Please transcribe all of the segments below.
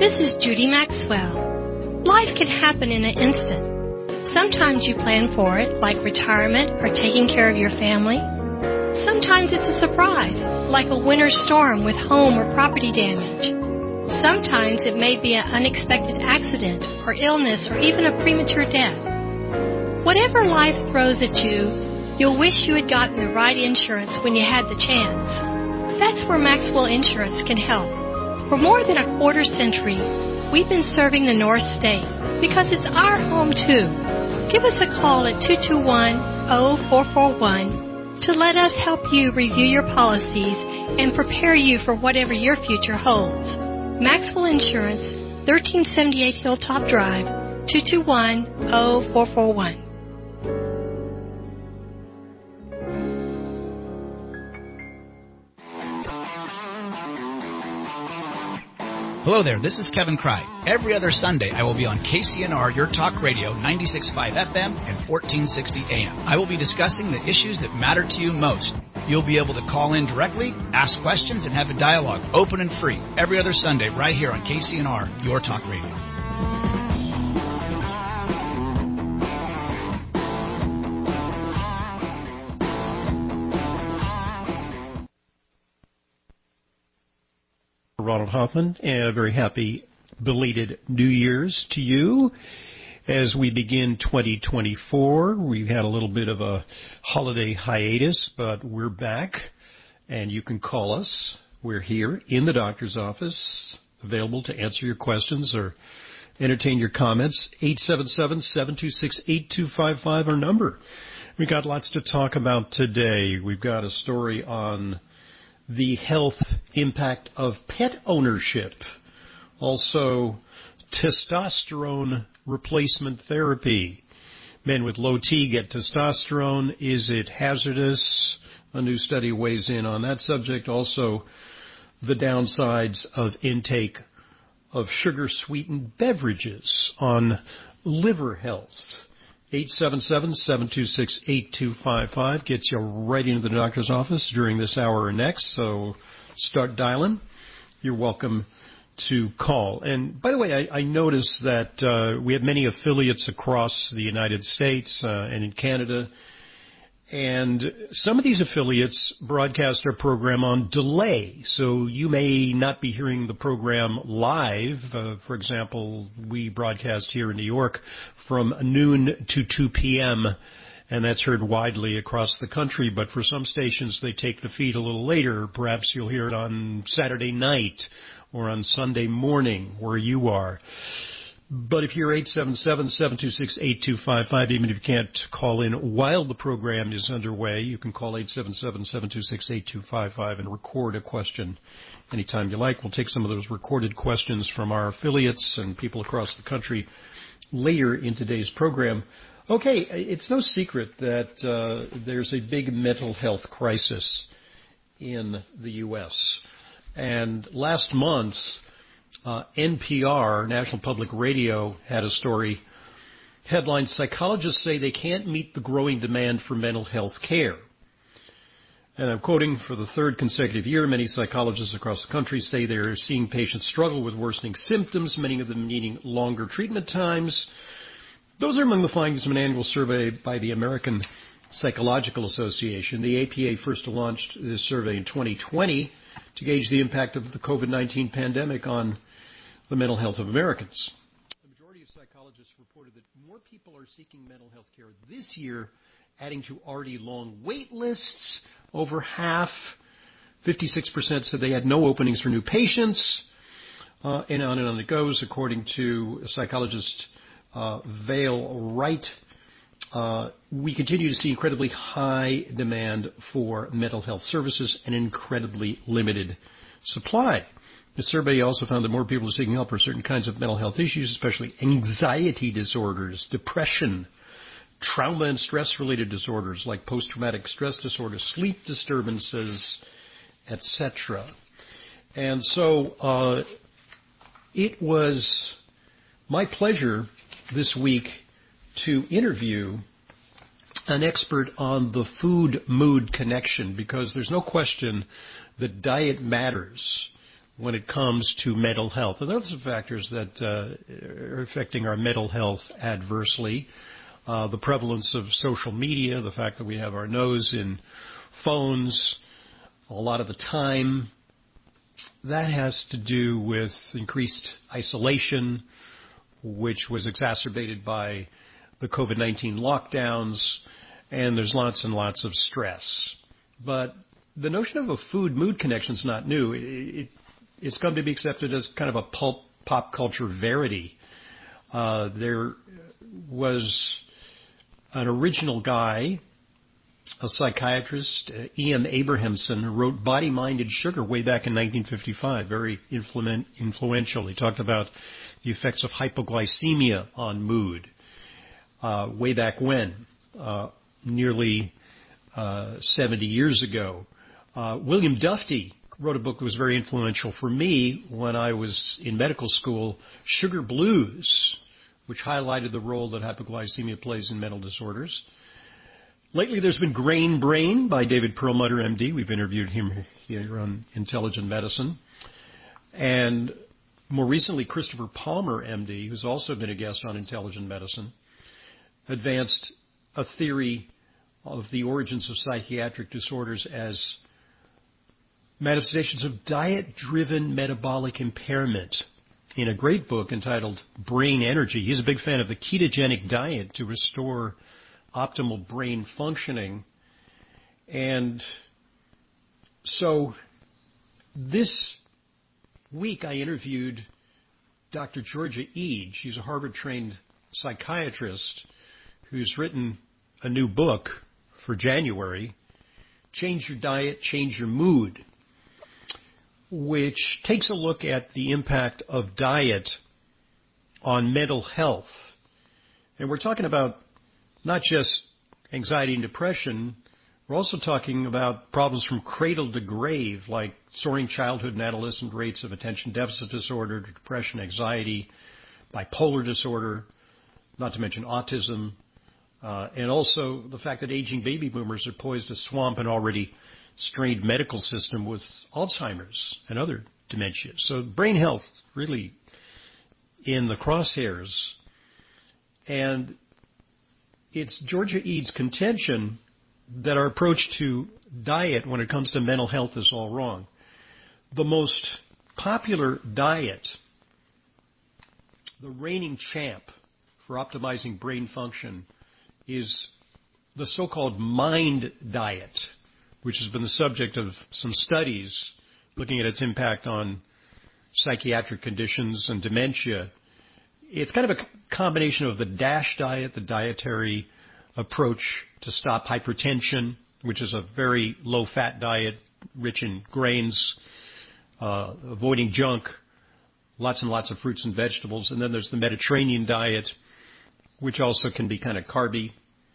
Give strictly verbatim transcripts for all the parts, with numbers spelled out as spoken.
This is Judy Maxwell. Life can happen in an instant. Sometimes you plan for it, like retirement or taking care of your family. Sometimes it's a surprise, like a winter storm with home or property damage. Sometimes it may be an unexpected accident or illness or even a premature death. Whatever life throws at you, you'll wish you had gotten the right insurance when you had the chance. That's where Maxwell Insurance can help. For more than a quarter century, we've been serving the North State because it's our home too. Give us a call at two two one, zero four four one to let us help you review your policies and prepare you for whatever your future holds. Maxwell Insurance, thirteen seventy-eight Hilltop Drive, two two one, zero four four one. Hello there, this is Kevin Cry. Every other Sunday, I will be on K C N R, Your Talk Radio, ninety-six point five F M and fourteen sixty A M. I will be discussing the issues that matter to you most. You'll be able to call in directly, ask questions, and have a dialogue, open and free, every other Sunday right here on K C N R, Your Talk Radio. Ronald Hoffman, and a very happy belated New Year's to you. As we begin twenty twenty-four, we've had a little bit of a holiday hiatus, but we're back, and you can call us. We're here in the doctor's office, available to answer your questions or entertain your comments. eight seven seven, seven two six, eight two five five, our number. We've got lots to talk about today. We've got a story on the health impact of pet ownership. Also, testosterone replacement therapy. Men with low T get testosterone. Is it hazardous? A new study weighs in on that subject. Also, the downsides of intake of sugar-sweetened beverages on liver health. eight seven seven, seven two six, eight two five five gets you right into the doctor's office during this hour or next, so start dialing. You're welcome to call. And by the way, I, I noticed that uh, we have many affiliates across the United States uh, and in Canada, and some of these affiliates broadcast our program on delay, so you may not be hearing the program live. Uh, for example, we broadcast here in New York from noon to two p.m., and that's heard widely across the country. But for some stations, they take the feed a little later. Perhaps you'll hear it on Saturday night or on Sunday morning where you are. But if you're eight seven seven, seven two six, eight two five five, even if you can't call in while the program is underway, you can call eight seven seven, seven two six, eight two five five and record a question anytime you like. We'll take some of those recorded questions from our affiliates and people across the country later in today's program. Okay, it's no secret that uh, there's a big mental health crisis in the U S. And last month, Uh, N P R, National Public Radio, had a story headline, "Psychologists say they can't meet the growing demand for mental health care." And I'm quoting, "For the third consecutive year, many psychologists across the country say they're seeing patients struggle with worsening symptoms, many of them needing longer treatment times. Those are among the findings of an annual survey by the American Psychological Association. The A P A first launched this survey in twenty twenty to gauge the impact of the COVID nineteen pandemic on the mental health of Americans. The majority of psychologists reported that more people are seeking mental health care this year, adding to already long wait lists. Over half, fifty-six percent, said they had no openings for new patients, uh, and on and on it goes. According to psychologist uh, Vale Wright, uh, we continue to see incredibly high demand for mental health services and incredibly limited supply. The survey also found that more people are seeking help for certain kinds of mental health issues, especially anxiety disorders, depression, trauma and stress-related disorders like post-traumatic stress disorder, sleep disturbances, et cetera. And so uh, it was my pleasure this week to interview an expert on the food-mood connection, because there's no question that diet matters when it comes to mental health. And those are factors that uh, are affecting our mental health adversely. Uh, the prevalence of social media, the fact that we have our nose in phones a lot of the time, that has to do with increased isolation, which was exacerbated by the COVID nineteen lockdowns, and there's lots and lots of stress. But the notion of a food-mood connection is not new. It, it, it's come to be accepted as kind of a pulp, pop culture verity. Uh, there was an original guy, a psychiatrist, uh, Ian Abrahamson, who wrote Body, Mind, and Sugar way back in nineteen fifty-five, very influ- influential. He talked about the effects of hypoglycemia on mood uh, way back when, uh, nearly uh, seventy years ago. Uh, William Dufty wrote a book that was very influential for me when I was in medical school, Sugar Blues, which highlighted the role that hypoglycemia plays in mental disorders. Lately, there's been Grain Brain by David Perlmutter, M D. We've interviewed him here on Intelligent Medicine. And more recently, Christopher Palmer, M D, who's also been a guest on Intelligent Medicine, advanced a theory of the origins of psychiatric disorders as manifestations of diet-driven metabolic impairment in a great book entitled Brain Energy. He's a big fan of the ketogenic diet to restore optimal brain functioning. And so this week I interviewed Doctor Georgia Ede. She's a Harvard-trained psychiatrist who's written a new book for January, Change Your Diet, Change Your Mood, which takes a look at the impact of diet on mental health. And we're talking about not just anxiety and depression, we're also talking about problems from cradle to grave, like soaring childhood and adolescent rates of attention deficit disorder, depression, anxiety, bipolar disorder, not to mention autism, uh, and also the fact that aging baby boomers are poised to swamp an already strained medical system with Alzheimer's and other dementias. So brain health really in the crosshairs. And it's Georgia Ede's contention that our approach to diet when it comes to mental health is all wrong. The most popular diet, the reigning champ for optimizing brain function, is the so-called MIND diet, which has been the subject of some studies looking at its impact on psychiatric conditions and dementia. It's kind of a combination of the DASH diet, the dietary approach to stop hypertension, which is a very low-fat diet, rich in grains, uh, avoiding junk, lots and lots of fruits and vegetables. And then there's the Mediterranean diet, which also can be kind of carby.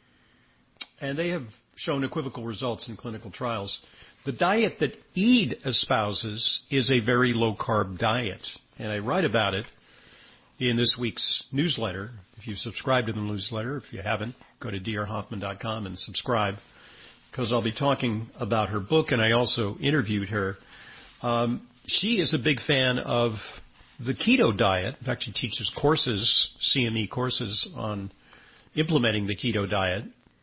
And they have shown equivocal results in clinical trials. The diet that Ede espouses is a very low-carb diet, and I write about it in this week's newsletter. If you subscribe to the newsletter, if you haven't, go to d r hoffman dot com and subscribe, because I'll be talking about her book, and I also interviewed her. Um, she is a big fan of the keto diet. In fact, she teaches courses, C M E courses, on implementing the keto diet.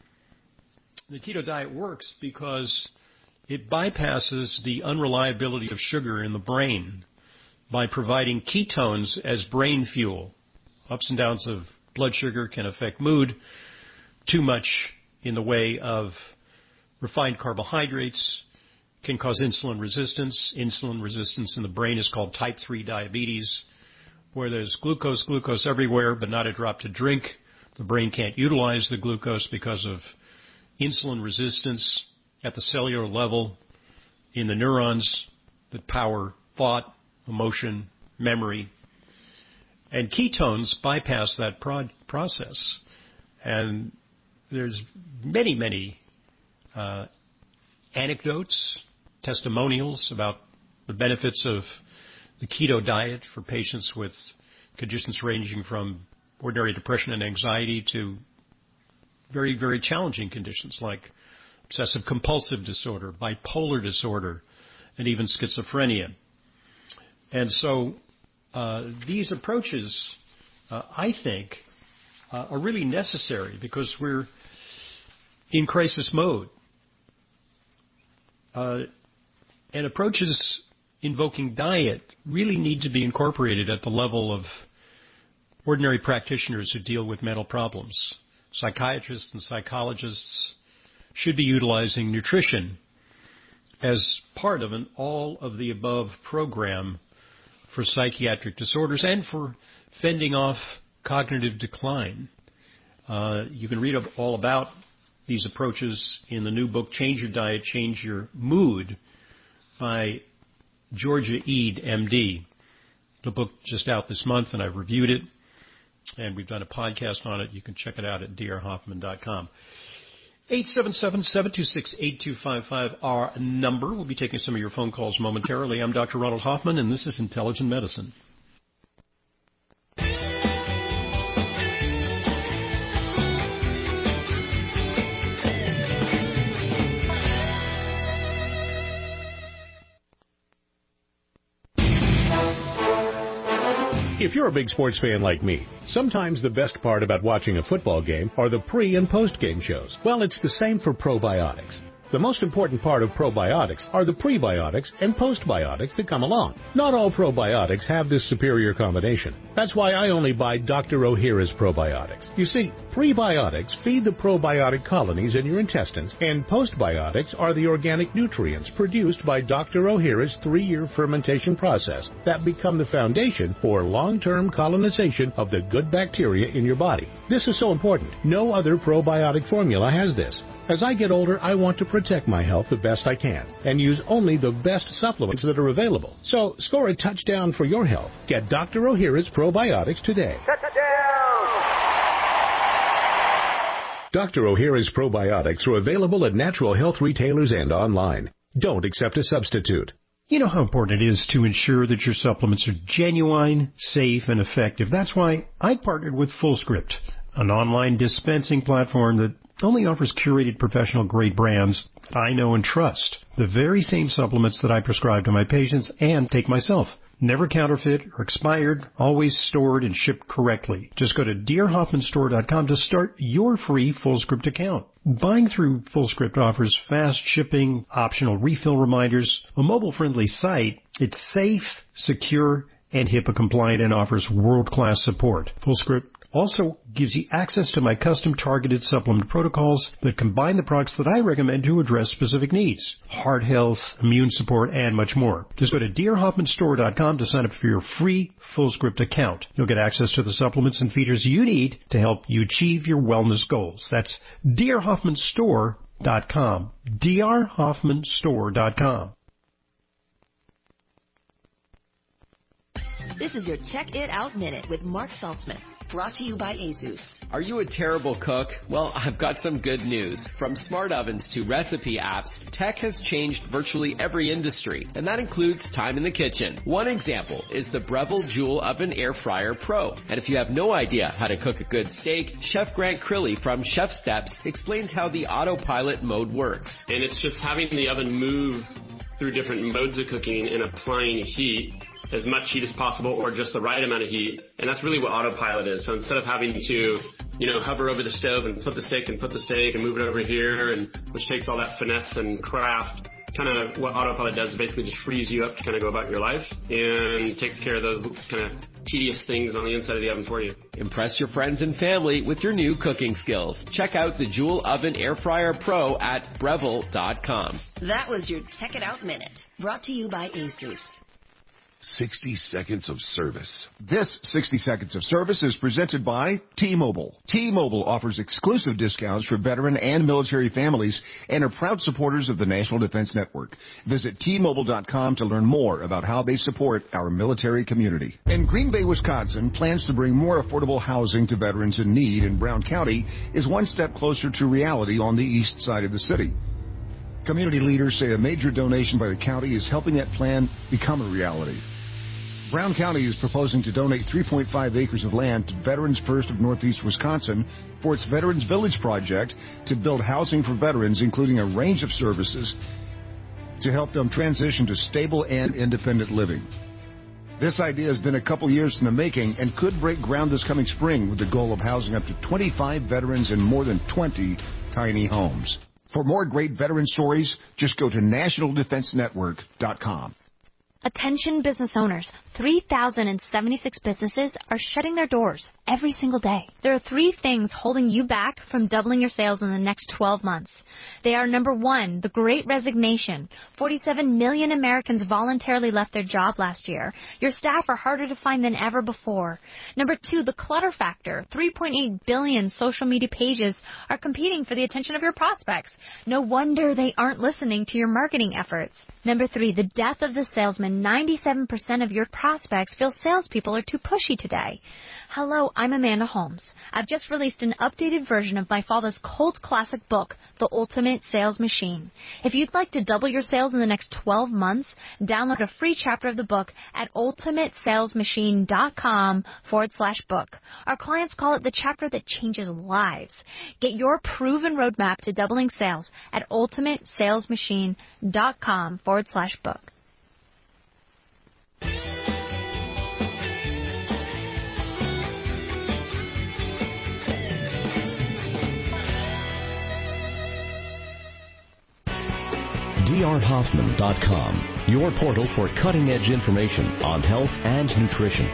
The keto diet works because it bypasses the unreliability of sugar in the brain by providing ketones as brain fuel. Ups and downs of blood sugar can affect mood. Too much in the way of refined carbohydrates can cause insulin resistance. Insulin resistance in the brain is called type three diabetes, where there's glucose, glucose everywhere, but not a drop to drink. The brain can't utilize the glucose because of insulin resistance at the cellular level in the neurons that power thought, emotion, memory. And ketones bypass that pro- process. And there's many, many uh, anecdotes, testimonials about the benefits of the keto diet for patients with conditions ranging from ordinary depression and anxiety to very, very challenging conditions like obsessive-compulsive disorder, bipolar disorder, and even schizophrenia. And so uh, these approaches, uh, I think, uh, are really necessary because we're in crisis mode. Uh, and approaches invoking diet really need to be incorporated at the level of ordinary practitioners who deal with mental problems. Psychiatrists and psychologists should be utilizing nutrition as part of an all-of-the-above program for psychiatric disorders and for fending off cognitive decline. Uh, you can read all about these approaches in the new book, Change Your Diet, Change Your Mood, by Georgia Eade, M D. The book just out this month, and I've reviewed it, and we've done a podcast on it. You can check it out at d r hoffman dot com. eight seven seven, seven two six, eight two five five, our number. We'll be taking some of your phone calls momentarily. I'm Doctor Ronald Hoffman, and this is Intelligent Medicine. If you're a big sports fan like me, sometimes the best part about watching a football game are the pre- and post-game shows. Well, it's the same for probiotics. The most important part of probiotics are the prebiotics and postbiotics that come along. Not all probiotics have this superior combination. That's why I only buy Doctor Ohhira's probiotics. You see, prebiotics feed the probiotic colonies in your intestines, and postbiotics are the organic nutrients produced by Doctor Ohhira's three-year fermentation process that become the foundation for long-term colonization of the good bacteria in your body. This is so important. No other probiotic formula has this. As I get older, I want to protect my health the best I can and use only the best supplements that are available. So score a touchdown for your health. Get Doctor Ohhira's probiotics today. Touchdown! Doctor Ohhira's probiotics are available at natural health retailers and online. Don't accept a substitute. You know how important it is to ensure that your supplements are genuine, safe, and effective. That's why I partnered with Fullscript, an online dispensing platform that only offers curated professional-grade brands that I know and trust. The very same supplements that I prescribe to my patients and take myself. Never counterfeit or expired, always stored and shipped correctly. Just go to d r hoffman store dot com to start your free Fullscript account. Buying through Fullscript offers fast shipping, optional refill reminders, a mobile-friendly site. It's safe, secure, and HIPAA compliant and offers world-class support. Fullscript also gives you access to my custom targeted supplement protocols that combine the products that I recommend to address specific needs. Heart health, immune support, and much more. Just go to d r hoffman store dot com to sign up for your free Fullscript account. You'll get access to the supplements and features you need to help you achieve your wellness goals. That's d r hoffman store dot com. d r hoffman store dot com. This is your Check It Out Minute with Mark Saltzman, brought to you by ASUS. Are you a terrible cook? Well, I've got some good news. From smart ovens to recipe apps, tech has changed virtually every industry, and that includes time in the kitchen. One example is the Breville Joule Oven Air Fryer Pro. And if you have no idea how to cook a good steak, Chef Grant Crilly from Chef Steps explains how the autopilot mode works. And it's just having the oven move through different modes of cooking and applying heat, as much heat as possible or just the right amount of heat. And that's really what autopilot is. So instead of having to, you know, hover over the stove and flip the steak and flip the steak and move it over here, and which takes all that finesse and craft, kind of what autopilot does is basically just frees you up to kind of go about your life and takes care of those kind of tedious things on the inside of the oven for you. Impress your friends and family with your new cooking skills. Check out the Joule Oven Air Fryer Pro at Breville dot com. That was your Check It Out Minute, brought to you by ASUS. sixty seconds of service. This sixty seconds of service is presented by T-Mobile. T-Mobile offers exclusive discounts for veteran and military families and are proud supporters of the National Defense Network. Visit T Mobile dot com to learn more about how they support our military community. And Green Bay, Wisconsin plans to bring more affordable housing to veterans in need, and Brown County is one step closer to reality on the east side of the city. Community leaders say a major donation by the county is helping that plan become a reality. Brown County is proposing to donate three point five acres of land to Veterans First of Northeast Wisconsin for its Veterans Village project to build housing for veterans, including a range of services to help them transition to stable and independent living. This idea has been a couple years in the making and could break ground this coming spring with the goal of housing up to twenty-five veterans in more than twenty tiny homes. For more great veteran stories, just go to national defense network dot com. Attention business owners, three thousand seventy-six businesses are shutting their doors every single day. There are three things holding you back from doubling your sales in the next twelve months. They are, number one, the Great Resignation. forty-seven million Americans voluntarily left their job last year. Your staff are harder to find than ever before. Number two, the clutter factor. three point eight billion social media pages are competing for the attention of your prospects. No wonder they aren't listening to your marketing efforts. Number three, the death of the salesman. ninety-seven percent of your prospects feel salespeople are too pushy today. Hello, I'm Amanda Holmes. I've just released an updated version of my father's cult classic book, The Ultimate Sales Machine. If you'd like to double your sales in the next twelve months, download a free chapter of the book at ultimate sales machine dot com forward slash book. Our clients call it the chapter that changes lives. Get your proven roadmap to doubling sales at ultimate sales machine dot com forward slash book. D R Hoffman dot com, your portal for cutting-edge information on health and nutrition.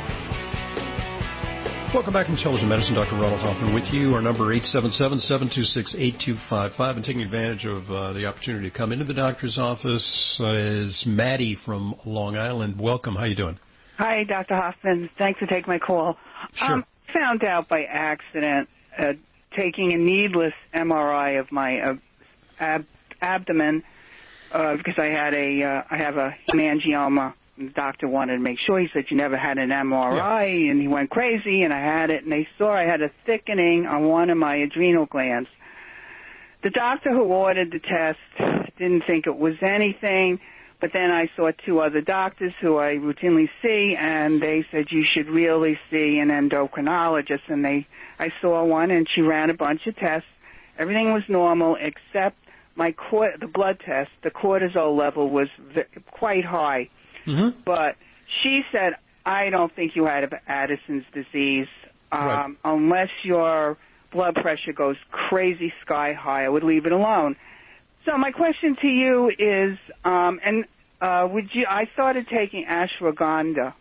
Welcome back to Intelligent Medicine. Doctor Ronald Hoffman with you. Our number eight seven seven, seven two six, eight two five five. And taking advantage of uh, the opportunity to come into the doctor's office uh, is Maddie from Long Island. Welcome. How you doing? Hi, Doctor Hoffman. Thanks for taking my call. Sure. Um, I found out by accident uh, taking a needless M R I of my uh, ab- abdomen uh, because I had a uh, I have a hemangioma. The doctor wanted to make sure. He said, you never had an M R I, yeah. And he went crazy, and I had it, and they saw I had a thickening on one of my adrenal glands. The doctor who ordered the test didn't think it was anything, but then I saw two other doctors who I routinely see, and they said, you should really see an endocrinologist, and they I saw one, and she ran a bunch of tests. Everything was normal except my cor- the blood test. The cortisol level was v- quite high. Mm-hmm. But she said, I don't think you had Addison's disease um, right. unless your blood pressure goes crazy sky high. I would leave it alone. So my question to you is, um, and uh, would you? I started taking ashwagandha.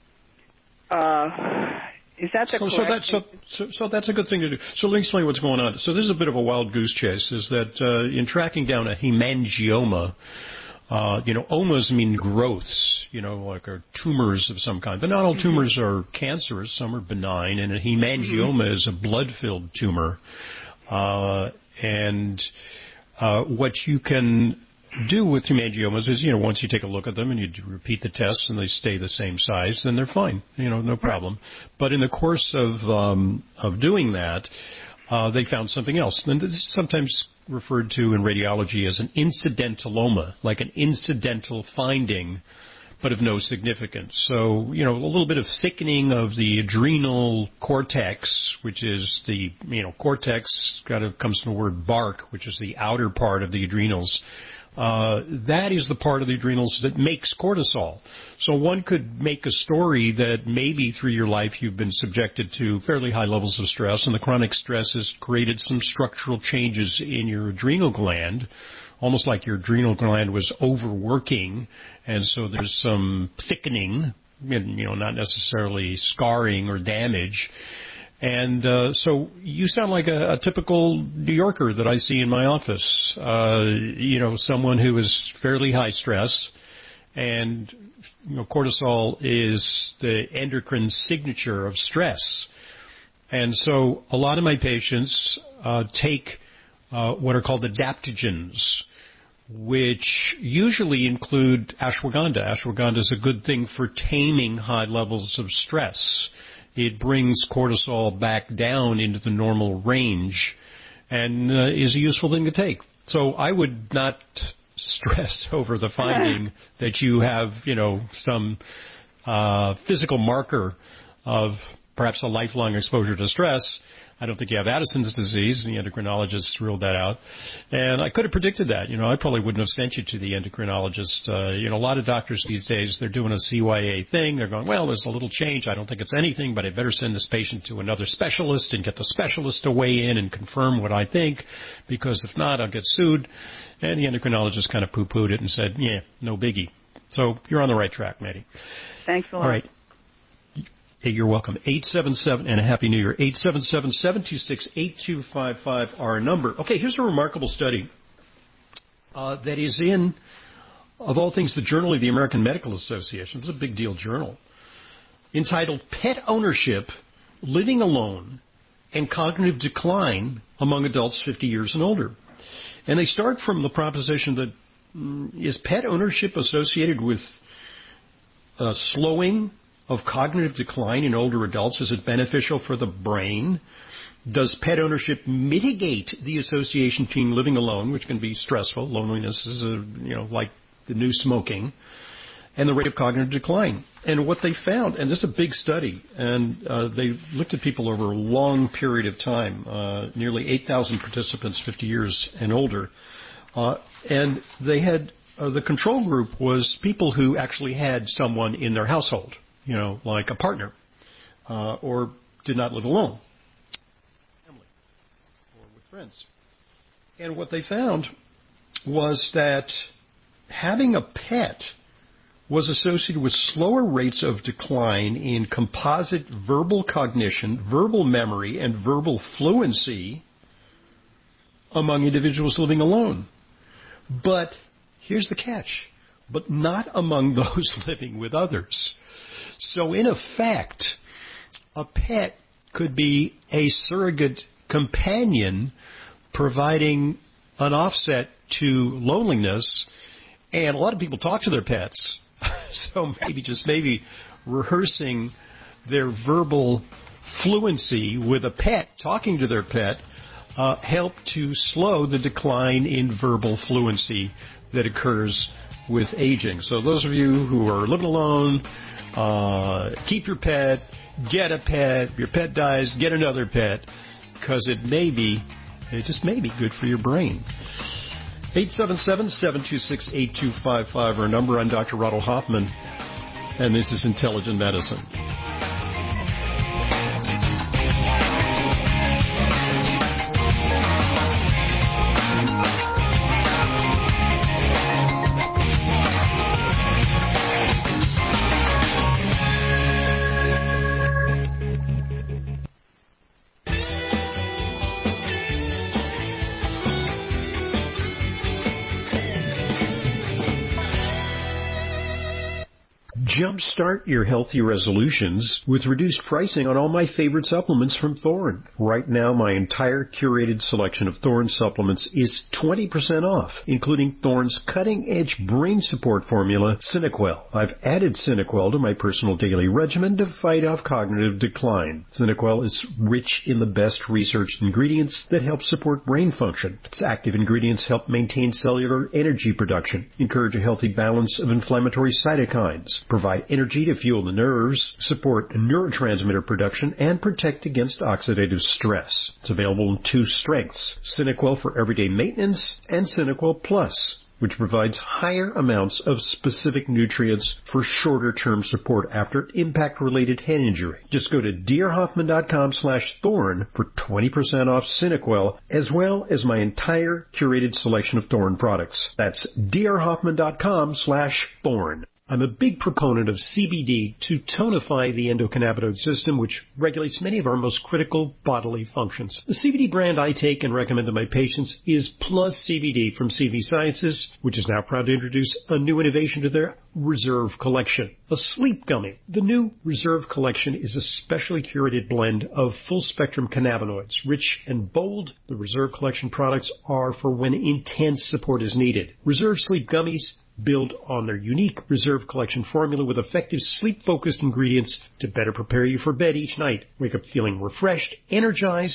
Uh, is that the so, correct? So, that, so, so, so that's a good thing to do. So let me explain what's going on. So this is a bit of a wild goose chase. Is that uh, in tracking down a hemangioma? Uh, you know, omas mean growths, you know, like are tumors of some kind. But not all tumors are cancerous. Some are benign. And a hemangioma is a blood-filled tumor. Uh, and uh, what you can do with hemangiomas is, you know, once you take a look at them and you repeat the tests and they stay the same size, then they're fine. You know, no problem. But in the course of um, of doing that, uh, they found something else. And this is sometimes referred to in radiology as an incidentaloma, like an incidental finding, but of no significance. So, you know, a little bit of thickening of the adrenal cortex, which is the, you know, cortex kind of comes from the word bark, which is the outer part of the adrenals. Uh, that is the part of the adrenals that makes cortisol. So one could make a story that maybe through your life you've been subjected to fairly high levels of stress, and the chronic stress has created some structural changes in your adrenal gland, almost like your adrenal gland was overworking, and so there's some thickening, you know, not necessarily scarring or damage. And uh, so you sound like a, a typical New Yorker that I see in my office, uh, you know, someone who is fairly high stress, and you know, cortisol is the endocrine signature of stress. And so a lot of my patients uh, take uh, what are called adaptogens, which usually include ashwagandha. Ashwagandha is a good thing for taming high levels of stress. It brings cortisol back down into the normal range and uh, is a useful thing to take. So I would not stress over the finding that you have, you know, some uh, physical marker of perhaps a lifelong exposure to stress. I don't think you have Addison's disease. The endocrinologist ruled that out. And I could have predicted that. You know, I probably wouldn't have sent you to the endocrinologist. Uh, you know, a lot of doctors these days, they're doing a C Y A thing. They're going, well, there's a little change. I don't think it's anything, but I better send this patient to another specialist and get the specialist to weigh in and confirm what I think, because if not, I'll get sued. And the endocrinologist kind of poo-pooed it and said, yeah, no biggie. So you're on the right track, Maddie. Thanks a lot. All right. Hey, you're welcome. eight seven seven, and a Happy New Year. eight seven seven, seven two six, eight two five five, our number. Okay, here's a remarkable study uh, that is in, of all things, the Journal of the American Medical Association. It's a big deal journal. Entitled Pet Ownership, Living Alone, and Cognitive Decline Among Adults fifty years and Older. And they start from the proposition that mm, is pet ownership associated with uh, slowing of cognitive decline in older adults? Is it beneficial for the brain? Does pet ownership mitigate the association between living alone, which can be stressful, loneliness is, a, you know, like the new smoking, and the rate of cognitive decline? And what they found, and this is a big study, and uh, they looked at people over a long period of time, uh, nearly eight thousand participants, fifty years and older, uh, and they had, uh, the control group was people who actually had someone in their household, you know, like a partner, uh, or did not live alone, family, or with friends. And what they found was that having a pet was associated with slower rates of decline in composite verbal cognition, verbal memory, and verbal fluency among individuals living alone. But here's the catch, but not among those living with others. So in effect, a pet could be a surrogate companion providing an offset to loneliness. And a lot of people talk to their pets. So maybe, just maybe, rehearsing their verbal fluency with a pet, talking to their pet, uh, help to slow the decline in verbal fluency that occurs with aging. So those of you who are living alone, uh, keep your pet, get a pet. If your pet dies, get another pet, because it may be, it just may be good for your brain. eight seven seven, seven two six, eight two five five, our number. I'm Doctor Ronald Hoffman, and this is Intelligent Medicine. Jumpstart your healthy resolutions with reduced pricing on all my favorite supplements from Thorne. Right now, my entire curated selection of Thorne supplements is twenty percent off, including Thorne's cutting-edge brain support formula, SynaQuell. I've added SynaQuell to my personal daily regimen to fight off cognitive decline. SynaQuell is rich in the best researched ingredients that help support brain function. Its active ingredients help maintain cellular energy production, encourage a healthy balance of inflammatory cytokines, provide energy to fuel the nerves, support neurotransmitter production, and protect against oxidative stress. It's available in two strengths, SynaQuell for everyday maintenance and SynaQuell Plus, which provides higher amounts of specific nutrients for shorter-term support after impact-related head injury. Just go to drhoffman.com slash thorn for twenty percent off SynaQuell, as well as my entire curated selection of Thorne products. That's drhoffman.com slash thorn. I'm a big proponent of C B D to tonify the endocannabinoid system, which regulates many of our most critical bodily functions. The C B D brand I take and recommend to my patients is Plus C B D from C V Sciences, which is now proud to introduce a new innovation to their Reserve Collection, a sleep gummy. The new Reserve Collection is a specially curated blend of full-spectrum cannabinoids, rich and bold. The Reserve Collection products are for when intense support is needed. Reserve Sleep Gummies build on their unique Reserve Collection formula with effective sleep-focused ingredients to better prepare you for bed each night. Wake up feeling refreshed, energized,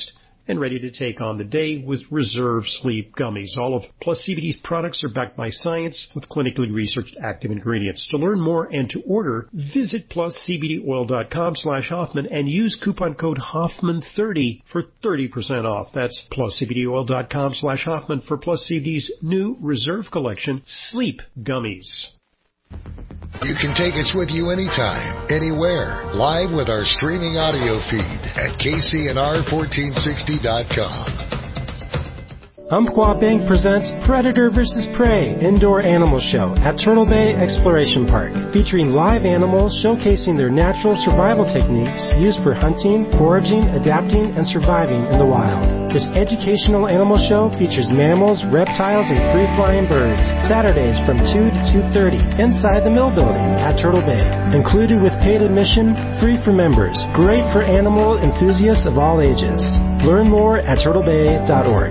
and ready to take on the day with Reserve Sleep Gummies. All of Plus C B D's products are backed by science with clinically researched active ingredients. To learn more and to order, visit plus c b d oil dot com slash Hoffman and use coupon code Hoffman thirty for thirty percent off. That's plus c b d oil dot com slash Hoffman for Plus C B D's new Reserve Collection Sleep Gummies. You can take us with you anytime, anywhere, live with our streaming audio feed at k c n r fourteen sixty dot com. Umpqua Bank presents Predator versus. Prey Indoor Animal Show at Turtle Bay Exploration Park, featuring live animals showcasing their natural survival techniques used for hunting, foraging, adapting, and surviving in the wild. This educational animal show features mammals, reptiles, and free-flying birds. Saturdays from two to two thirty inside the Mill Building at Turtle Bay. Included with paid admission, free for members. Great for animal enthusiasts of all ages. Learn more at turtle bay dot org.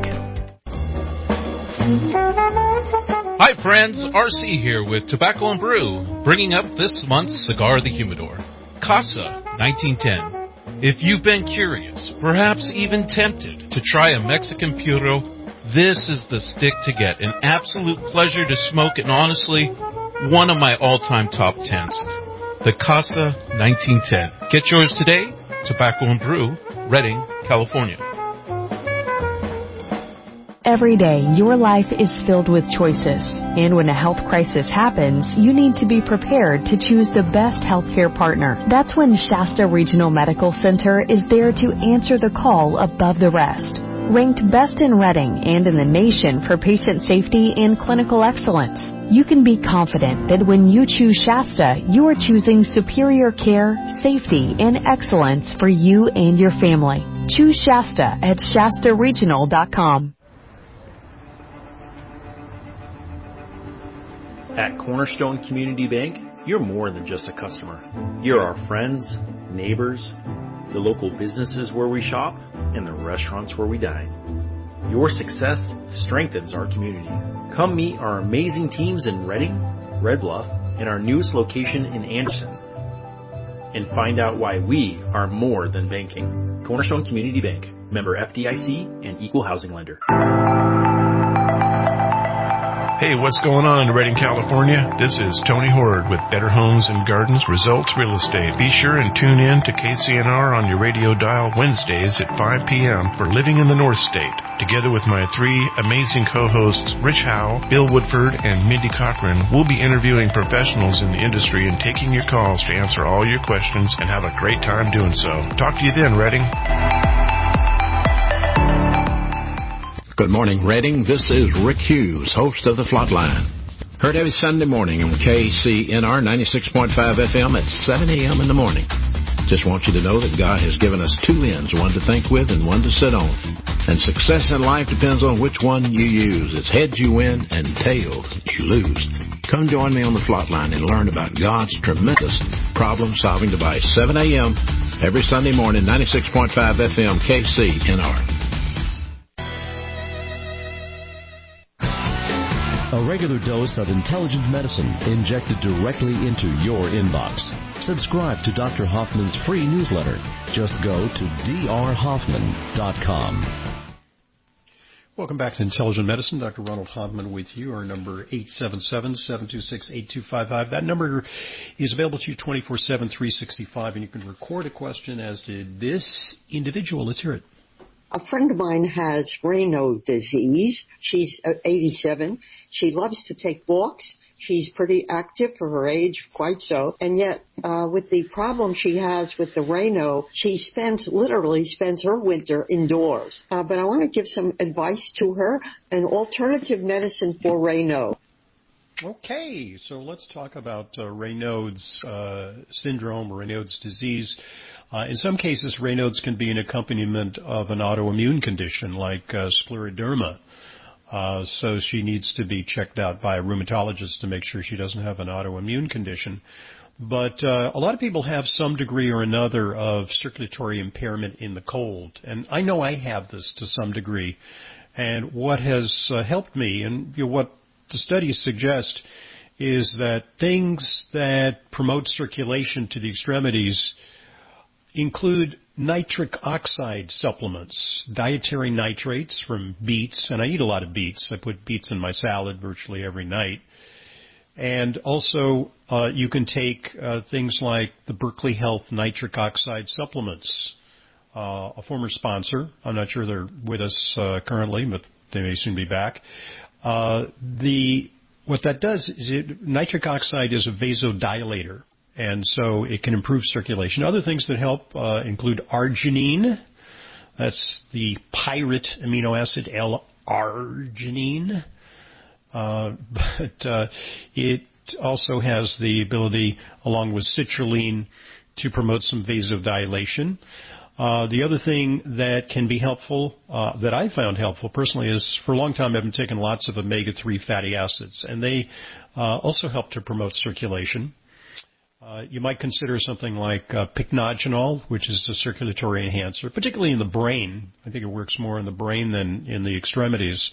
Hi friends, R C here with Tobacco and Brew, bringing up this month's Cigar of the Humidor, Casa nineteen ten. If you've been curious, perhaps even tempted to try a Mexican Puro, this is the stick to get. An absolute pleasure to smoke and honestly, one of my all-time top tens. The Casa nineteen ten. Get yours today, Tobacco and Brew, Redding, California. Every day, your life is filled with choices. And when a health crisis happens, you need to be prepared to choose the best healthcare partner. That's when Shasta Regional Medical Center is there to answer the call above the rest. Ranked best in Redding and in the nation for patient safety and clinical excellence, you can be confident that when you choose Shasta, you are choosing superior care, safety, and excellence for you and your family. Choose Shasta at shasta regional dot com. At Cornerstone Community Bank, you're more than just a customer. You're our friends, neighbors, the local businesses where we shop, and the restaurants where we dine. Your success strengthens our community. Come meet our amazing teams in Redding, Red Bluff, and our newest location in Anderson. And find out why we are more than banking. Cornerstone Community Bank, member F D I C and equal housing lender. Hey, what's going on in Redding, California? This is Tony Horde with Better Homes and Gardens Results Real Estate. Be sure and tune in to K C N R on your radio dial Wednesdays at five p.m. for Living in the North State. Together with my three amazing co-hosts, Rich Howe, Bill Woodford, and Mindy Cochran, we'll be interviewing professionals in the industry and taking your calls to answer all your questions and have a great time doing so. Talk to you then, Redding. Good morning, Redding. This is Rick Hughes, host of The Flatline. Heard every Sunday morning on K C N R ninety-six point five F M at seven a.m. in the morning. Just want you to know that God has given us two ends, one to think with and one to sit on. And success in life depends on which one you use. It's heads you win and tails you lose. Come join me on The Flatline and learn about God's tremendous problem-solving device. seven a.m. every Sunday morning, ninety-six point five F M, K C N R. A regular dose of intelligent medicine injected directly into your inbox. Subscribe to Doctor Hoffman's free newsletter. Just go to d r hoffman dot com. Welcome back to Intelligent Medicine. Doctor Ronald Hoffman with you. Our number eight seven seven, seven two six, eight two five five. That number is available to you twenty-four seven, three sixty-five, and you can record a question as did this individual. Let's hear it. A friend of mine has Raynaud disease. She's eighty-seven. She loves to take walks. She's pretty active for her age, quite so. And yet, uh, with the problem she has with the Raynaud, she spends, literally spends her winter indoors. Uh, but I want to give some advice to her, an alternative medicine for Raynaud. Okay, so let's talk about uh, Raynaud's uh, syndrome or Raynaud's disease. Uh, in some cases, Raynaud's can be an accompaniment of an autoimmune condition like uh, scleroderma. Uh, so she needs to be checked out by a rheumatologist to make sure she doesn't have an autoimmune condition. But uh, a lot of people have some degree or another of circulatory impairment in the cold. And I know I have this to some degree. And what has uh, helped me, and you know, what the studies suggest, is that things that promote circulation to the extremities include nitric oxide supplements, dietary nitrates from beets, and I eat a lot of beets. I put beets in my salad virtually every night. And also, uh, you can take uh, things like the Berkeley Health nitric oxide supplements. Uh, a former sponsor, I'm not sure they're with us uh, currently, but they may soon be back. Uh, the what that does is it, nitric oxide is a vasodilator, and so it can improve circulation. Other things that help uh, include arginine. That's the pirate amino acid L-arginine. Uh, but uh, it also has the ability, along with citrulline, to promote some vasodilation. Uh, the other thing that can be helpful, uh, that I found helpful personally, is for a long time I've been taking lots of omega three fatty acids, and they uh, also help to promote circulation. Uh, you might consider something like uh, pycnogenol, which is a circulatory enhancer, particularly in the brain. I think it works more in the brain than in the extremities.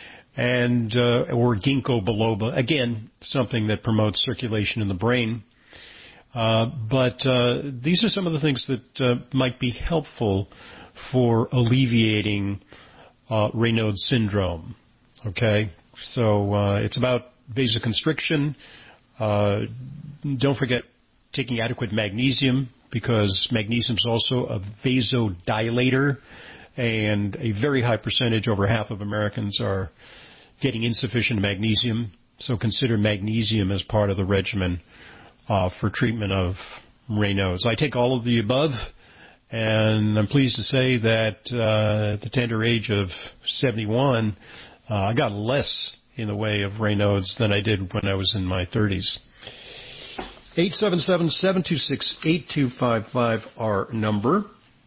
And uh, or ginkgo biloba, again, something that promotes circulation in the brain. Uh, but uh, these are some of the things that uh, might be helpful for alleviating uh, Raynaud's syndrome. Okay, so uh, it's about vasoconstriction. Uh, don't forget taking adequate magnesium, because magnesium is also a vasodilator, and a very high percentage, over half of Americans, are getting insufficient magnesium. So consider magnesium as part of the regimen Uh, for treatment of Raynaud's. I take all of the above, and I'm pleased to say that uh, at the tender age of seventy-one, uh, I got less in the way of Raynaud's than I did when I was in my thirties. eight seven seven, seven two six, eight two five five, our number.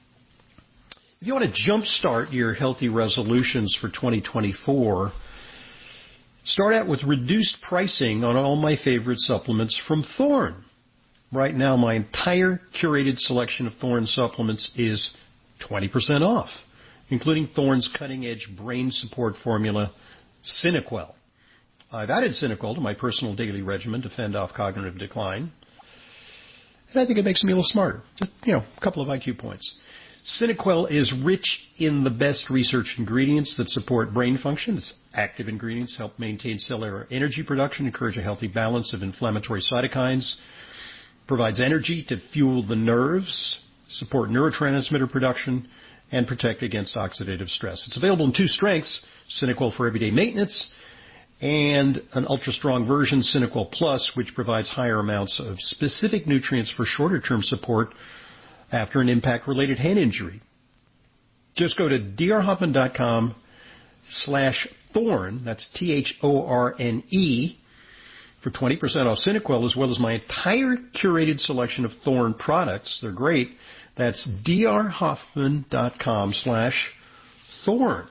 If you want to jumpstart your healthy resolutions for twenty twenty-four, start out with reduced pricing on all my favorite supplements from Thorne. Right now, my entire curated selection of Thorne supplements is twenty percent off, including Thorne's cutting-edge brain support formula, SynaQuell. I've added SynaQuell to my personal daily regimen to fend off cognitive decline, and I think it makes me a little smarter. Just, you know, a couple of I Q points. SynaQuell is rich in the best research ingredients that support brain function. Its active ingredients help maintain cellular energy production, encourage a healthy balance of inflammatory cytokines, provides energy to fuel the nerves, support neurotransmitter production, and protect against oxidative stress. It's available in two strengths, SynaQuell for everyday maintenance, and an ultra-strong version, SynaQuell Plus, which provides higher amounts of specific nutrients for shorter-term support after an impact-related hand injury. Just go to drhoffman.com slash Thorne, that's T H O R N E, for twenty percent off SynaQuell, as well as my entire curated selection of Thorne products. They're great. That's drhoffman.com slash Thorne.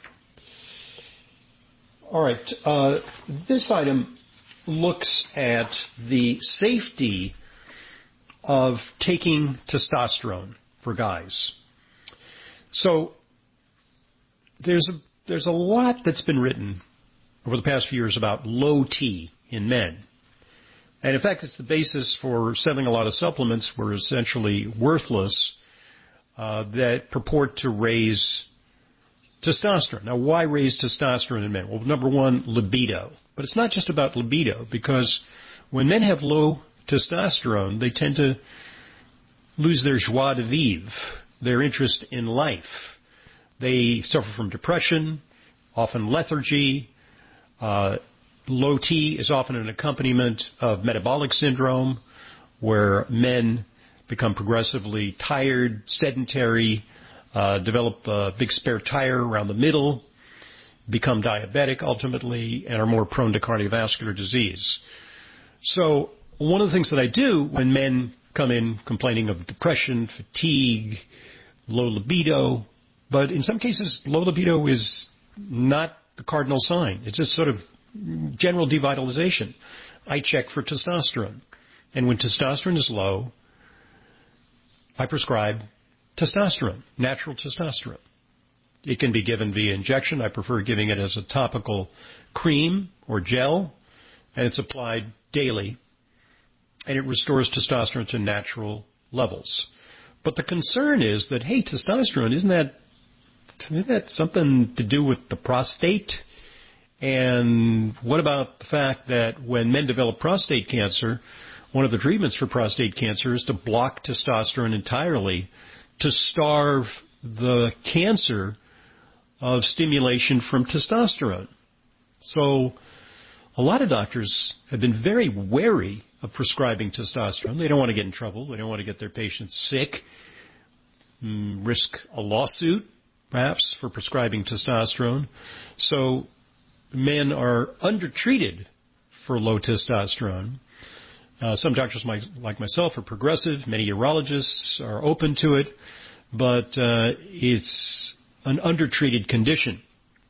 All right. Uh, this item looks at the safety of taking testosterone for guys. So there's a there's a lot that's been written over the past few years about low T in men. And in fact, it's the basis for selling a lot of supplements were essentially worthless uh, that purport to raise testosterone. Now, why raise testosterone in men? Well, number one, libido. But it's not just about libido, because when men have low testosterone, they tend to lose their joie de vivre, their interest in life. They suffer from depression, often lethargy. Uh, low T is often an accompaniment of metabolic syndrome, where men become progressively tired, sedentary, uh, develop a big spare tire around the middle, become diabetic ultimately, and are more prone to cardiovascular disease. So one of the things that I do when men come in complaining of depression, fatigue, low libido, but in some cases low libido is not the cardinal sign. It's just sort of general devitalization. I check for testosterone. And when testosterone is low, I prescribe testosterone, natural testosterone. It can be given via injection. I prefer giving it as a topical cream or gel, and it's applied daily, and it restores testosterone to natural levels. But the concern is that, hey, testosterone, isn't that, isn't that something to do with the prostate? And what about the fact that when men develop prostate cancer, one of the treatments for prostate cancer is to block testosterone entirely to starve the cancer of stimulation from testosterone. So a lot of doctors have been very wary of prescribing testosterone. They don't want to get in trouble. They don't want to get their patients sick, risk a lawsuit, perhaps, for prescribing testosterone. So men are undertreated for low testosterone. Uh, some doctors might, like myself are progressive. Many urologists are open to it. But uh, it's an undertreated condition.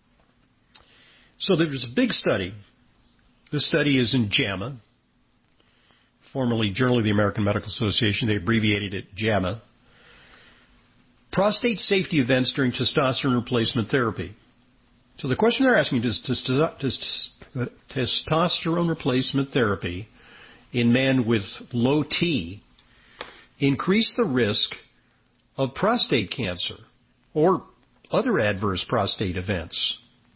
So there's a big study. This study is in JAMA, formerly Journal of the American Medical Association. They abbreviated it JAMA. Prostate safety events during testosterone replacement therapy. So the question they're asking is, does, does, does testosterone replacement therapy in men with low T increase the risk of prostate cancer or other adverse prostate events?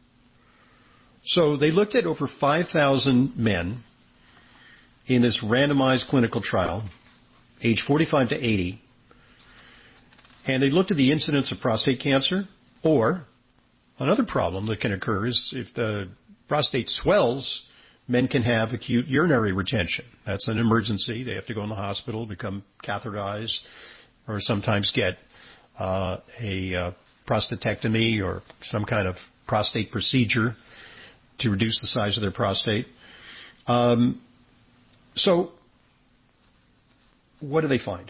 So they looked at over five thousand men in this randomized clinical trial, age forty-five to eighty, and they looked at the incidence of prostate cancer, or another problem that can occur is if the prostate swells, men can have acute urinary retention. That's an emergency. They have to go in the hospital, become catheterized, or sometimes get uh, a uh, prostatectomy or some kind of prostate procedure to reduce the size of their prostate. Um, so what do they find?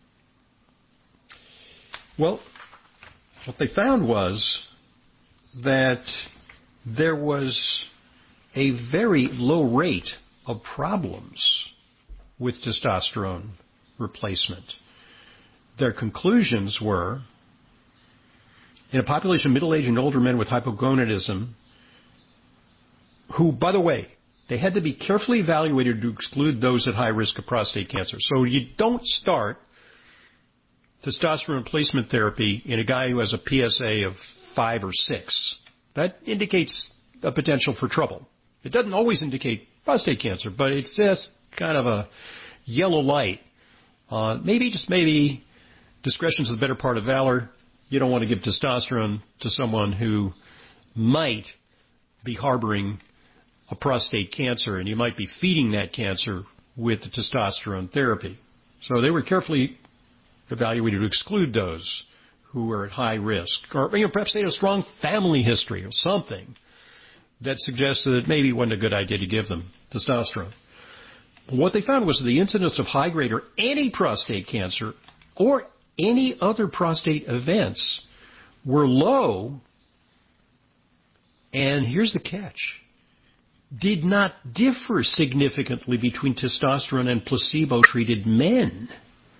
Well, what they found was that there was a very low rate of problems with testosterone replacement. Their conclusions were, in a population of middle-aged and older men with hypogonadism, who, by the way, they had to be carefully evaluated to exclude those at high risk of prostate cancer. So you don't start testosterone replacement therapy in a guy who has a P S A of five or six. That indicates a potential for trouble. It doesn't always indicate prostate cancer, but it's just kind of a yellow light. Uh, maybe, just maybe, discretion's the better part of valor. You don't want to give testosterone to someone who might be harboring a prostate cancer, and you might be feeding that cancer with the testosterone therapy. So they were carefully evaluated to exclude those who were at high risk, or you know, perhaps they had a strong family history or something that suggested that maybe it wasn't a good idea to give them testosterone. What they found was the incidence of high-grade or any prostate cancer or any other prostate events were low, and here's the catch, did not differ significantly between testosterone and placebo-treated men.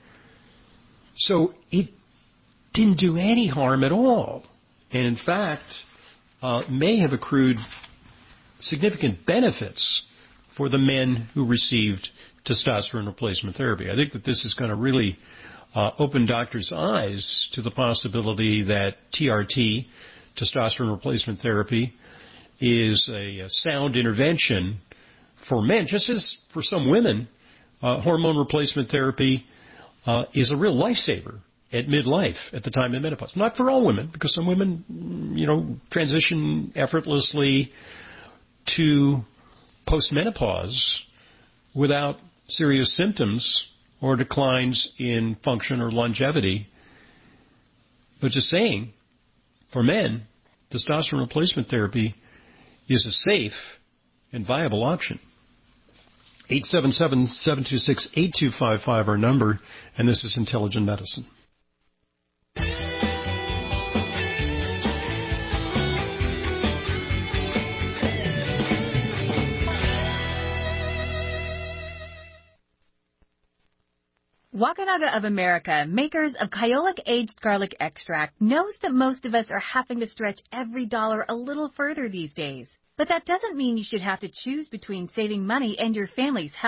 So it didn't do any harm at all, and in fact uh, may have accrued significant benefits for the men who received testosterone replacement therapy. I think that this is going to really uh, open doctors' eyes to the possibility that T R T, testosterone replacement therapy, is a, a sound intervention for men, just as for some women, uh, hormone replacement therapy uh, is a real lifesaver at midlife, at the time of menopause. Not for all women, because some women, you know, transition effortlessly to postmenopause without serious symptoms or declines in function or longevity. But just saying, for men, testosterone replacement therapy is a safe and viable option. eight seven seven, seven two six, eight two five five our number, and this is Intelligent Medicine. Wakunaga of America, makers of Kyolic Aged Garlic Extract, knows that most of us are having to stretch every dollar a little further these days. But that doesn't mean you should have to choose between saving money and your family's health.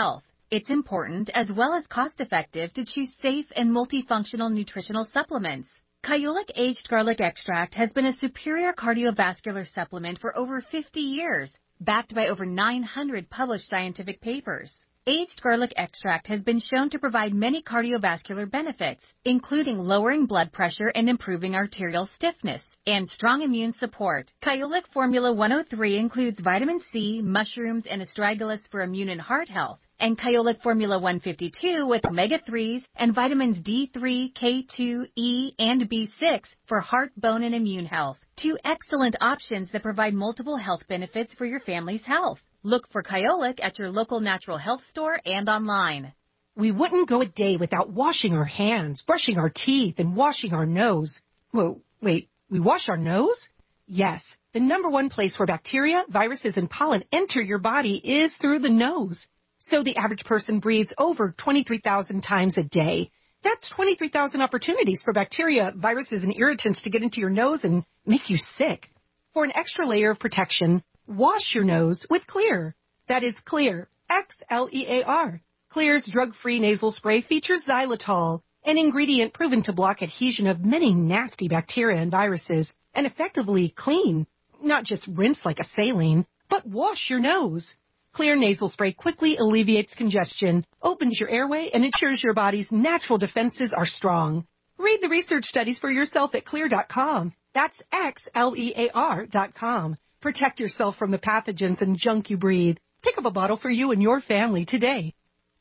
It's important, as well as cost-effective, to choose safe and multifunctional nutritional supplements. Kyolic Aged Garlic Extract has been a superior cardiovascular supplement for over fifty years, backed by over nine hundred published scientific papers. Aged garlic extract has been shown to provide many cardiovascular benefits, including lowering blood pressure and improving arterial stiffness, and strong immune support. Kyolic Formula one oh three includes vitamin C, mushrooms, and astragalus for immune and heart health, and Kyolic Formula one fifty-two with omega threes and vitamins D three, K two, E, and B six for heart, bone, and immune health. Two excellent options that provide multiple health benefits for your family's health. Look for Kyolic at your local natural health store and online. We wouldn't go a day without washing our hands, brushing our teeth, and washing our nose. Whoa, wait, we wash our nose? Yes, the number one place where bacteria, viruses, and pollen enter your body is through the nose. So the average person breathes over twenty-three thousand times a day. That's twenty-three thousand opportunities for bacteria, viruses, and irritants to get into your nose and make you sick. For an extra layer of protection, wash your nose with Xlear. That is Xlear, X L E A R. Xlear's drug-free nasal spray features xylitol, an ingredient proven to block adhesion of many nasty bacteria and viruses, and effectively clean. Not just rinse like a saline, but wash your nose. Xlear nasal spray quickly alleviates congestion, opens your airway, and ensures your body's natural defenses are strong. Read the research studies for yourself at Xlear dot com. That's X L E A R dot com. Protect yourself from the pathogens and junk you breathe. Pick up a bottle for you and your family today.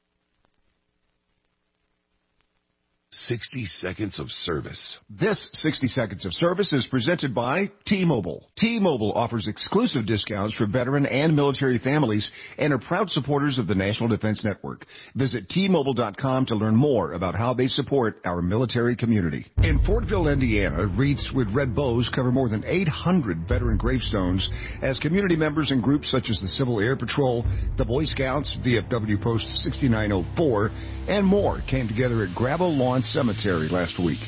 sixty seconds of service. This sixty seconds of service is presented by T-Mobile. T-Mobile offers exclusive discounts for veteran and military families and are proud supporters of the National Defense Network. Visit T Mobile dot com to learn more about how they support our military community. In Fortville, Indiana, wreaths with red bows cover more than eight hundred veteran gravestones as community members and groups such as the Civil Air Patrol, the Boy Scouts, V F W Post sixty-nine oh four, and more came together at Gravel Lawn Cemetery last week.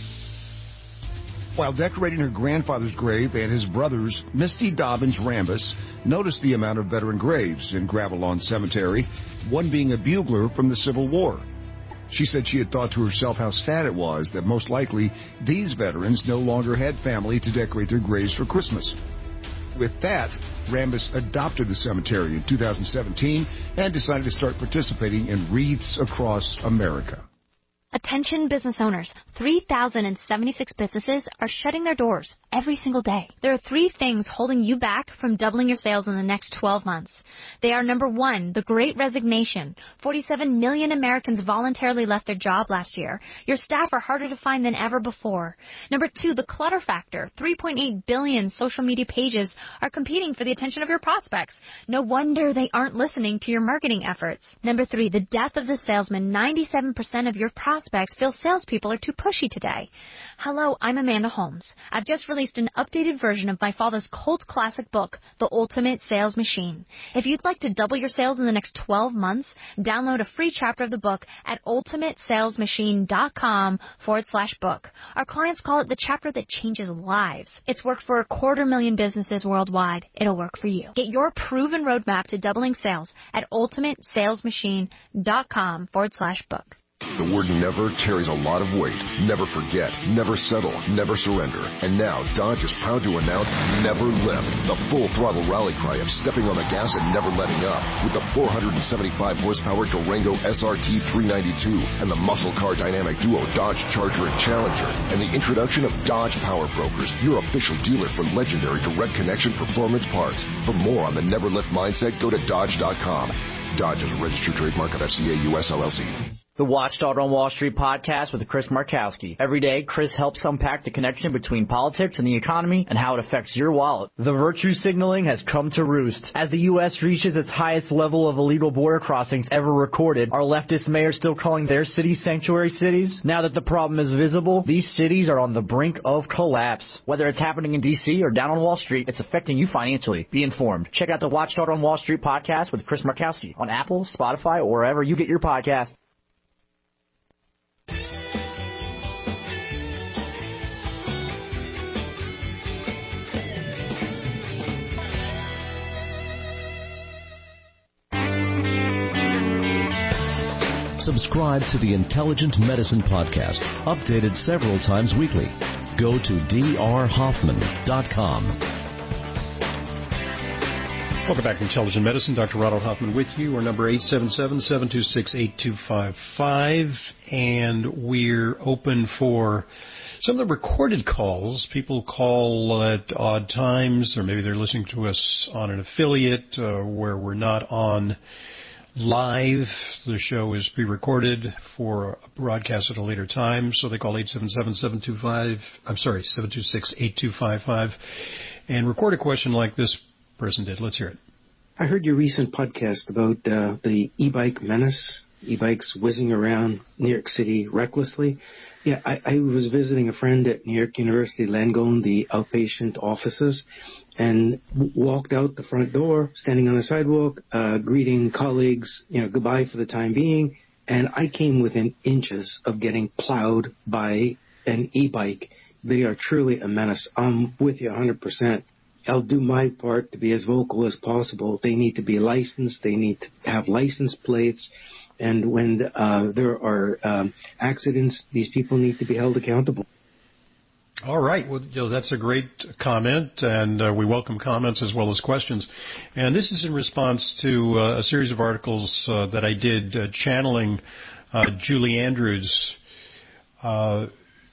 While decorating her grandfather's grave and his brother's, Misty Dobbins Rambus noticed the amount of veteran graves in Gravel Lawn Cemetery, one being a bugler from the Civil War. She said she had thought to herself how sad it was that most likely these veterans no longer had family to decorate their graves for Christmas. With that, Rambus adopted the cemetery in two thousand seventeen and decided to start participating in wreaths across America. Attention business owners, three thousand seventy-six businesses are shutting their doors every single day. There are three things holding you back from doubling your sales in the next twelve months. They are number one, the Great Resignation. forty-seven million Americans voluntarily left their job last year. Your staff are harder to find than ever before. Number two, the clutter factor. three point eight billion social media pages are competing for the attention of your prospects. No wonder they aren't listening to your marketing efforts. Number three, the death of the salesman. ninety-seven percent of your prospects feel salespeople are too pushy today. Hello, I'm Amanda Holmes. I've just released an updated version of my father's cult classic book, The Ultimate Sales Machine. If you'd like to double your sales in the next twelve months, download a free chapter of the book at ultimate sales machine dot com forward slash book. Our clients call it the chapter that changes lives. It's worked for a quarter million businesses worldwide. It'll work for you. Get your proven roadmap to doubling sales at ultimate sales machine dot com forward slash book. The word never carries a lot of weight. Never forget, never settle, never surrender. And now, Dodge is proud to announce Never Lift, the full-throttle rally cry of stepping on the gas and never letting up. With the four hundred seventy-five horsepower Durango S R T three ninety-two and the muscle car dynamic duo Dodge Charger and Challenger, and the introduction of Dodge Power Brokers, your official dealer for legendary direct connection performance parts. For more on the Never Lift mindset, go to Dodge dot com. Dodge is a registered trademark of F C A U S L L C. The Watchdog on Wall Street podcast with Chris Markowski. Every day, Chris helps unpack the connection between politics and the economy and how it affects your wallet. The virtue signaling has come to roost. As the U S reaches its highest level of illegal border crossings ever recorded, are leftist mayors still calling their cities sanctuary cities? Now that the problem is visible, these cities are on the brink of collapse. Whether it's happening in D C or down on Wall Street, it's affecting you financially. Be informed. Check out the Watchdog on Wall Street podcast with Chris Markowski on Apple, Spotify, or wherever you get your podcast. Subscribe to the Intelligent Medicine Podcast, updated several times weekly. Go to d r hoffman dot com. Welcome back to Intelligent Medicine. Doctor Ronald Hoffman with you. Our number eight seven seven, seven two six, eight two five five. And we're open for some of the recorded calls. People call at odd times, or maybe they're listening to us on an affiliate uh, where we're not on live. The show is pre-recorded for a broadcast at a later time. So they call eight seven seven, seven two five, I'm sorry, seven two six, eight two five five and record a question like this person did. Let's hear it. I heard your recent podcast about uh, the e-bike menace, e-bikes whizzing around New York City recklessly. Yeah, I, I was visiting a friend at New York University Langone, the outpatient offices, and w- walked out the front door, standing on the sidewalk, uh, greeting colleagues, you know, goodbye for the time being, and I came within inches of getting plowed by an e-bike. They are truly a menace. I'm with you one hundred percent. I'll do my part to be as vocal as possible. They need to be licensed. They need to have license plates. And when uh, there are um, accidents, these people need to be held accountable. All right. Well, you know, that's a great comment, and uh, we welcome comments as well as questions. And this is in response to uh, a series of articles uh, that I did uh, channeling uh, Julie Andrews. Uh,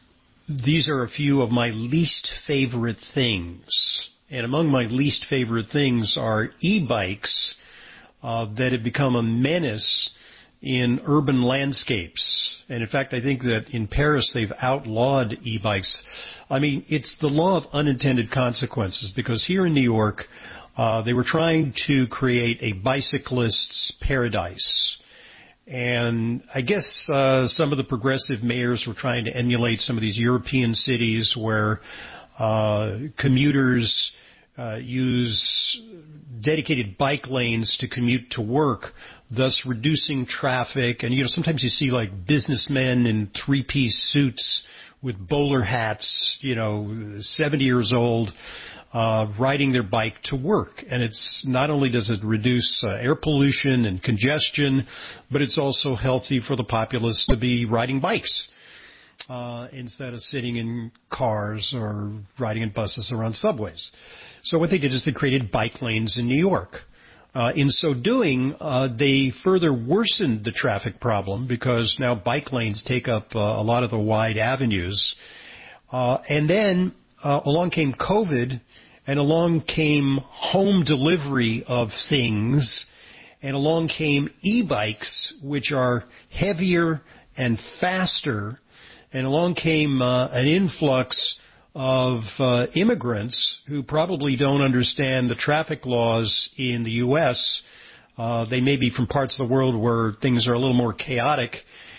these are a few of my least favorite things. And among my least favorite things are e-bikes uh, that have become a menace in urban landscapes. And in fact, I think that in Paris they've outlawed e-bikes. I mean, it's the law of unintended consequences, because here in New York, uh, they were trying to create a bicyclist's paradise. And I guess uh, some of the progressive mayors were trying to emulate some of these European cities where uh, commuters Uh, use dedicated bike lanes to commute to work, thus reducing traffic. And, you know, sometimes you see like businessmen in three-piece suits with bowler hats, you know, seventy years old, uh, riding their bike to work. And it's not only does it reduce uh, air pollution and congestion, but it's also healthy for the populace to be riding bikes uh, instead of sitting in cars or riding in buses or on subways. So what they did is they created bike lanes in New York. Uh, in so doing, uh, they further worsened the traffic problem, because now bike lanes take up uh, a lot of the wide avenues. Uh, and then uh, along came COVID, and along came home delivery of things, and along came e-bikes, which are heavier and faster, and along came uh, an influx of uh, immigrants who probably don't understand the traffic laws in the U S. Uh, they may be from parts of the world where things are a little more chaotic.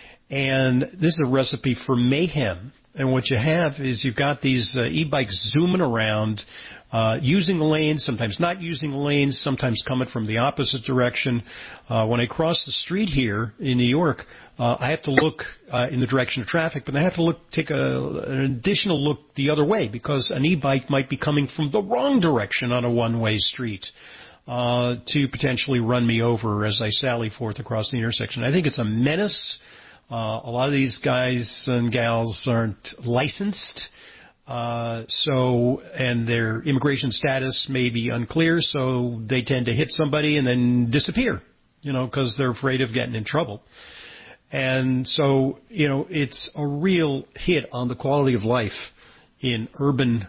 And this is a recipe for mayhem. And what you have is you've got these uh, e-bikes zooming around, uh, using the lanes, sometimes not using the lanes, sometimes coming from the opposite direction. Uh, when I cross the street here in New York, uh, I have to look uh, in the direction of traffic, but I have to look, take a, an additional look the other way, because an e-bike might be coming from the wrong direction on a one-way street uh, to potentially run me over as I sally forth across the intersection. I think it's a menace. Uh, a lot of these guys and gals aren't licensed, uh, so, and their immigration status may be unclear, so they tend to hit somebody and then disappear, you know, because they're afraid of getting in trouble. And so, you know, it's a real hit on the quality of life in urban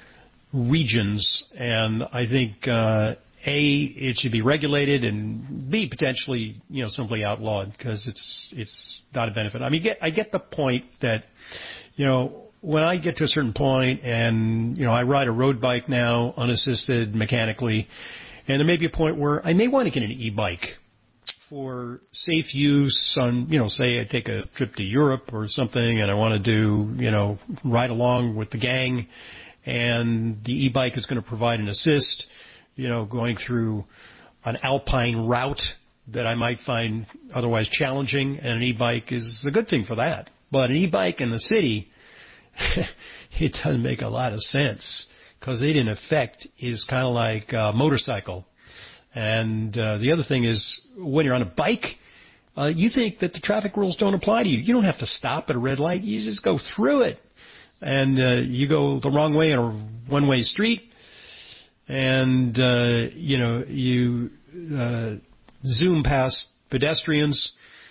regions, and I think, uh, A, it should be regulated, and B, potentially, you know, simply outlawed, because it's it's not a benefit. I mean, get, I get the point that, you know, when I get to a certain point, and, you know, I ride a road bike now, unassisted mechanically, and there may be a point where I may want to get an e-bike for safe use on, you know, say I take a trip to Europe or something, and I want to do, you know, ride along with the gang, and the e-bike is going to provide an assist, you know, going through an alpine route that I might find otherwise challenging, and an e-bike is a good thing for that. But an e-bike in the city, it doesn't make a lot of sense, because it, in effect, is kind of like a motorcycle. And uh, the other thing is, when you're on a bike, uh, you think that the traffic rules don't apply to you. You don't have to stop at a red light. You just go through it. And uh, you go the wrong way on a one-way street, and, uh, you know, you uh, zoom past pedestrians.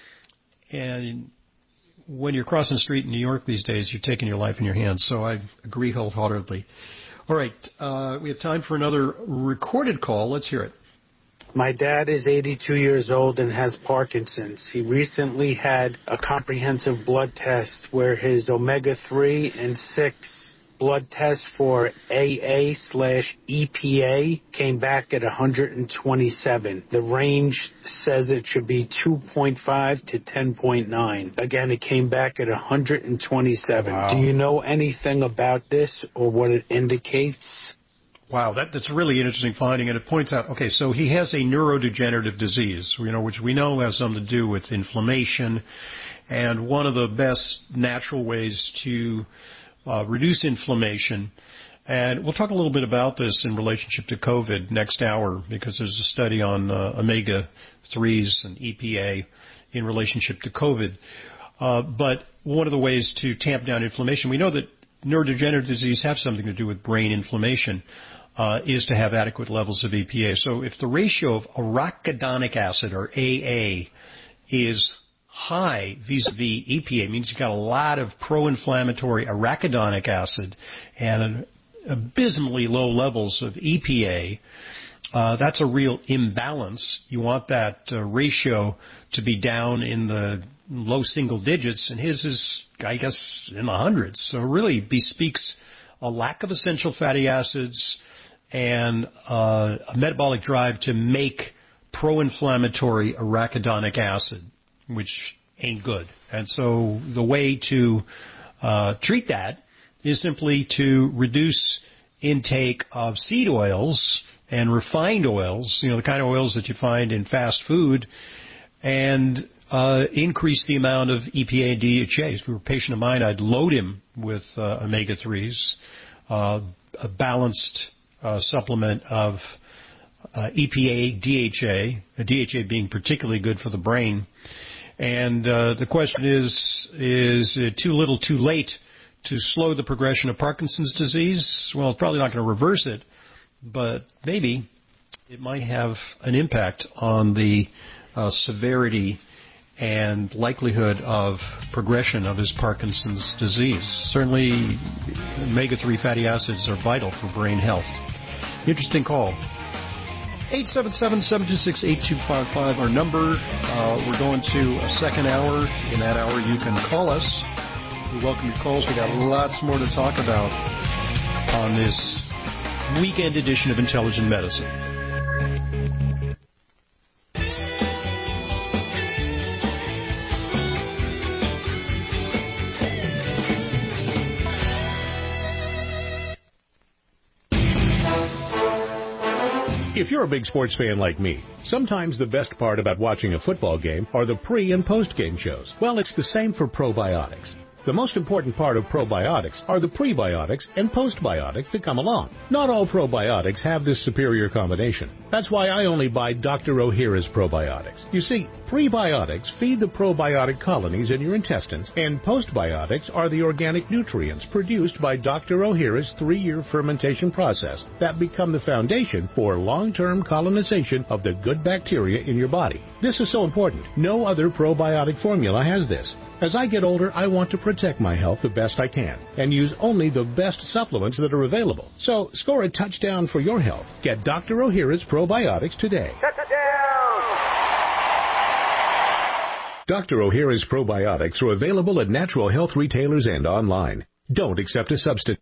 And when you're crossing the street in New York these days, you're taking your life in your hands. So I agree wholeheartedly. All right, uh, we have time for another recorded call. Let's hear it. My dad is eighty-two years old and has Parkinson's. He recently had a comprehensive blood test where his omega three and six blood test for A A slash E P A came back at one hundred twenty-seven. The range says it should be two point five to ten point nine. Again, it came back at one hundred twenty-seven. Wow. Do you know anything about this or what it indicates? Wow, that, that's a really interesting finding, and it points out, okay, so he has a neurodegenerative disease, you know, which we know has something to do with inflammation, and one of the best natural ways to uh, reduce inflammation, and we'll talk a little bit about this in relationship to COVID next hour, because there's a study on uh, omega threes and E P A in relationship to COVID. Uh, but one of the ways to tamp down inflammation, we know that neurodegenerative disease have something to do with brain inflammation. Uh, is to have adequate levels of E P A. So if the ratio of arachidonic acid, or A A, is high vis-a-vis E P A, means you've got a lot of pro-inflammatory arachidonic acid and an abysmally low levels of E P A, uh, that's a real imbalance. You want that uh, ratio to be down in the low single digits, and his is, I guess, in the hundreds. So it really bespeaks a lack of essential fatty acids and uh, a metabolic drive to make pro-inflammatory arachidonic acid, which ain't good. And so the way to uh, treat that is simply to reduce intake of seed oils and refined oils, you know, the kind of oils that you find in fast food, and uh, increase the amount of E P A and D H A. If you were a patient of mine, I'd load him with uh, omega threes, uh, a balanced uh, supplement of uh, E P A, D H A, D H A being particularly good for the brain. And uh, the question is, is it too little too late to slow the progression of Parkinson's disease? Well, it's probably not going to reverse it, but maybe it might have an impact on the uh, severity and likelihood of progression of his Parkinson's disease. Certainly, omega three fatty acids are vital for brain health. Interesting call. eight seven seven, seven two six, eight two five five, our number. Uh, we're going to a second hour. In that hour, you can call us. We welcome your calls. We got lots more to talk about on this weekend edition of Intelligent Medicine. If you're a big sports fan like me, sometimes the best part about watching a football game are the pre- and post-game shows. Well, it's the same for probiotics. The most important part of probiotics are the prebiotics and postbiotics that come along. Not all probiotics have this superior combination. That's why I only buy Doctor Ohhira's probiotics. You see, prebiotics feed the probiotic colonies in your intestines, and postbiotics are the organic nutrients produced by Doctor Ohhira's three-year fermentation process that become the foundation for long-term colonization of the good bacteria in your body. This is so important. No other probiotic formula has this. As I get older, I want to protect my health the best I can and use only the best supplements that are available. So score a touchdown for your health. Get Doctor Ohhira's probiotics today. Touchdown! Doctor Ohhira's probiotics are available at natural health retailers and online. Don't accept a substitute.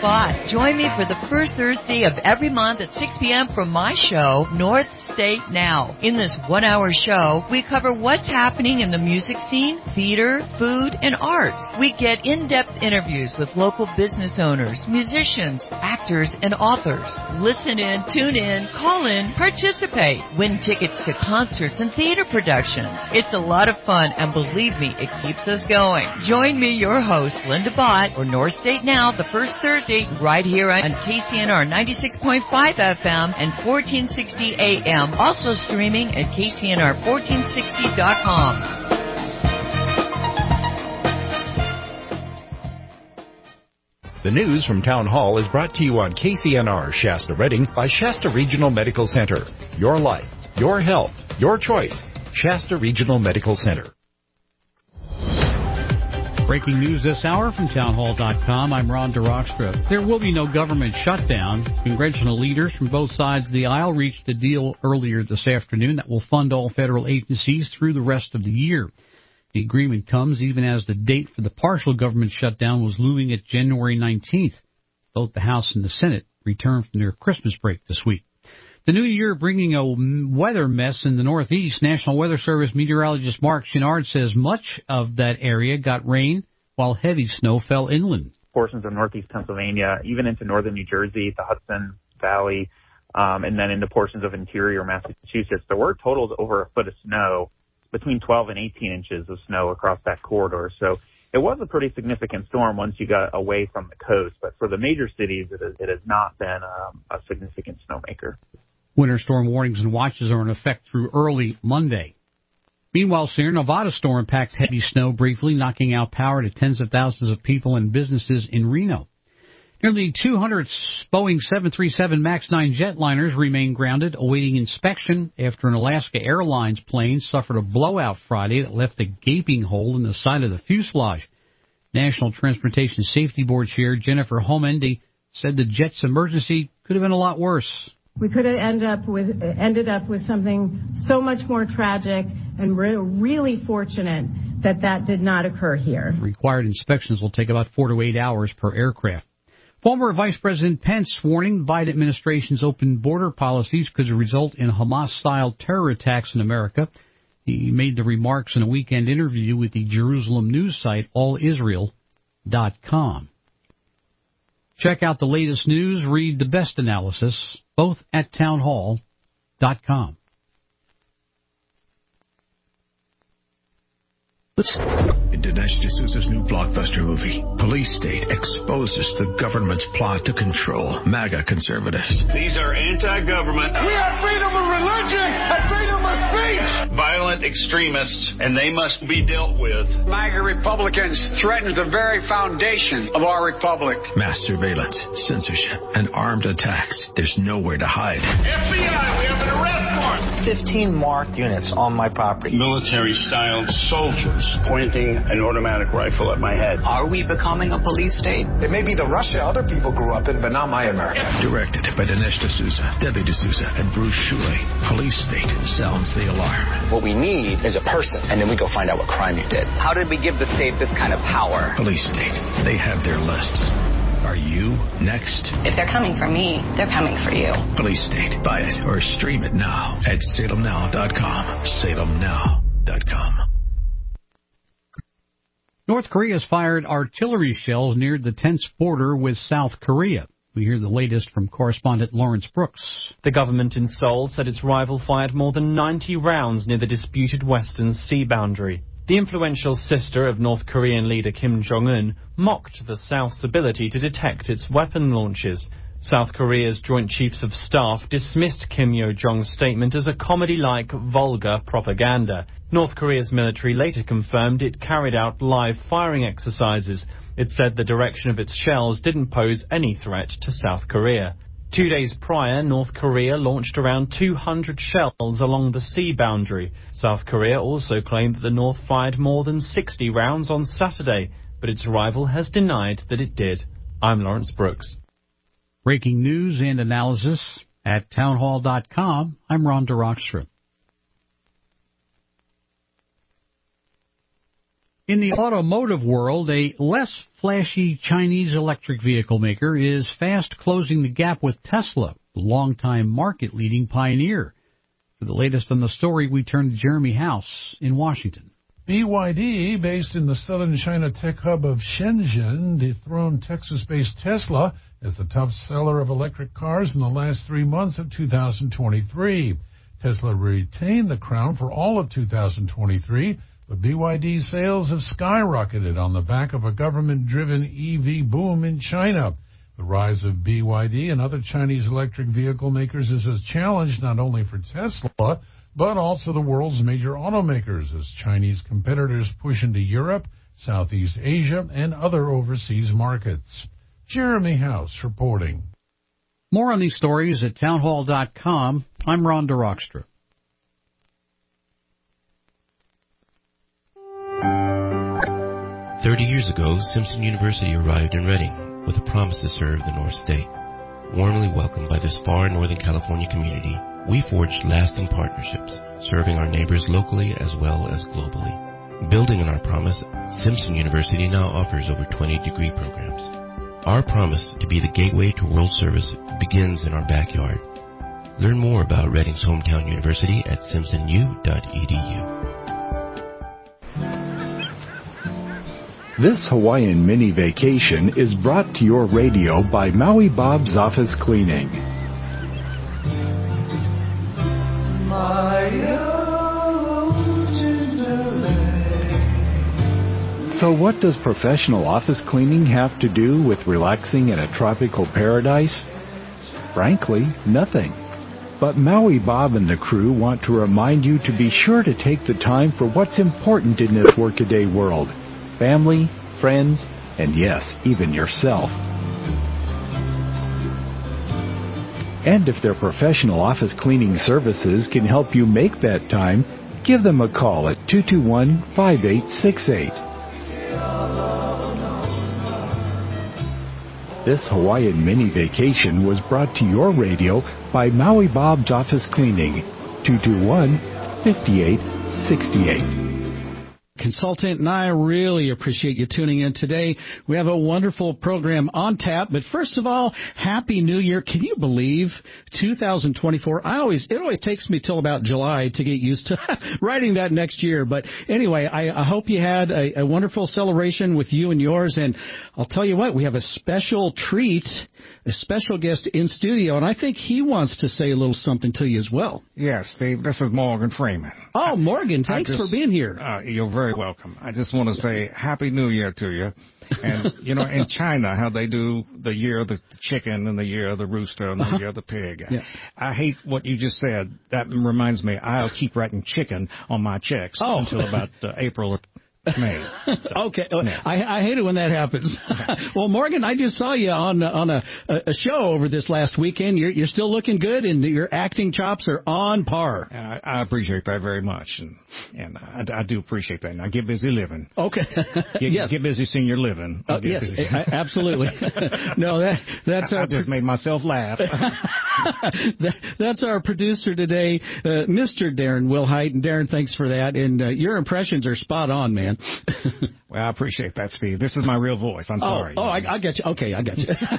DeBott. Join me for the first Thursday of every month at six p.m. for my show, North State Now. In this one-hour show, we cover what's happening in the music scene, theater, food, and arts. We get in-depth interviews with local business owners, musicians, actors, and authors. Listen in, tune in, call in, participate, win tickets to concerts and theater productions. It's a lot of fun, and believe me, it keeps us going. Join me, your host, Linda Bott, for North State Now the first Thursday right here on K C N R ninety-six point five F M and fourteen sixty A M. Also streaming at K C N R fourteen sixty dot com. The news from Town Hall is brought to you on K C N R Shasta Redding by Shasta Regional Medical Center. Your life, your health, your choice. Shasta Regional Medical Center. Breaking news this hour from town hall dot com. I'm Ron DeRockstra. There will be no government shutdown. Congressional leaders from both sides of the aisle reached a deal earlier this afternoon that will fund all federal agencies through the rest of the year. The agreement comes even as the date for the partial government shutdown was looming at January nineteenth. Both the House and the Senate returned from their Christmas break this week. The new year bringing a weather mess in the Northeast. National Weather Service meteorologist Mark Chenard says much of that area got rain while heavy snow fell inland. Portions of northeast Pennsylvania, even into northern New Jersey, the Hudson Valley, um, and then into portions of interior Massachusetts. There were totals over a foot of snow, between twelve and eighteen inches of snow across that corridor. So it was a pretty significant storm once you got away from the coast. But for the major cities, it, is, it has not been um, a significant snowmaker. Winter storm warnings and watches are in effect through early Monday. Meanwhile, Sierra Nevada storm packed heavy snow briefly, knocking out power to tens of thousands of people and businesses in Reno. Nearly two hundred Boeing seven thirty-seven MAX nine jetliners remain grounded, awaiting inspection after an Alaska Airlines plane suffered a blowout Friday that left a gaping hole in the side of the fuselage. National Transportation Safety Board Chair Jennifer Homendy said the jet's emergency could have been a lot worse. We could have ended up with ended up with something so much more tragic, and we're really fortunate that that did not occur here. Required inspections will take about four to eight hours per aircraft. Former Vice President Pence warning the Biden administration's open border policies could result in Hamas-style terror attacks in America. He made the remarks in a weekend interview with the Jerusalem news site all israel dot com. Check out the latest news, read the best analysis, both at town hall dot com. In Dinesh D'Souza's new blockbuster movie, Police State exposes the government's plot to control MAGA conservatives. These are anti-government. We have freedom of religion and freedom of speech. Violent extremists, and they must be dealt with. MAGA Republicans threaten the very foundation of our republic. Mass surveillance, censorship, and armed attacks. There's nowhere to hide. F B I, we have an arrest warrant. Fifteen marked units on my property. Military-styled soldiers pointing an automatic rifle at my head. Are we becoming a police state? It may be the Russia other people grew up in, but not my America. Directed by Dinesh D'Souza, Debbie D'Souza, and Bruce Shuley, Police State sounds the alarm. What we need is a person, and then we go find out what crime you did. How did we give the state this kind of power? Police State, they have their lists. Are you next? If they're coming for me, they're coming for you. Police State. Buy it or stream it now at salem now dot com. salem now dot com. North Korea has fired artillery shells near the tense border with South Korea. We hear the latest from correspondent Lawrence Brooks. The government in Seoul said its rival fired more than ninety rounds near the disputed western sea boundary. The influential sister of North Korean leader Kim Jong-un mocked the South's ability to detect its weapon launches. South Korea's Joint Chiefs of Staff dismissed Kim Yo-jong's statement as a comedy-like, vulgar propaganda. North Korea's military later confirmed it carried out live firing exercises. It said the direction of its shells didn't pose any threat to South Korea. Two days prior, North Korea launched around two hundred shells along the sea boundary. South Korea also claimed that the North fired more than sixty rounds on Saturday, but its rival has denied that it did. I'm Lawrence Brooks. Breaking news and analysis at town hall dot com. I'm Ron DeRockstra. In the automotive world, a less flashy Chinese electric vehicle maker is fast closing the gap with Tesla, the longtime market-leading pioneer. For the latest on the story, we turn to Jeremy House in Washington. B Y D, based in the southern China tech hub of Shenzhen, dethroned Texas-based Tesla as the top seller of electric cars in the last three months of two thousand twenty-three. Tesla retained the crown for all of two thousand twenty-three, but B Y D sales have skyrocketed on the back of a government-driven E V boom in China. The rise of B Y D and other Chinese electric vehicle makers is a challenge not only for Tesla, but also the world's major automakers as Chinese competitors push into Europe, Southeast Asia, and other overseas markets. Jeremy House reporting. More on these stories at townhall dot com. I'm Ron DeRockstra. Thirty years ago, Simpson University arrived in Reading with a promise to serve the North State. Warmly welcomed by this far Northern California community, we forged lasting partnerships, serving our neighbors locally as well as globally. Building on our promise, Simpson University now offers over twenty degree programs. Our promise to be the gateway to world service begins in our backyard. Learn more about Reading's hometown university at simpson u dot e d u. This Hawaiian mini vacation is brought to your radio by Maui Bob's Office Cleaning. So what does professional office cleaning have to do with relaxing in a tropical paradise? Frankly, nothing. But Maui Bob and the crew want to remind you to be sure to take the time for what's important in this workaday world. Family, friends, and yes, even yourself. And if their professional office cleaning services can help you make that time, give them a call at two two one, five eight six eight. This Hawaiian mini vacation was brought to your radio by Maui Bob's Office Cleaning, two two one, five eight six eight. Consultant and I really appreciate you tuning in today. We have a wonderful program on tap, but first of all, Happy New Year. Can you believe two thousand twenty-four? I always, it always takes me till about July to get used to writing that next year. But anyway, I, I hope you had a, a wonderful celebration with you and yours. And I'll tell you what, we have a special treat, a special guest in studio, and I think he wants to say a little something to you as well. Yes, Steve, this is Morgan Freeman. Oh, Morgan, thanks just, for being here. Uh, you're very welcome. I just want to say Happy New Year to you. And, you know, in China, how they do the year of the chicken and the year of the rooster and the uh-huh. year of the pig. Yeah. I hate what you just said. That reminds me, I'll keep writing chicken on my checks oh. until about uh, April or May. So, okay, yeah. I, I hate it when that happens. Well, Morgan, I just saw you on on a, a show over this last weekend. You're you're still looking good, and your acting chops are on par. I, I appreciate that very much, and and I, I do appreciate that. Now get busy living. Okay. Get, yes. get busy senior living. Uh, yes, I, absolutely. No, that that's I, our I just made myself laugh. that, that's our producer today, uh, Mister Darren Wilhite, and Darren, thanks for that. And uh, your impressions are spot on, man. Well, I appreciate that, Steve. This is my real voice. I'm oh, sorry. Oh, I, I got you. Okay, I got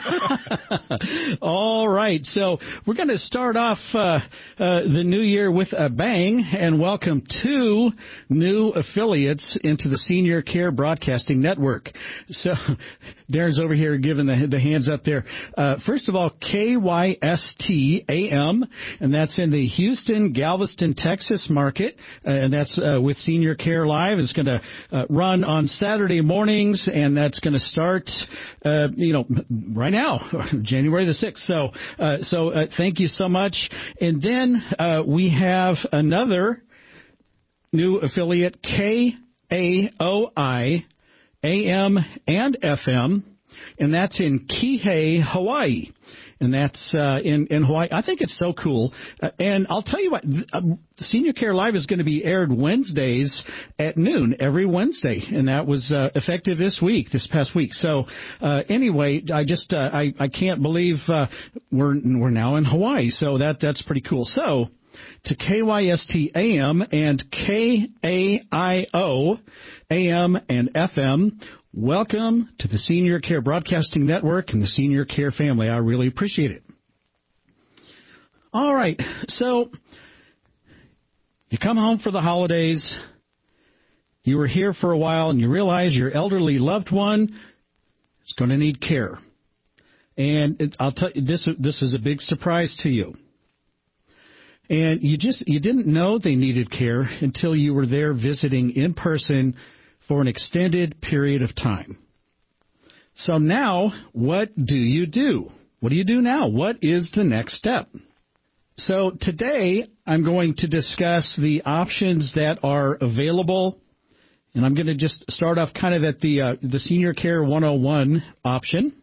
you. All right. So we're going to start off uh, uh, the new year with a bang and welcome two new affiliates into the Senior Care Broadcasting Network. So Darren's over here giving the, the hands up there. Uh, first of all, K Y S T A M, and that's in the Houston, Galveston, Texas market, uh, and that's uh, with Senior Care Live. It's going to uh, run on Saturday mornings, and that's going to start, uh, you know, right now, January the sixth. So, uh, so uh, thank you so much. And then uh, we have another new affiliate, K A O I, A M and F M, and that's in Kihei, Hawaii. And that's uh, in, in Hawaii. I think it's so cool. Uh, and I'll tell you what, uh, Senior Care Live is going to be aired Wednesdays at noon, every Wednesday. And that was uh, effective this week, this past week. So uh, anyway, I just uh, I, I can't believe uh, we're we're now in Hawaii. So that that's pretty cool. So to K Y S T A M and K A I O A M and F M. Welcome to the Senior Care Broadcasting Network and the Senior Care family. I really appreciate it. All right, so you come home for the holidays, you were here for a while, and you realize your elderly loved one is going to need care. And it, I'll tell you, this this is a big surprise to you. And you just you didn't know they needed care until you were there visiting in person for an extended period of time. So now, what do you do? What do you do now? What is the next step? So today, I'm going to discuss the options that are available, and I'm going to just start off kind of at the uh, the Senior Care one oh one option.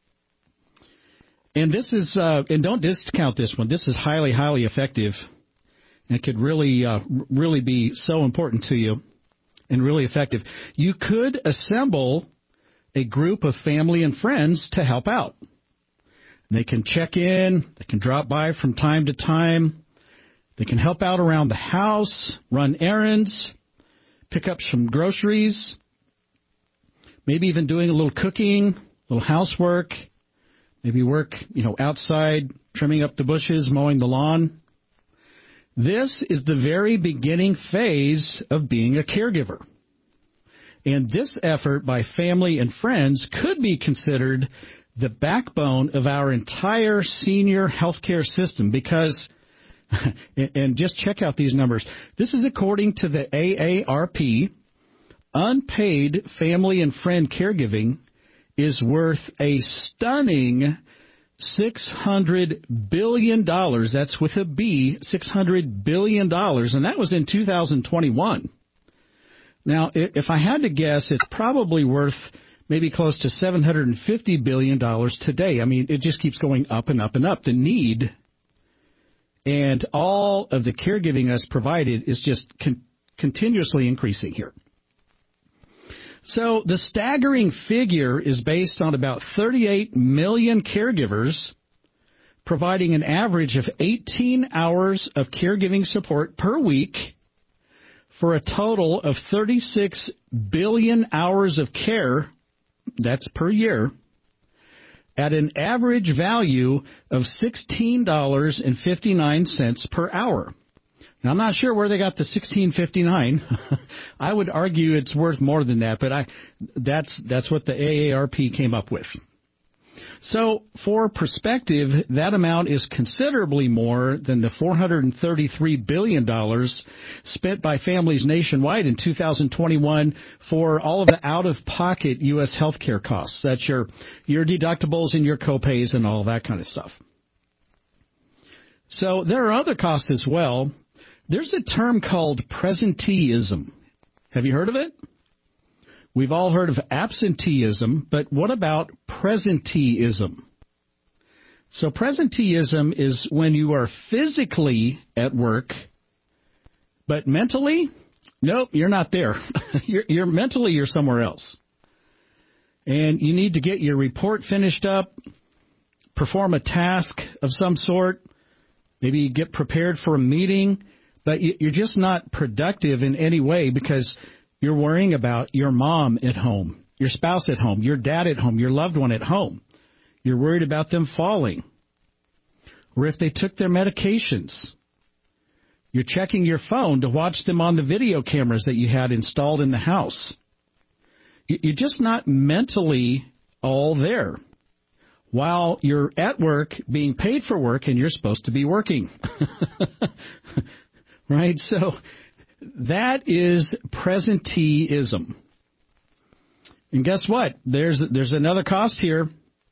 And this is, uh, and don't discount this one. This is highly, highly effective, and could really, uh, really be so important to you, and really effective. You could assemble a group of family and friends to help out. They can check in, they can drop by from time to time, they can help out around the house, run errands, pick up some groceries, maybe even doing a little cooking, a little housework, maybe work, you know, outside, trimming up the bushes, mowing the lawn. This is the very beginning phase of being a caregiver. And this effort by family and friends could be considered the backbone of our entire senior healthcare system because, and just check out these numbers. This is according to the A A R P, unpaid family and friend caregiving is worth a stunning six hundred billion dollars. That's with a B, six hundred billion dollars, and that was in two thousand twenty-one. Now, if I had to guess, it's probably worth maybe close to seven hundred fifty billion dollars today. I mean, it just keeps going up and up and up. The need and all of the caregiving that's provided is just con- continuously increasing here. So the staggering figure is based on about thirty-eight million caregivers providing an average of eighteen hours of caregiving support per week for a total of thirty-six billion hours of care, that's per year, at an average value of sixteen dollars and fifty-nine cents per hour. Now, I'm not sure where they got the sixteen fifty-nine. I would argue it's worth more than that, but I that's that's what the A A R P came up with. So, for perspective, that amount is considerably more than the four hundred thirty-three billion dollars spent by families nationwide in two thousand twenty-one for all of the out-of-pocket U S healthcare costs. That's your, your deductibles and your copays and all that kind of stuff. So, there are other costs as well. There's a term called presenteeism. Have you heard of it? We've all heard of absenteeism, but what about presenteeism? So presenteeism is when you are physically at work, but mentally, nope, you're not there. you're, you're mentally, you're somewhere else. And you need to get your report finished up, perform a task of some sort, maybe get prepared for a meeting, but you're just not productive in any way because you're worrying about your mom at home, your spouse at home, your dad at home, your loved one at home. You're worried about them falling, or if they took their medications. You're checking your phone to watch them on the video cameras that you had installed in the house. You're just not mentally all there while you're at work being paid for work and you're supposed to be working. Right? So that is presenteeism. And guess what? There's there's another cost here.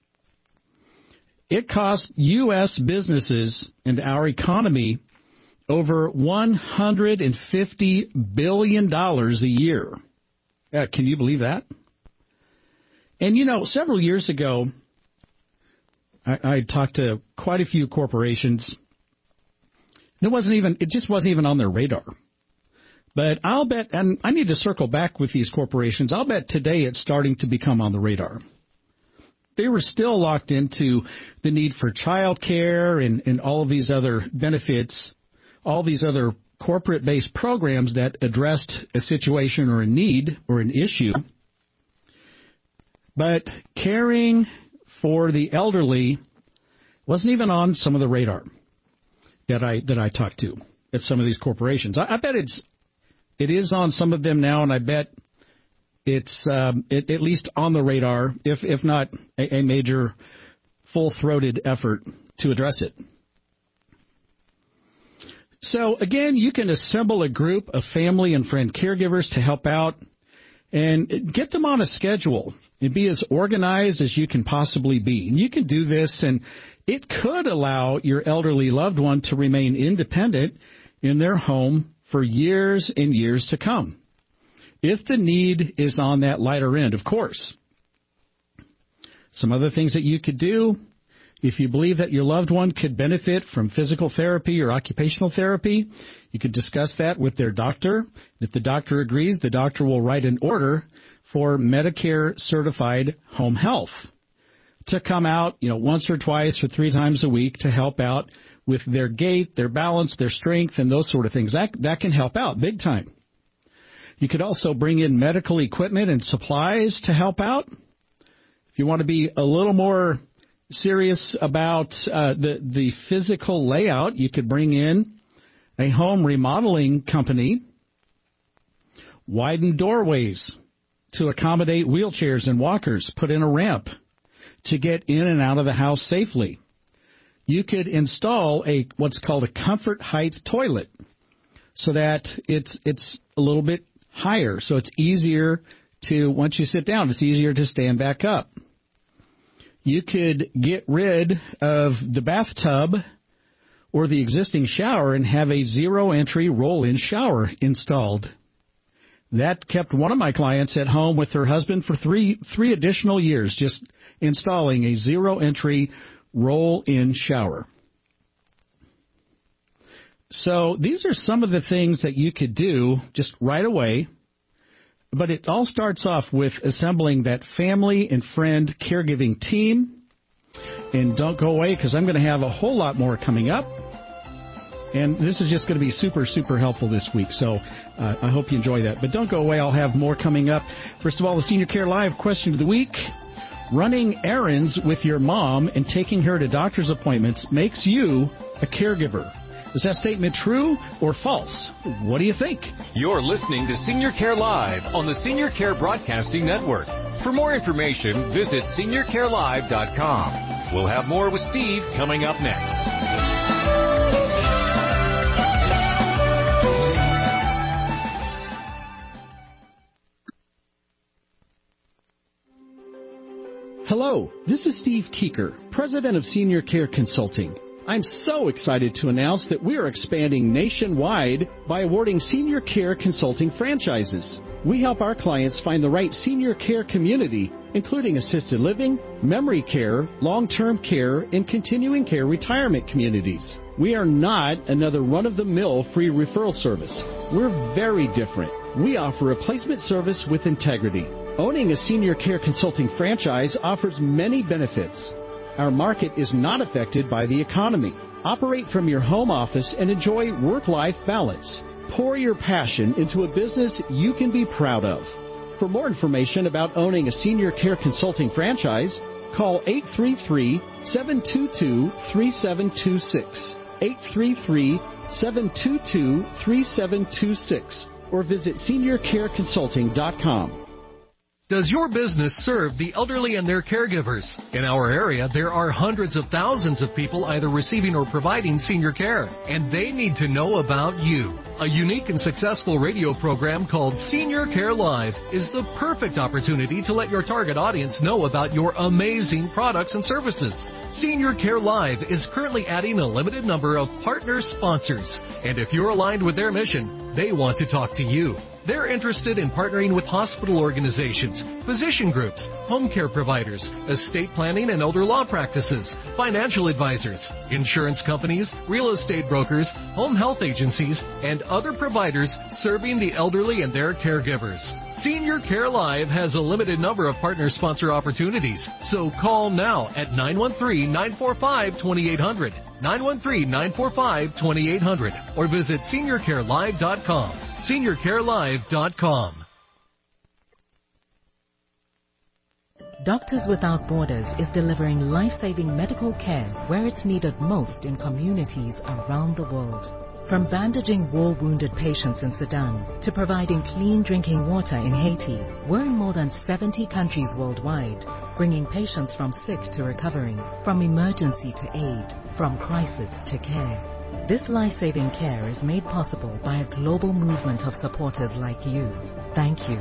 It costs U S businesses and our economy over one hundred fifty billion dollars a year. Uh, can you believe that? And, you know, several years ago, I, I talked to quite a few corporations. It wasn't even, it just wasn't even on their radar. But I'll bet, and I need to circle back with these corporations, I'll bet today it's starting to become on the radar. They were still locked into the need for child care and, and all of these other benefits all these other corporate-based programs that addressed a situation or a need or an issue. But caring for the elderly wasn't even on some of the radar that I that I talked to at some of these corporations. I, I bet it's it is on some of them now, and I bet it's um, it, at least on the radar, if if not a, a major full-throated effort to address it. So again, you can assemble a group of family and friend caregivers to help out and get them on a schedule and be as organized as you can possibly be. And you can do this, and it could allow your elderly loved one to remain independent in their home for years and years to come, if the need is on that lighter end, of course. Some other things that you could do, if you believe that your loved one could benefit from physical therapy or occupational therapy, you could discuss that with their doctor. If the doctor agrees, the doctor will write an order for Medicare-certified home health to come out, you know, once or twice or three times a week to help out with their gait, their balance, their strength, and those sort of things. That that can help out big time. You could also bring in medical equipment and supplies to help out. If you want to be a little more serious about uh, the the physical layout, you could bring in a home remodeling company, widen doorways to accommodate wheelchairs and walkers, put in a ramp to get in and out of the house safely. You could install a what's called a comfort height toilet so that it's it's a little bit higher, so it's easier to, once you sit down, it's easier to stand back up. You could get rid of the bathtub or the existing shower and have a zero-entry roll-in shower installed. That kept one of my clients at home with her husband for three three additional years, just installing a zero-entry roll-in shower. So these are some of the things that you could do just right away, but it all starts off with assembling that family and friend caregiving team. And don't go away, because I'm going to have a whole lot more coming up. And this is just going to be super, super helpful this week, so uh, I hope you enjoy that. But don't go away. I'll have more coming up. First of all, the Senior Care Live question of the week. Running errands with your mom and taking her to doctor's appointments makes you a caregiver. Is that statement true or false? What do you think? You're listening to Senior Care Live on the Senior Care Broadcasting Network. For more information, visit senior care live dot com. We'll have more with Steve coming up next. Hello, this is Steve Keeker, President of Senior Care Consulting. I'm so excited to announce that we are expanding nationwide by awarding senior care consulting franchises. We help our clients find the right senior care community, including assisted living, memory care, long-term care, and continuing care retirement communities. We are not another run-of-the-mill free referral service. We're very different. We offer a placement service with integrity. Owning a senior care consulting franchise offers many benefits. Our market is not affected by the economy. Operate from your home office and enjoy work-life balance. Pour your passion into a business you can be proud of. For more information about owning a senior care consulting franchise, call eight three three, seven two two, three seven two six, eight three three, seven two two, three seven two six, or visit senior care consulting dot com. Does your business serve the elderly and their caregivers? In our area, there are hundreds of thousands of people either receiving or providing senior care, and they need to know about you. A unique and successful radio program called Senior Care Live is the perfect opportunity to let your target audience know about your amazing products and services. Senior Care Live is currently adding a limited number of partner sponsors, and if you're aligned with their mission, they want to talk to you. They're interested in partnering with hospital organizations, physician groups, home care providers, estate planning and elder law practices, financial advisors, insurance companies, real estate brokers, home health agencies, and other providers serving the elderly and their caregivers. Senior Care Live has a limited number of partner sponsor opportunities, so call now at nine one three, nine four five, two eight zero zero. nine one three, nine four five, two eight zero zero or visit senior care live dot com. senior care live dot com. Doctors Without Borders is delivering life-saving medical care where it's needed most in communities around the world. From bandaging war-wounded patients in Sudan to providing clean drinking water in Haiti, we're in more than seventy countries worldwide, bringing patients from sick to recovering, from emergency to aid, from crisis to care. This life-saving care is made possible by a global movement of supporters like you. Thank you.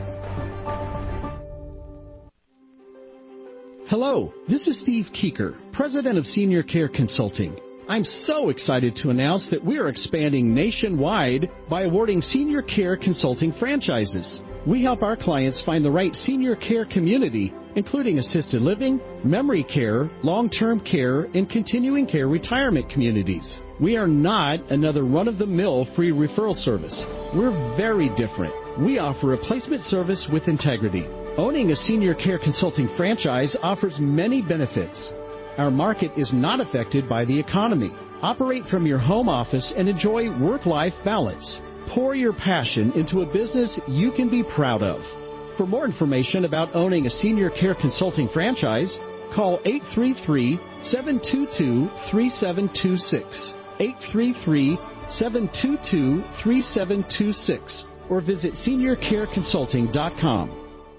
Hello, this is Steve Keeker, President of Senior Care Consulting. I'm so excited to announce that we are expanding nationwide by awarding senior care consulting franchises. We help our clients find the right senior care community, including assisted living, memory care, long-term care, and continuing care retirement communities. We are not another run-of-the-mill free referral service. We're very different. We offer a placement service with integrity. Owning a senior care consulting franchise offers many benefits. Our market is not affected by the economy. Operate from your home office and enjoy work-life balance. Pour your passion into a business you can be proud of. For more information about owning a senior care consulting franchise, call eight three three, seven two two, three seven two six, eight three three, seven two two, three seven two six, or visit senior care consulting dot com.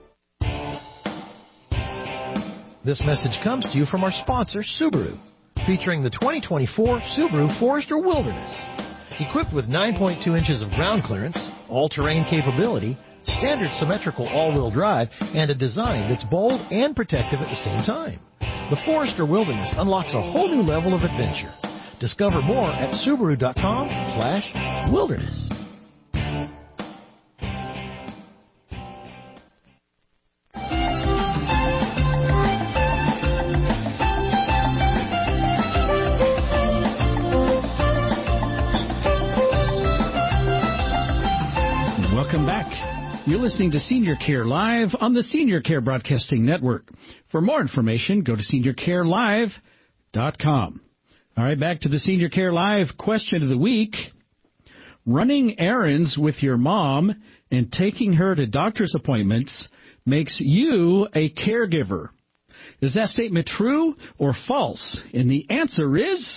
This message comes to you from our sponsor, Subaru, featuring the twenty twenty-four Subaru Forester Wilderness. Equipped with nine point two inches of ground clearance, all-terrain capability, standard symmetrical all-wheel drive, and a design that's bold and protective at the same time. The Forester Wilderness unlocks a whole new level of adventure. Discover more at Subaru dot com slash wilderness. Welcome back. You're listening to Senior Care Live on the Senior Care Broadcasting Network. For more information, go to senior care live dot com. All right, back to the Senior Care Live question of the week. Running errands with your mom and taking her to doctor's appointments makes you a caregiver. Is that statement true or false? And the answer is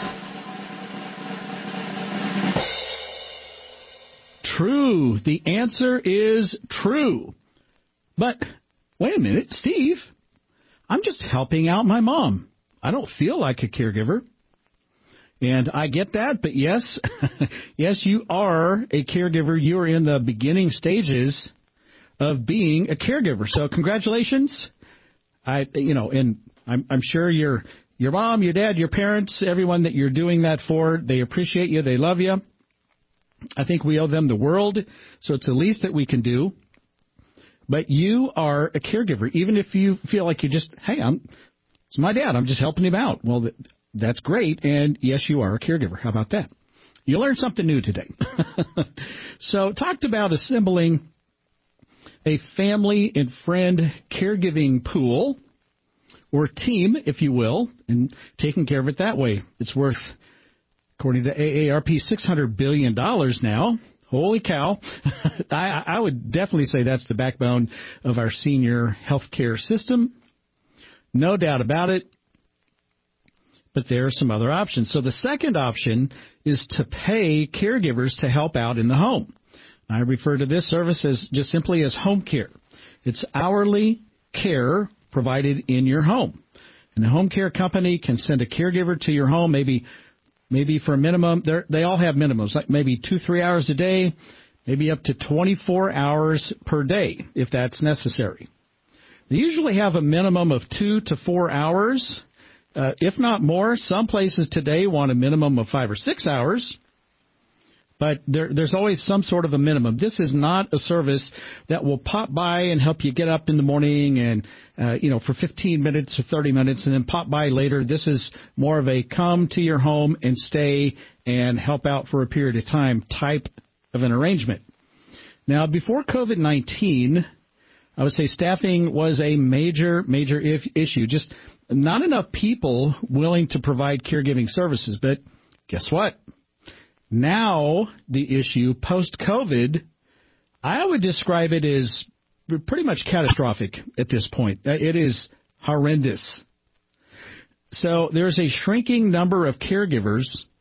true. The answer is true. But wait a minute, Steve. I'm just helping out my mom. I don't feel like a caregiver. And I get that, but yes, yes, you are a caregiver. You are in the beginning stages of being a caregiver. So congratulations. I, you know, and I'm, I'm sure your your mom, your dad, your parents, everyone that you're doing that for, they appreciate you. They love you. I think we owe them the world, so it's the least that we can do. But you are a caregiver, even if you feel like you just, hey, I'm, it's my dad, I'm just helping him out. Well, th- that's great, and yes, you are a caregiver. How about that? You learned something new today. So, talked about assembling a family and friend caregiving pool, or team, if you will, and taking care of it that way. It's worth, according to A A R P, six hundred billion dollars now. Holy cow. I, I would definitely say that's the backbone of our senior health care system. No doubt about it. But there are some other options. So the second option is to pay caregivers to help out in the home. I refer to this service as just simply as home care. It's hourly care provided in your home. And a home care company can send a caregiver to your home maybe Maybe for a minimum, they all have minimums, like maybe two, three hours a day, maybe up to twenty-four hours per day, if that's necessary. They usually have a minimum of two to four hours, uh, if not more. Some places today want a minimum of five or six hours, but there, there's always some sort of a minimum. This is not a service that will pop by and help you get up in the morning and, uh, you know, for fifteen minutes or thirty minutes and then pop by later. This is more of a come to your home and stay and help out for a period of time type of an arrangement. Now, before COVID nineteen, I would say staffing was a major, major if issue. Just not enough people willing to provide caregiving services. But Guess what? Now the issue post-COVID, I would describe it as pretty much catastrophic at this point. It is horrendous. So there's a shrinking number of caregivers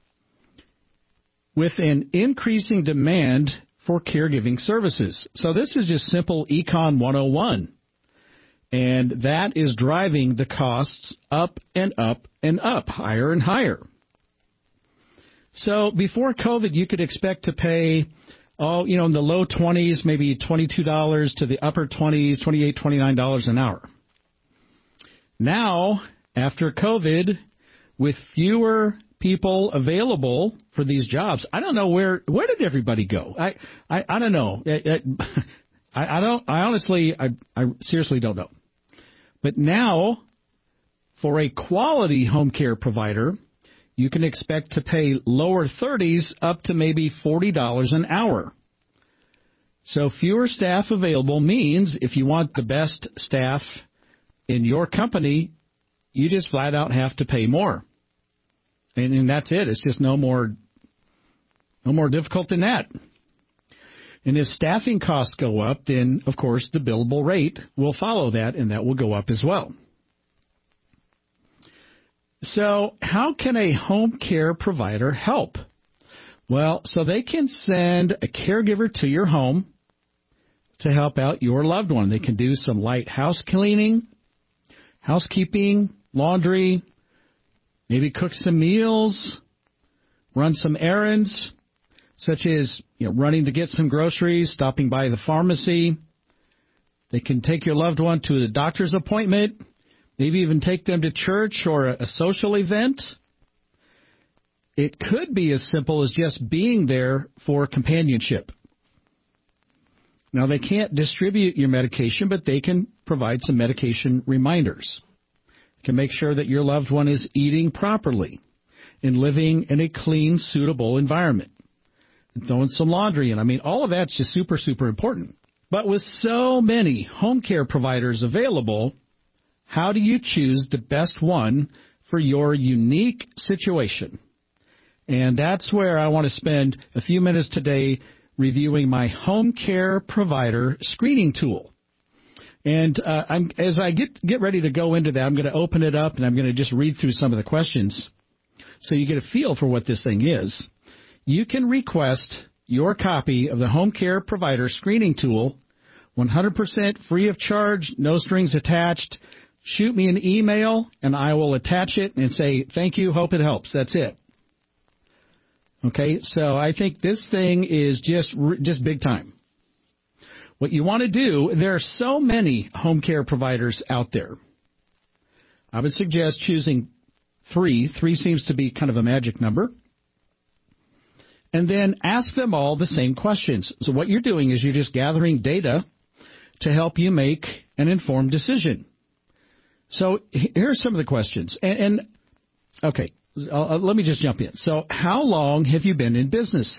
with an increasing demand for caregiving services. So this is just simple Econ one oh one. And that is driving the costs up and up and up, higher and higher. So before COVID, you could expect to pay, oh, you know, in the low twenties, maybe twenty-two dollars to the upper twenties, twenty-eight dollars, twenty-nine dollars an hour. Now, after COVID, with fewer people available for these jobs, I don't know where, where did everybody go? I, I, I don't know. I, I, I don't, I honestly, I, I seriously don't know. But now, for a quality home care provider, you can expect to pay lower thirties up to maybe forty dollars an hour. So fewer staff available means if you want the best staff in your company, you just flat out have to pay more. And, and that's it. It's just no more, no more difficult than that. And if staffing costs go up, then, of course, the billable rate will follow that, and that will go up as well. So how can a home care provider help? Well, so they can send a caregiver to your home to help out your loved one. They can do some light house cleaning, housekeeping, laundry, maybe cook some meals, run some errands, such as, you know, running to get some groceries, stopping by the pharmacy. They can take your loved one to the doctor's appointment, maybe even take them to church or a, a social event. It could be as simple as just being there for companionship. Now, they can't distribute your medication, but they can provide some medication reminders. They can make sure that your loved one is eating properly and living in a clean, suitable environment. Throwing some laundry in. I mean, all of that's just super, super important. But with so many home care providers available, how do you choose the best one for your unique situation? And that's where I want to spend a few minutes today reviewing my home care provider screening tool. And uh, I'm, as I get, get ready to go into that, I'm going to open it up and I'm going to just read through some of the questions so you get a feel for what this thing is. You can request your copy of the Home Care Provider Screening Tool, one hundred percent free of charge, no strings attached. Shoot me an email, and I will attach it and say, thank you, hope it helps. That's it. Okay, so I think this thing is just just big time. What you want to do, there are so many home care providers out there. I would suggest choosing three. Three seems to be kind of a magic number. And then ask them all the same questions. So what you're doing is you're just gathering data to help you make an informed decision. So here are some of the questions. And, and okay, uh, let me just jump in. So how long have you been in business?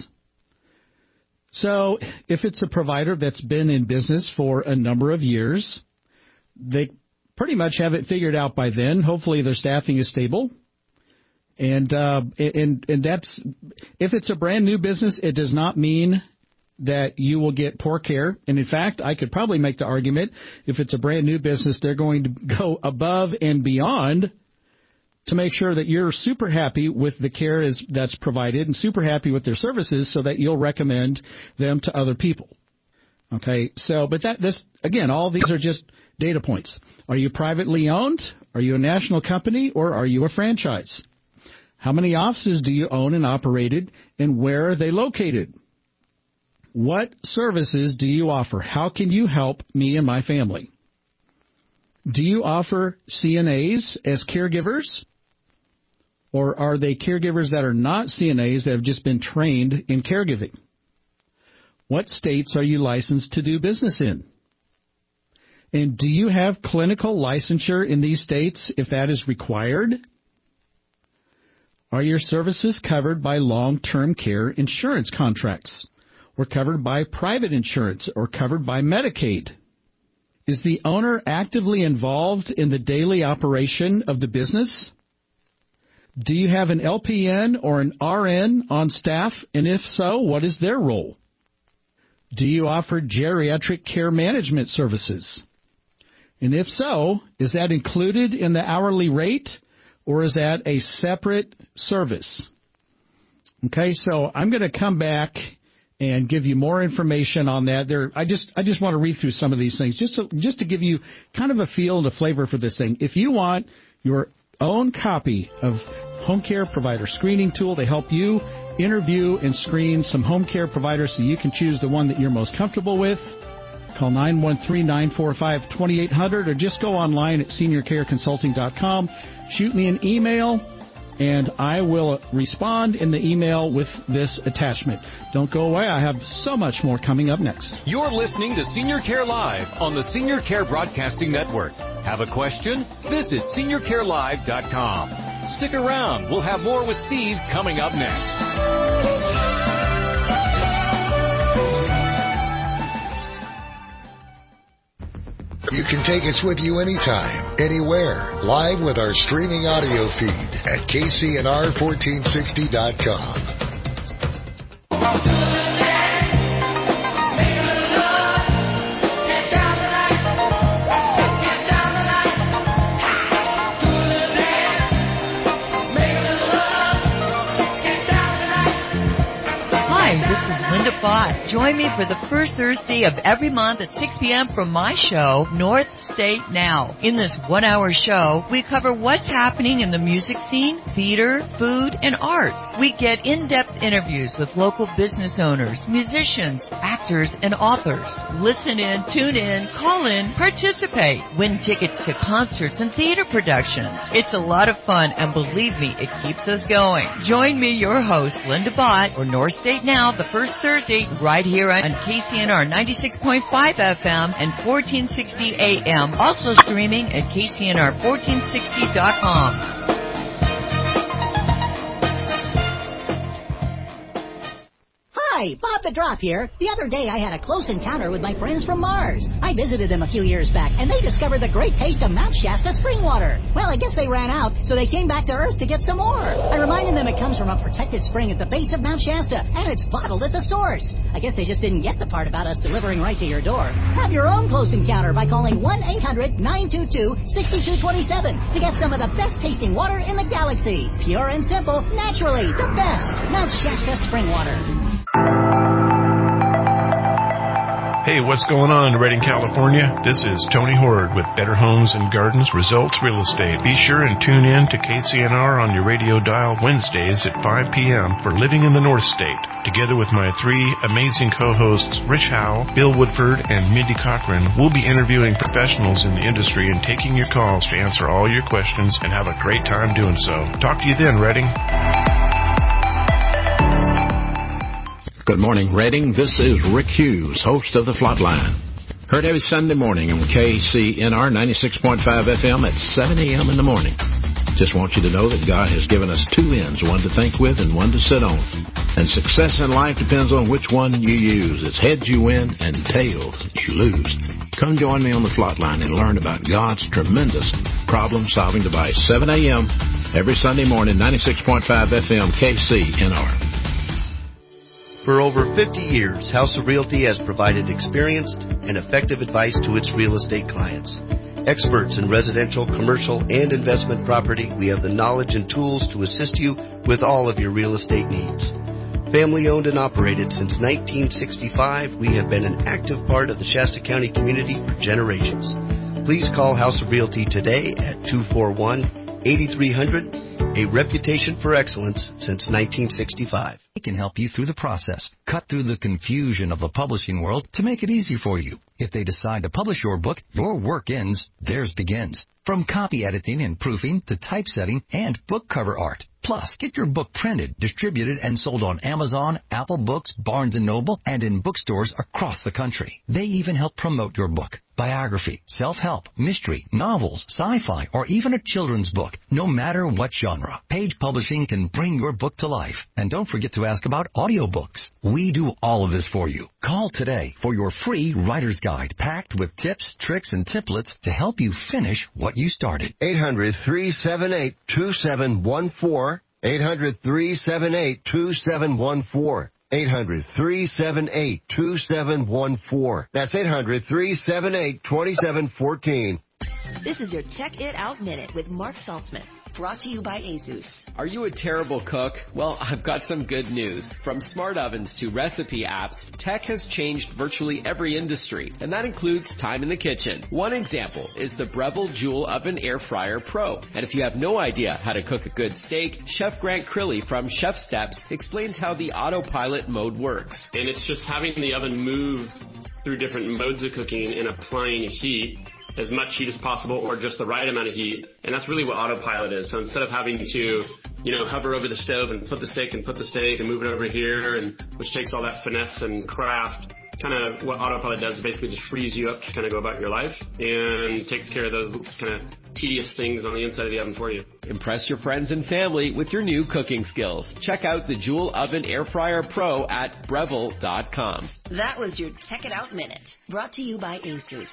So if it's a provider that's been in business for a number of years, they pretty much have it figured out by then. Hopefully their staffing is stable. And, uh, and, and that's, if it's a brand new business, it does not mean that you will get poor care. And in fact, I could probably make the argument if it's a brand new business, they're going to go above and beyond to make sure that you're super happy with the care is, that's provided and super happy with their services so that you'll recommend them to other people. Okay. So, but that, this, again, all these are just data points. Are you privately owned? Are you a national company or are you a franchise? How many offices do you own and operated, and where are they located? What services do you offer? How can you help me and my family? Do you offer C N As as caregivers, or are they caregivers that are not C N As that have just been trained in caregiving? What states are you licensed to do business in? And do you have clinical licensure in these states if that is required? Are your services covered by long-term care insurance contracts, or covered by private insurance, or covered by Medicaid? Is the owner actively involved in the daily operation of the business? Do you have an L P N or an R N on staff? And if so, what is their role? Do you offer geriatric care management services? And if so, is that included in the hourly rate or is that a separate service? Okay, so I'm going to come back and give you more information on that. There, I just I just want to read through some of these things just to, just to give you kind of a feel and a flavor for this thing. If you want your own copy of Home Care Provider Screening Tool to help you interview and screen some home care providers so you can choose the one that you're most comfortable with, call nine one three, nine four five, two eight zero zero or just go online at senior care consulting dot com. Shoot me an email, and I will respond in the email with this attachment. Don't go away. I have so much more coming up next. You're listening to Senior Care Live on the Senior Care Broadcasting Network. Have a question? Visit senior care live dot com. Stick around. We'll have more with Steve coming up next. You can take us with you anytime, anywhere, live with our streaming audio feed at K C N R fourteen sixty dot com. Join me for the first Thursday of every month at six p.m. from my show, North State Now. In this one-hour show, we cover what's happening in the music scene, theater, food, and arts. We get in-depth interviews with local business owners, musicians, actors, and authors. Listen in, tune in, call in, participate. Win tickets to concerts and theater productions. It's a lot of fun, and believe me, it keeps us going. Join me, your host, Linda Bott, or North State Now, the first Thursday, right here on K C N R ninety-six point five F M and fourteen sixty A M. Also streaming at K C N R fourteen sixty dot com. Hi, Bob the Drop here. The other day I had a close encounter with my friends from Mars. I visited them a few years back, and they discovered the great taste of Mount Shasta spring water. Well, I guess they ran out, so they came back to Earth to get some more. I reminded them it comes from a protected spring at the base of Mount Shasta, and it's bottled at the source. I guess they just didn't get the part about us delivering right to your door. Have your own close encounter by calling one eight hundred, nine two two, six two two seven to get some of the best tasting water in the galaxy. Pure and simple, naturally, the best. Mount Shasta spring water. Hey, what's going on in Redding, California? This is Tony Horde with Better Homes and Gardens Results Real Estate. Be sure and tune in to K C N R on your radio dial Wednesdays at five p.m. for Living in the North State. Together with my three amazing co-hosts, Rich Howell, Bill Woodford, and Mindy Cochran, we'll be interviewing professionals in the industry and taking your calls to answer all your questions and have a great time doing so. Talk to you then, Redding. Good morning, Redding. This is Rick Hughes, host of The Flatline. Heard every Sunday morning on K C N R ninety-six point five F M at seven a.m. in the morning. Just want you to know that God has given us two ends, one to think with and one to sit on. And success in life depends on which one you use. It's heads you win and tails you lose. Come join me on The Flatline and learn about God's tremendous problem-solving device. seven a.m. every Sunday morning, ninety-six point five F M, K C N R. For over fifty years, House of Realty has provided experienced and effective advice to its real estate clients. Experts in residential, commercial, and investment property, we have the knowledge and tools to assist you with all of your real estate needs. Family owned and operated since nineteen sixty-five, we have been an active part of the Shasta County community for generations. Please call House of Realty today at two four one, eight three zero zero, a reputation for excellence since nineteen sixty-five. They can help you through the process, cut through the confusion of the publishing world to make it easy for you. If they decide to publish your book, your work ends, theirs begins. From copy editing and proofing to typesetting and book cover art. Plus, get your book printed, distributed, and sold on Amazon, Apple Books, Barnes and Noble, and in bookstores across the country. They even help promote your book. biography, self-help, mystery, novels, sci-fi, or even a children's book. No matter what genre, Page Publishing can bring your book to life. And don't forget to ask about audiobooks. We do all of this for you. Call today for your free writer's guide packed with tips, tricks, and templates to help you finish what you started. eight hundred, three seven eight, two seven one four. eight hundred, three seven eight, two seven one four. eight hundred, three seven eight, two seven one four. That's eight hundred, three seven eight, two seven one four. This is your Check It Out Minute with Mark Saltzman, brought to you by ASUS. Are you a terrible cook? Well, I've got some good news. From smart ovens to recipe apps, tech has changed virtually every industry, and that includes time in the kitchen. One example is the Breville Joule Oven Air Fryer Pro. And if you have no idea how to cook a good steak, Chef Grant Crilly from Chef Steps explains how the autopilot mode works. And it's just having the oven move through different modes of cooking and applying heat, as much heat as possible or just the right amount of heat. And that's really what autopilot is. So instead of having to, you know, hover over the stove and flip the steak and put the steak and move it over here, and which takes all that finesse and craft, kind of what autopilot does is basically just frees you up to kind of go about your life and takes care of those kind of tedious things on the inside of the oven for you. Impress your friends and family with your new cooking skills. Check out the Joule Oven Air Fryer Pro at Breville dot com. That was your Check It Out Minute, brought to you by ASUS.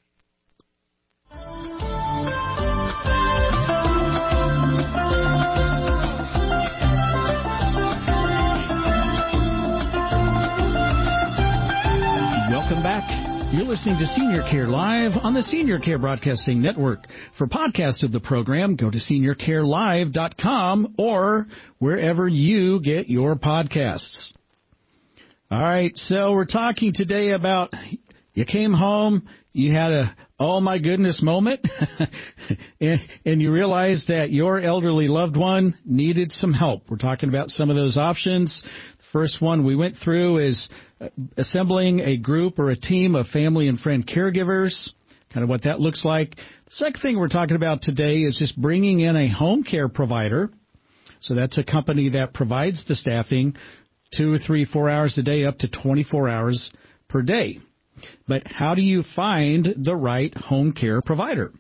Welcome back. You're listening to Senior Care Live on the Senior Care Broadcasting Network. For podcasts of the program, go to senior care live dot com or wherever you get your podcasts. All right, so we're talking today about you came home, you had a oh my goodness moment, and, and you realized that your elderly loved one needed some help. We're talking about some of those options. The first one we went through is assembling a group or a team of family and friend caregivers, kind of what that looks like. The second thing we're talking about today is just bringing in a home care provider. So that's a company that provides the staffing two or three, four hours a day, up to twenty-four hours per day. But how do you find the right home care provider?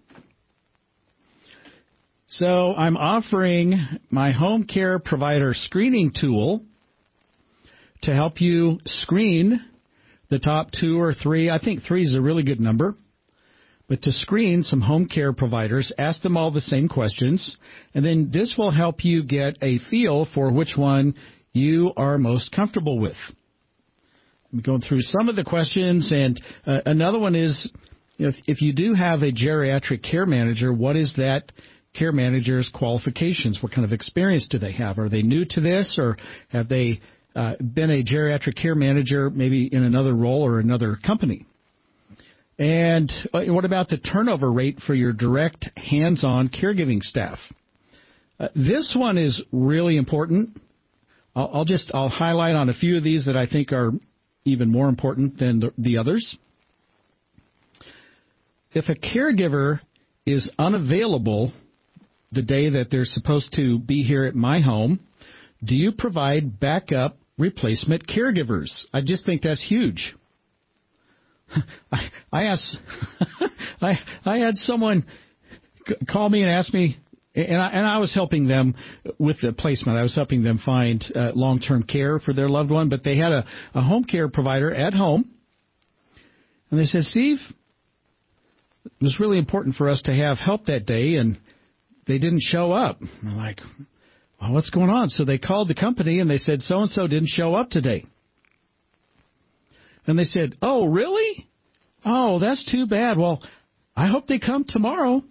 So I'm offering my home care provider screening tool to help you screen the top two or three. I think three is a really good number. But to screen some home care providers, ask them all the same questions, and then this will help you get a feel for which one you are most comfortable with. I'm going through some of the questions, and uh, another one is, if, if you do have a geriatric care manager, what is that care manager's qualifications? What kind of experience do they have? Are they new to this, or have they uh, been a geriatric care manager maybe in another role or another company? And uh, what about the turnover rate for your direct hands-on caregiving staff? Uh, this one is really important. I'll, I'll just I'll highlight on a few of these that I think are even more important than the, the others. If a caregiver is unavailable the day that they're supposed to be here at my home, do you provide backup replacement caregivers? I just think that's huge. I, I asked, I, I had someone call me and ask me, and I, and I was helping them with the placement. I was helping them find uh, long-term care for their loved one, but they had a, a home care provider at home. And they said, Steve, it was really important for us to have help that day, and they didn't show up. And I'm like, well, what's going on? So they called the company, and they said, so-and-so didn't show up today. And they said, oh, really? Oh, that's too bad. Well, I hope they come tomorrow.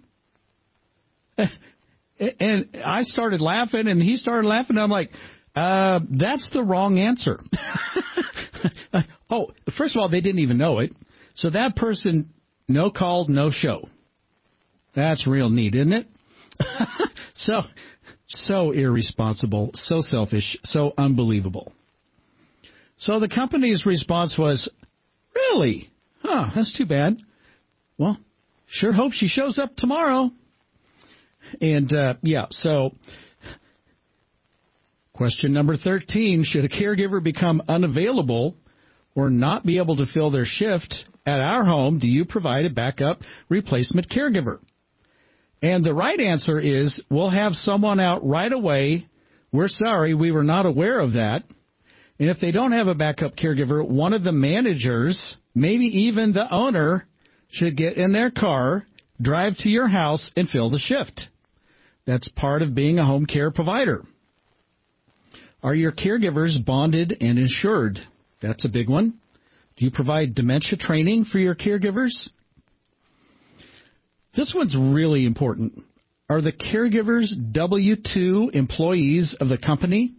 And I started laughing, and he started laughing. I'm like, uh, that's the wrong answer. Oh, first of all, they didn't even know it. So that person, no call, no show. That's real neat, isn't it? so, so irresponsible, so selfish, so unbelievable. So the company's response was, really? Huh, that's too bad. Well, sure hope she shows up tomorrow. And, uh, yeah, so question number thirteen, should a caregiver become unavailable or not be able to fill their shift at our home, do you provide a backup replacement caregiver? And the right answer is we'll have someone out right away. We're sorry, we were not aware of that. And if they don't have a backup caregiver, one of the managers, maybe even the owner, should get in their car, drive to your house, and fill the shift. That's part of being a home care provider. Are your caregivers bonded and insured? That's a big one. Do you provide dementia training for your caregivers? This one's really important. Are the caregivers W two employees of the company?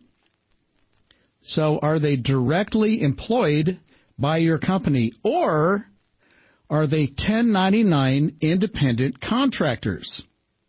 So are they directly employed by your company, or are they ten ninety-nine independent contractors?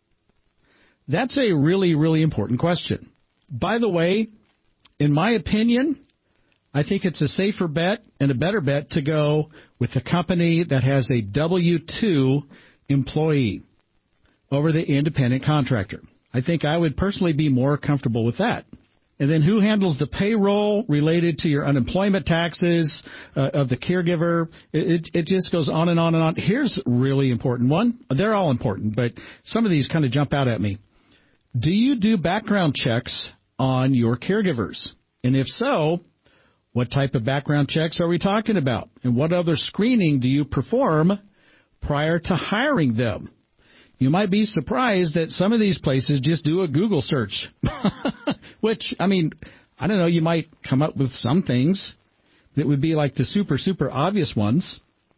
That's a really, really important question. By the way, in my opinion, I think it's a safer bet and a better bet to go with a company that has a W two employee over the independent contractor. I think I would personally be more comfortable with that. And then who handles the payroll related to your unemployment taxes uh, of the caregiver? It, it just goes on and on and on. Here's a really important one. They're all important, but some of these kind of jump out at me. Do you do background checks on your caregivers? And if so, what type of background checks are we talking about? And what other screening do you perform prior to hiring them? You might be surprised that some of these places just do a Google search, which, I mean, I don't know, you might come up with some things that would be like the super, super obvious ones.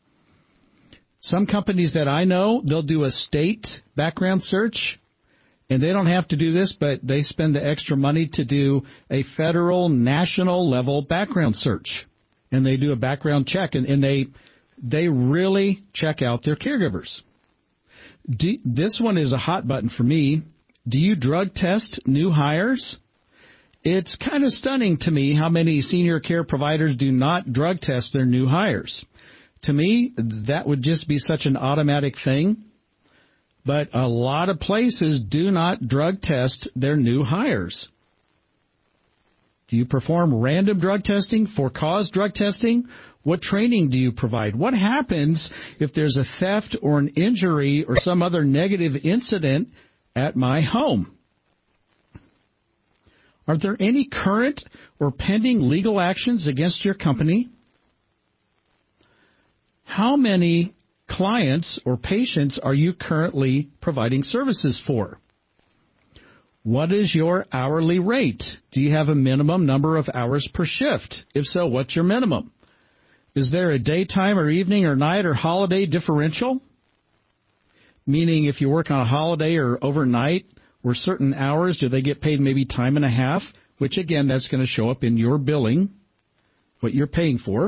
Some companies that I know, they'll do a state background search, and they don't have to do this, but they spend the extra money to do a federal, national level background search. And they do a background check, and, and they they really check out their caregivers. Do, this one is a hot button for me. Do you drug test new hires? It's kind of stunning to me how many senior care providers do not drug test their new hires. To me, that would just be such an automatic thing. But a lot of places do not drug test their new hires. Do you perform random drug testing, for cause drug testing? What training do you provide? What happens if there's a theft or an injury or some other negative incident at my home? Are there any current or pending legal actions against your company? How many clients or patients are you currently providing services for? What is your hourly rate? Do you have a minimum number of hours per shift? If so, what's your minimum? Is there a daytime or evening or night or holiday differential? Meaning if you work on a holiday or overnight or certain hours, do they get paid maybe time and a half? Which, again, that's going to show up in your billing, what you're paying for.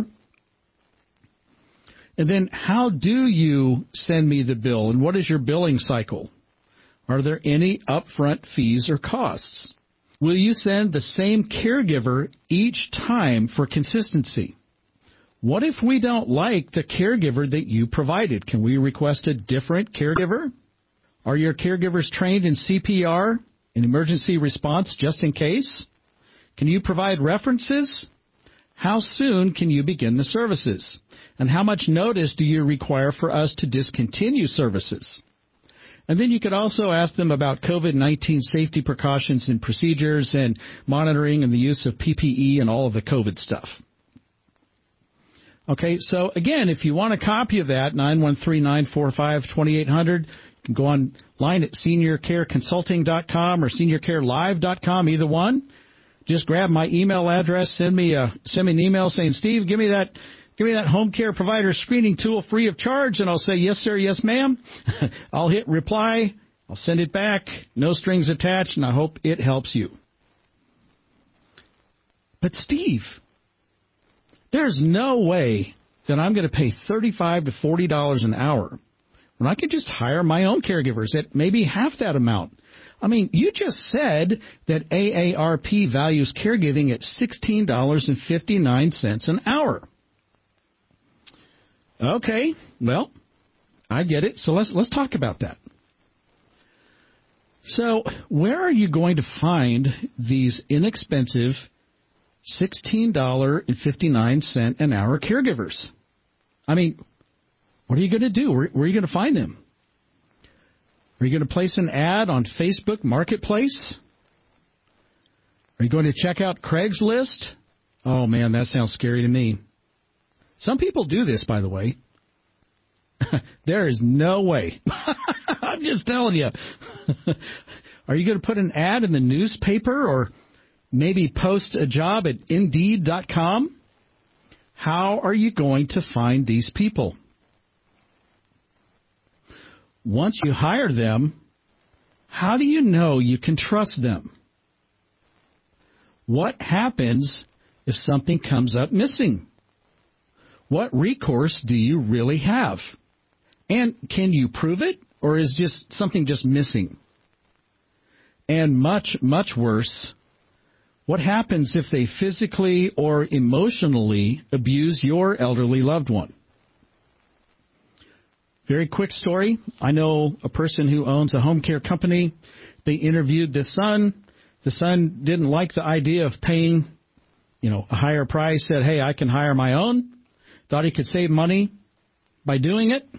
And then how do you send me the bill, and what is your billing cycle? Are there any upfront fees or costs? Will you send the same caregiver each time for consistency? What if we don't like the caregiver that you provided? Can we request a different caregiver? Are your caregivers trained in C P R and emergency response just in case? Can you provide references? How soon can you begin the services? And how much notice do you require for us to discontinue services? And then you could also ask them about COVID nineteen safety precautions and procedures and monitoring and the use of P P E and all of the COVID stuff. Okay, so again, if you want a copy of that, nine one three, nine four five, two eight zero zero, you can go online at senior care consulting dot com or senior care live dot com, either one. Just grab my email address, send me a send me an email saying, Steve, give me that give me that home care provider screening tool free of charge, and I'll say, yes, sir, yes, ma'am. I'll hit reply. I'll send it back. No strings attached, and I hope it helps you. But, Steve, there's no way that I'm going to pay thirty-five to forty dollars an hour when I could just hire my own caregivers at maybe half that amount. I mean, you just said that A A R P values caregiving at sixteen dollars and fifty-nine cents an hour. Okay, well, I get it. So let's let's talk about that. So where are you going to find these inexpensive sixteen dollars and fifty-nine cents an hour caregivers. I mean, what are you going to do? Where, where are you going to find them? Are you going to place an ad on Facebook Marketplace? Are you going to check out Craigslist? Oh, man, that sounds scary to me. Some people do this, by the way. There is no way. I'm just telling you. Are you going to put an ad in the newspaper or maybe post a job at Indeed dot com? How are you going to find these people? Once you hire them, how do you know you can trust them? What happens if something comes up missing? What recourse do you really have? And can you prove it, or is just something just missing? And much, much worse, what happens if they physically or emotionally abuse your elderly loved one? Very quick story. I know a person who owns a home care company. They interviewed the son. The son didn't like the idea of paying, you know, a higher price, said, hey, I can hire my own. Thought he could save money by doing it.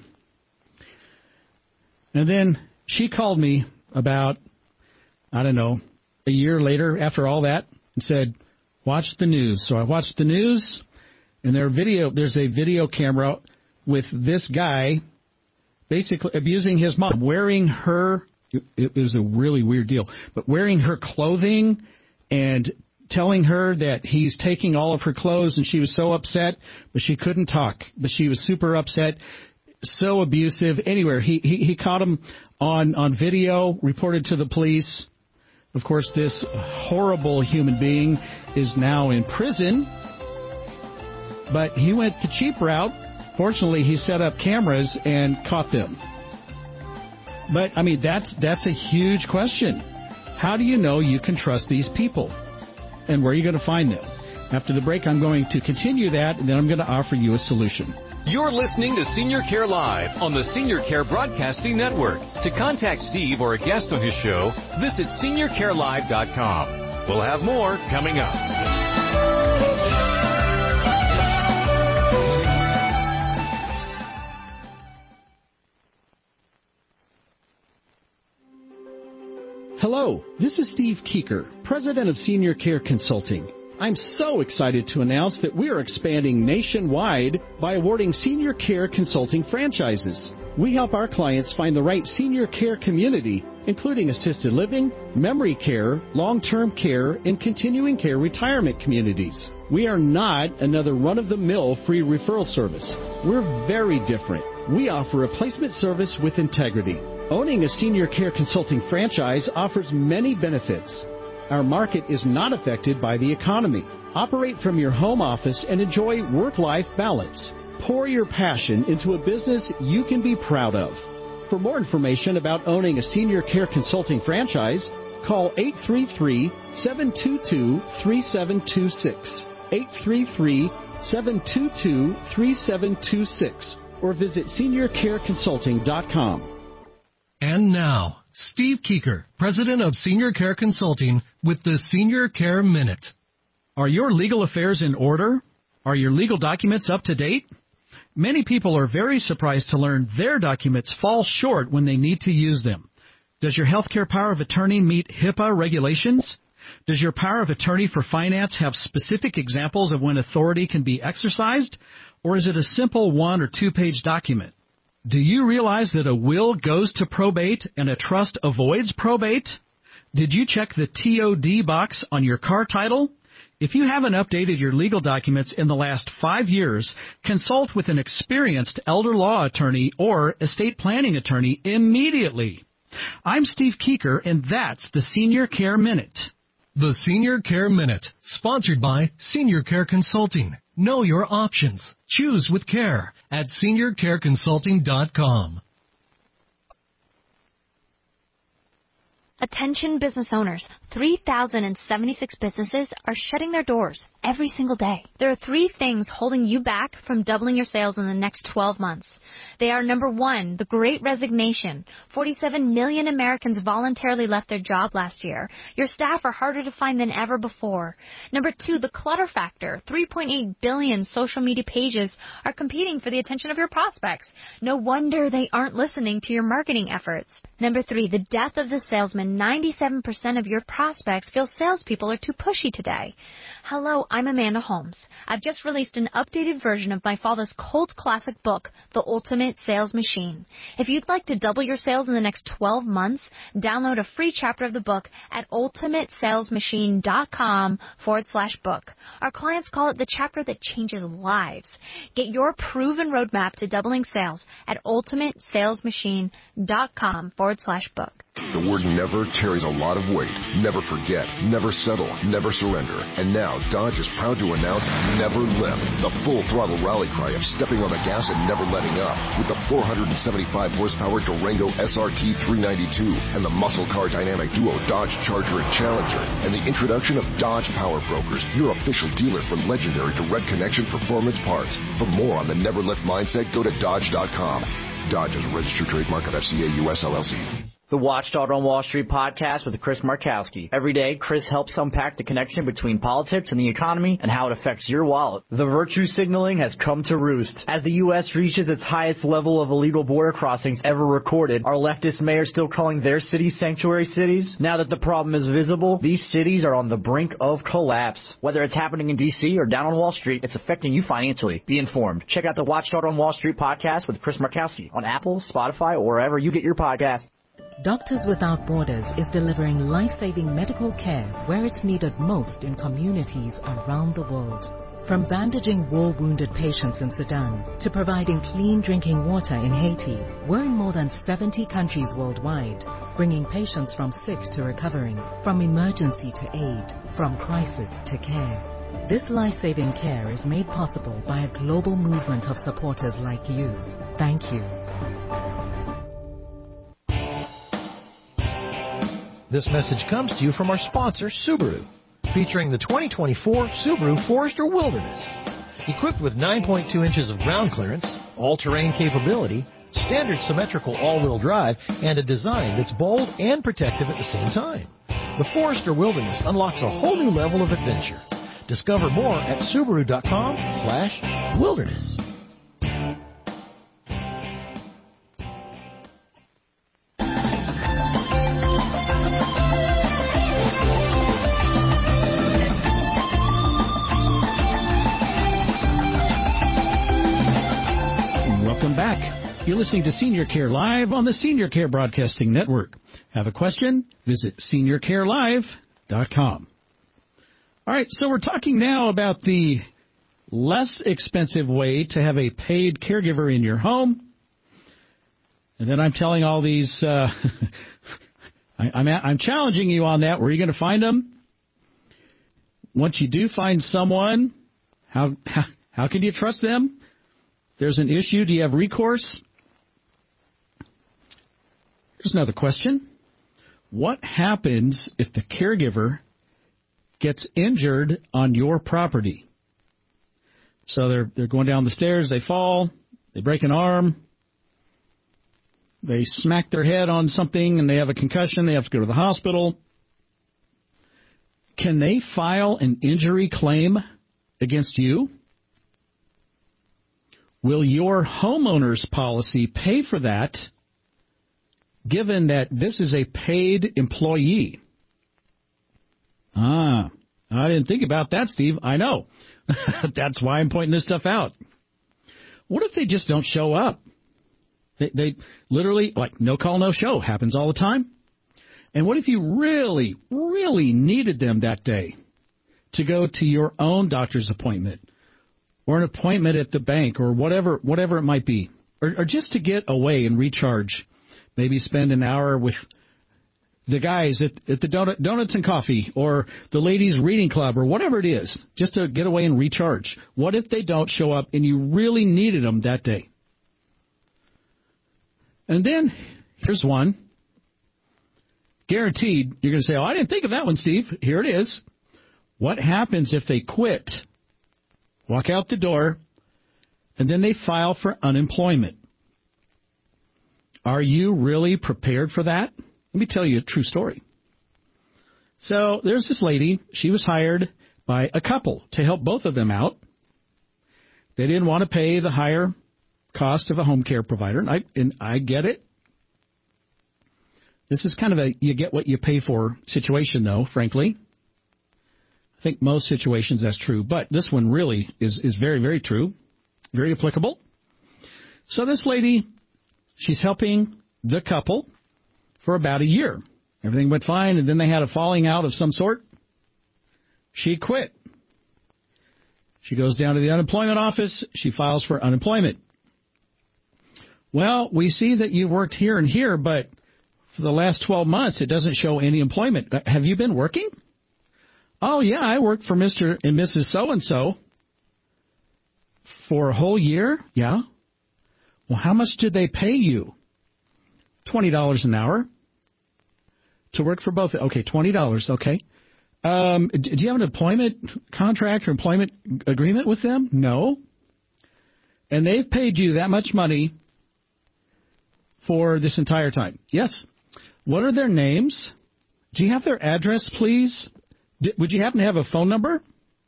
And then she called me about, I don't know, a year later after all that and said, watch the news. So I watched the news, and there video, there's a video camera with this guy basically abusing his mom, wearing her, it was a really weird deal, but wearing her clothing and telling her that he's taking all of her clothes, and she was so upset, but she couldn't talk. But she was super upset, so abusive. Anyway, he, he, he caught him on, on video, reported to the police. Of course, this horrible human being is now in prison, but he went the cheap route. Fortunately, he set up cameras and caught them. But, I mean, that's that's a huge question. How do you know you can trust these people? And where are you going to find them? After the break, I'm going to continue that, and then I'm going to offer you a solution. You're listening to Senior Care Live on the Senior Care Broadcasting Network. To contact Steve or a guest on his show, visit senior care live dot com. We'll have more coming up. Hello, this is Steve Keeker, President of Senior Care Consulting. I'm so excited to announce that we are expanding nationwide by awarding Senior Care Consulting franchises. We help our clients find the right senior care community, including assisted living, memory care, long-term care, and continuing care retirement communities. We are not another run-of-the-mill free referral service. We're very different. We offer a placement service with integrity. Owning a Senior Care Consulting franchise offers many benefits. Our market is not affected by the economy. Operate from your home office and enjoy work-life balance. Pour your passion into a business you can be proud of. For more information about owning a Senior Care Consulting franchise, call eight three three, seven two two, three seven two six, eight three three, seven two two, three seven two six, or visit senior care consulting dot com. And now, Steve Keeker, President of Senior Care Consulting, with the Senior Care Minute. Are your legal affairs in order? Are your legal documents up to date? Many people are very surprised to learn their documents fall short when they need to use them. Does your healthcare power of attorney meet HIPAA regulations? Does your power of attorney for finance have specific examples of when authority can be exercised? Or is it a simple one- or two-page document? Do you realize that a will goes to probate and a trust avoids probate? Did you check the T O D box on your car title? If you haven't updated your legal documents in the last five years, consult with an experienced elder law attorney or estate planning attorney immediately. I'm Steve Keeker, and that's the Senior Care Minute. The Senior Care Minute, sponsored by Senior Care Consulting. Know your options. Choose with care at senior care consulting dot com. Attention business owners. three thousand seventy-six businesses are shutting their doors every single day. There are three things holding you back from doubling your sales in the next twelve months. They are, number one, the Great Resignation. forty-seven million Americans voluntarily left their job last year. Your staff are harder to find than ever before. Number two, the clutter factor. three point eight billion social media pages are competing for the attention of your prospects. No wonder they aren't listening to your marketing efforts. Number three, the death of the salesman. ninety-seven percent of your prospects feel salespeople are too pushy today. Hello, I'm Amanda Holmes. I've just released an updated version of my father's cult classic book, The Ultimate Sales Machine. If you'd like to double your sales in the next twelve months, download a free chapter of the book at ultimatesalesmachine.com forward slash book. Our clients call it the chapter that changes lives. Get your proven roadmap to doubling sales at ultimatesalesmachine.com forward slash book. The word never carries a lot of weight. Never forget, never settle, never surrender. And now Dodge is proud to announce Never Lift, the full throttle rally cry of stepping on the gas and never letting up. With the four hundred seventy-five horsepower Durango S R T three ninety-two and the muscle car dynamic duo Dodge Charger and Challenger, and the introduction of Dodge Power Brokers, your official dealer for legendary direct connection performance parts. For more on the Never Lift mindset, go to Dodge dot com. Dodge is a registered trademark of F C A U S L L C. The Watchdog on Wall Street podcast with Chris Markowski. Every day, Chris helps unpack the connection between politics and the economy and how it affects your wallet. The virtue signaling has come to roost. As the U S reaches its highest level of illegal border crossings ever recorded, are leftist mayors still calling their cities sanctuary cities? Now that the problem is visible, these cities are on the brink of collapse. Whether it's happening in D C or down on Wall Street, it's affecting you financially. Be informed. Check out the Watchdog on Wall Street podcast with Chris Markowski on Apple, Spotify, or wherever you get your podcasts. Doctors Without Borders is delivering life-saving medical care where it's needed most in communities around the world. From bandaging war-wounded patients in Sudan to providing clean drinking water in Haiti, we're in more than seventy countries worldwide, bringing patients from sick to recovering, from emergency to aid, from crisis to care. This life-saving care is made possible by a global movement of supporters like you. Thank you. This message comes to you from our sponsor, Subaru, featuring the twenty twenty-four Subaru Forester Wilderness. Equipped with nine point two inches of ground clearance, all-terrain capability, standard symmetrical all-wheel drive, and a design that's bold and protective at the same time. The Forester Wilderness unlocks a whole new level of adventure. Discover more at Subaru.com slash wilderness. Back. You're listening to Senior Care Live on the Senior Care Broadcasting Network. Have a question? Visit senior care live dot com. All right, so we're talking now about the less expensive way to have a paid caregiver in your home. And then I'm telling all these, uh, I, I'm, I'm challenging you on that. Where are you going to find them? Once you do find someone, how, how, how can you trust them? There's an issue. Do you have recourse? Here's another question. What happens if the caregiver gets injured on your property? So they're they're going down the stairs, they fall, they break an arm, they smack their head on something and they have a concussion, they have to go to the hospital. Can they file an injury claim against you? Will your homeowner's policy pay for that, given that this is a paid employee? Ah, I didn't think about that, Steve. I know. That's why I'm pointing this stuff out. What if they just don't show up? They, they literally, like, no call, no show happens all the time. And what if you really, really needed them that day to go to your own doctor's appointment? Or an appointment at the bank, or whatever whatever it might be, or, or just to get away and recharge, maybe spend an hour with the guys at, at the donut, Donuts and Coffee, or the ladies' reading club, or whatever it is, just to get away and recharge. What if they don't show up and you really needed them that day? And then, here's one. Guaranteed, you're going to say, oh, I didn't think of that one, Steve. Here it is. What happens if they quit, walk out the door, and then they file for unemployment? Are you really prepared for that? Let me tell you a true story. So there's this lady. She was hired by a couple to help both of them out. They didn't want to pay the higher cost of a home care provider, and I, and I get it. This is kind of a you get what you pay for situation, though, frankly. I think most situations that's true, but this one really is, is very, very true, very applicable. So this lady, she's helping the couple for about a year. Everything went fine, and then they had a falling out of some sort. She quit. She goes down to the unemployment office. She files for unemployment. Well, we see that you worked here and here, but for the last twelve months, it doesn't show any employment. Have you been working? Oh, yeah, I worked for Mister and Missus So-and-so for a whole year. Yeah. Well, how much did they pay you? twenty dollars an hour to work for both. Okay, twenty dollars. Okay. Um, do you have an employment contract or employment agreement with them? No. And they've paid you that much money for this entire time? Yes. What are their names? Do you have their address, please? D- would you happen to have a phone number?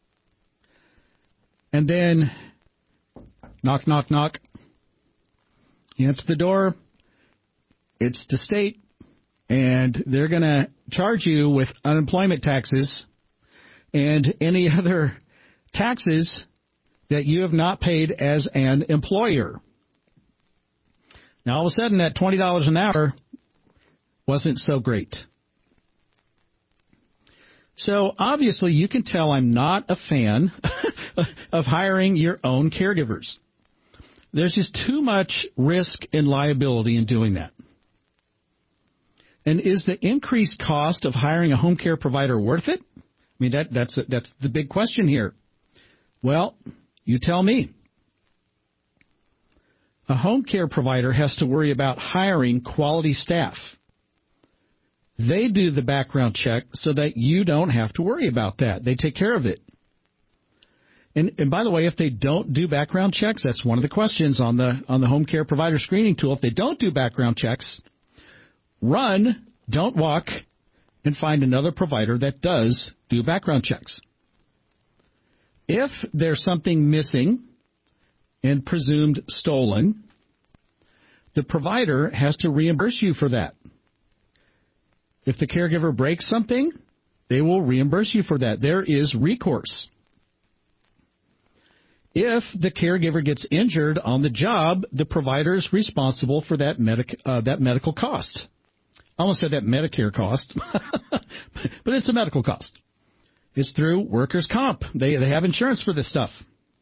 And then knock, knock, knock. You answer the door. It's the state, and they're going to charge you with unemployment taxes and any other taxes that you have not paid as an employer. Now, all of a sudden, that twenty dollars an hour wasn't so great. So, obviously, you can tell I'm not a fan of hiring your own caregivers. There's just too much risk and liability in doing that. And is the increased cost of hiring a home care provider worth it? I mean, that, that's that's the big question here. Well, you tell me. A home care provider has to worry about hiring quality staff. They do the background check so that you don't have to worry about that. They take care of it. And, and by the way, if they don't do background checks, that's one of the questions on the on the home care provider screening tool. If they don't do background checks, run, don't walk, and find another provider that does do background checks. If there's something missing and presumed stolen, the provider has to reimburse you for that. If the caregiver breaks something, they will reimburse you for that. There is recourse. If the caregiver gets injured on the job, the provider is responsible for that, medic, uh, that medical cost. I almost said that Medicare cost, but it's a medical cost. It's through workers' comp. They, they have insurance for this stuff.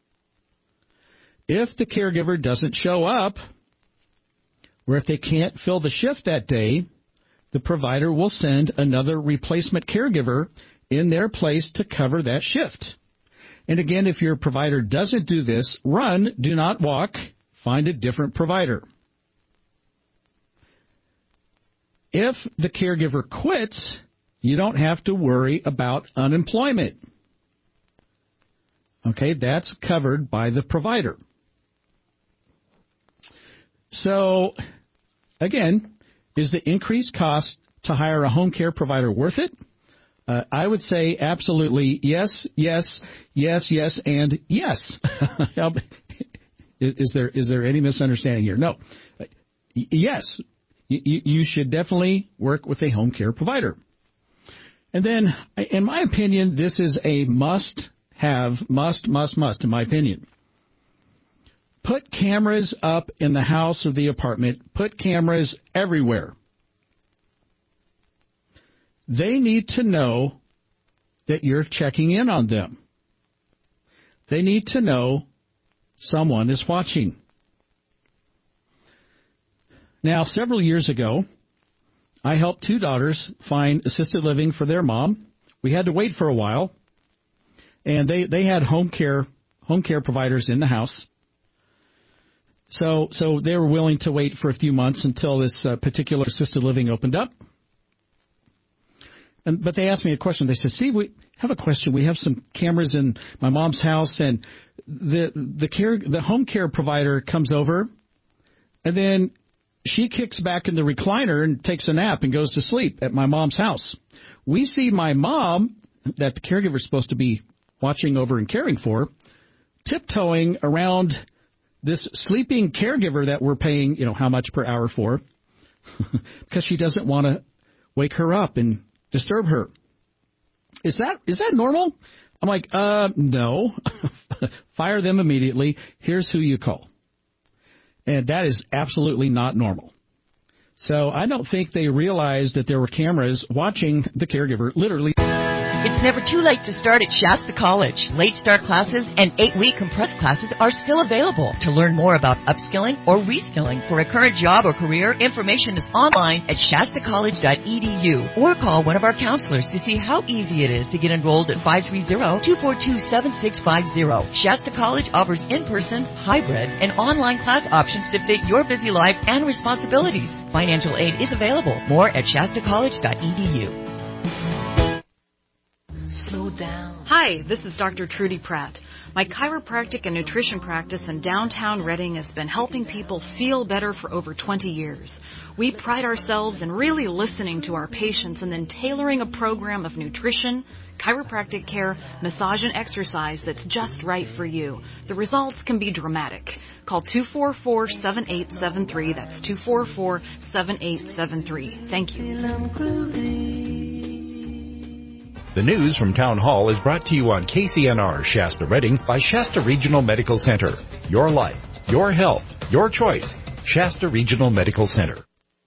If the caregiver doesn't show up, or if they can't fill the shift that day, the provider will send another replacement caregiver in their place to cover that shift. And again, if your provider doesn't do this, run, do not walk, find a different provider. If the caregiver quits, you don't have to worry about unemployment. Okay, that's covered by the provider. So, again, is the increased cost to hire a home care provider worth it? Uh, I would say absolutely yes, yes, yes, yes, and yes. is, is there is there any misunderstanding here? No. Uh, yes, you, you should definitely work with a home care provider. And then, in my opinion, this is a must-have, must, must, must, in my opinion. Put cameras up in the house or the apartment. Put cameras everywhere. They need to know that you're checking in on them. They need to know someone is watching. Now, several years ago, I helped two daughters find assisted living for their mom. We had to wait for a while, and they, they had home care home care providers in the house. So so they were willing to wait for a few months until this uh, particular assisted living opened up. And, but they asked me a question. They said, Steve, we, have a question. We have some cameras in my mom's house, and the the care the home care provider comes over, and then she kicks back in the recliner and takes a nap and goes to sleep at my mom's house. We see my mom, that the caregiver is supposed to be watching over and caring for, tiptoeing around this sleeping caregiver that we're paying, you know, how much per hour for, because she doesn't want to wake her up and disturb her. Is that is that normal? I'm like, uh, no. Fire them immediately. Here's who you call. And that is absolutely not normal. So I don't think they realized that there were cameras watching the caregiver, literally. It's never too late to start at Shasta College. Late start classes and eight-week compressed classes are still available. To learn more about upskilling or reskilling for a current job or career, information is online at shasta college dot e d u or call one of our counselors to see how easy it is to get enrolled at five three zero, two four two, seven six five zero. Shasta College offers in-person, hybrid, and online class options to fit your busy life and responsibilities. Financial aid is available. More at shasta college dot e d u. Slow down. Hi, this is Doctor Trudy Pratt. My chiropractic and nutrition practice in downtown Reading has been helping people feel better for over twenty years. We pride ourselves in really listening to our patients and then tailoring a program of nutrition, chiropractic care, massage, and exercise that's just right for you. The results can be dramatic. Call two four four, seven eight seven three. That's two four four, seven eight seven three. Thank you. The news from Town Hall is brought to you on K C N R Shasta Reading by Shasta Regional Medical Center. Your life, your health, your choice. Shasta Regional Medical Center.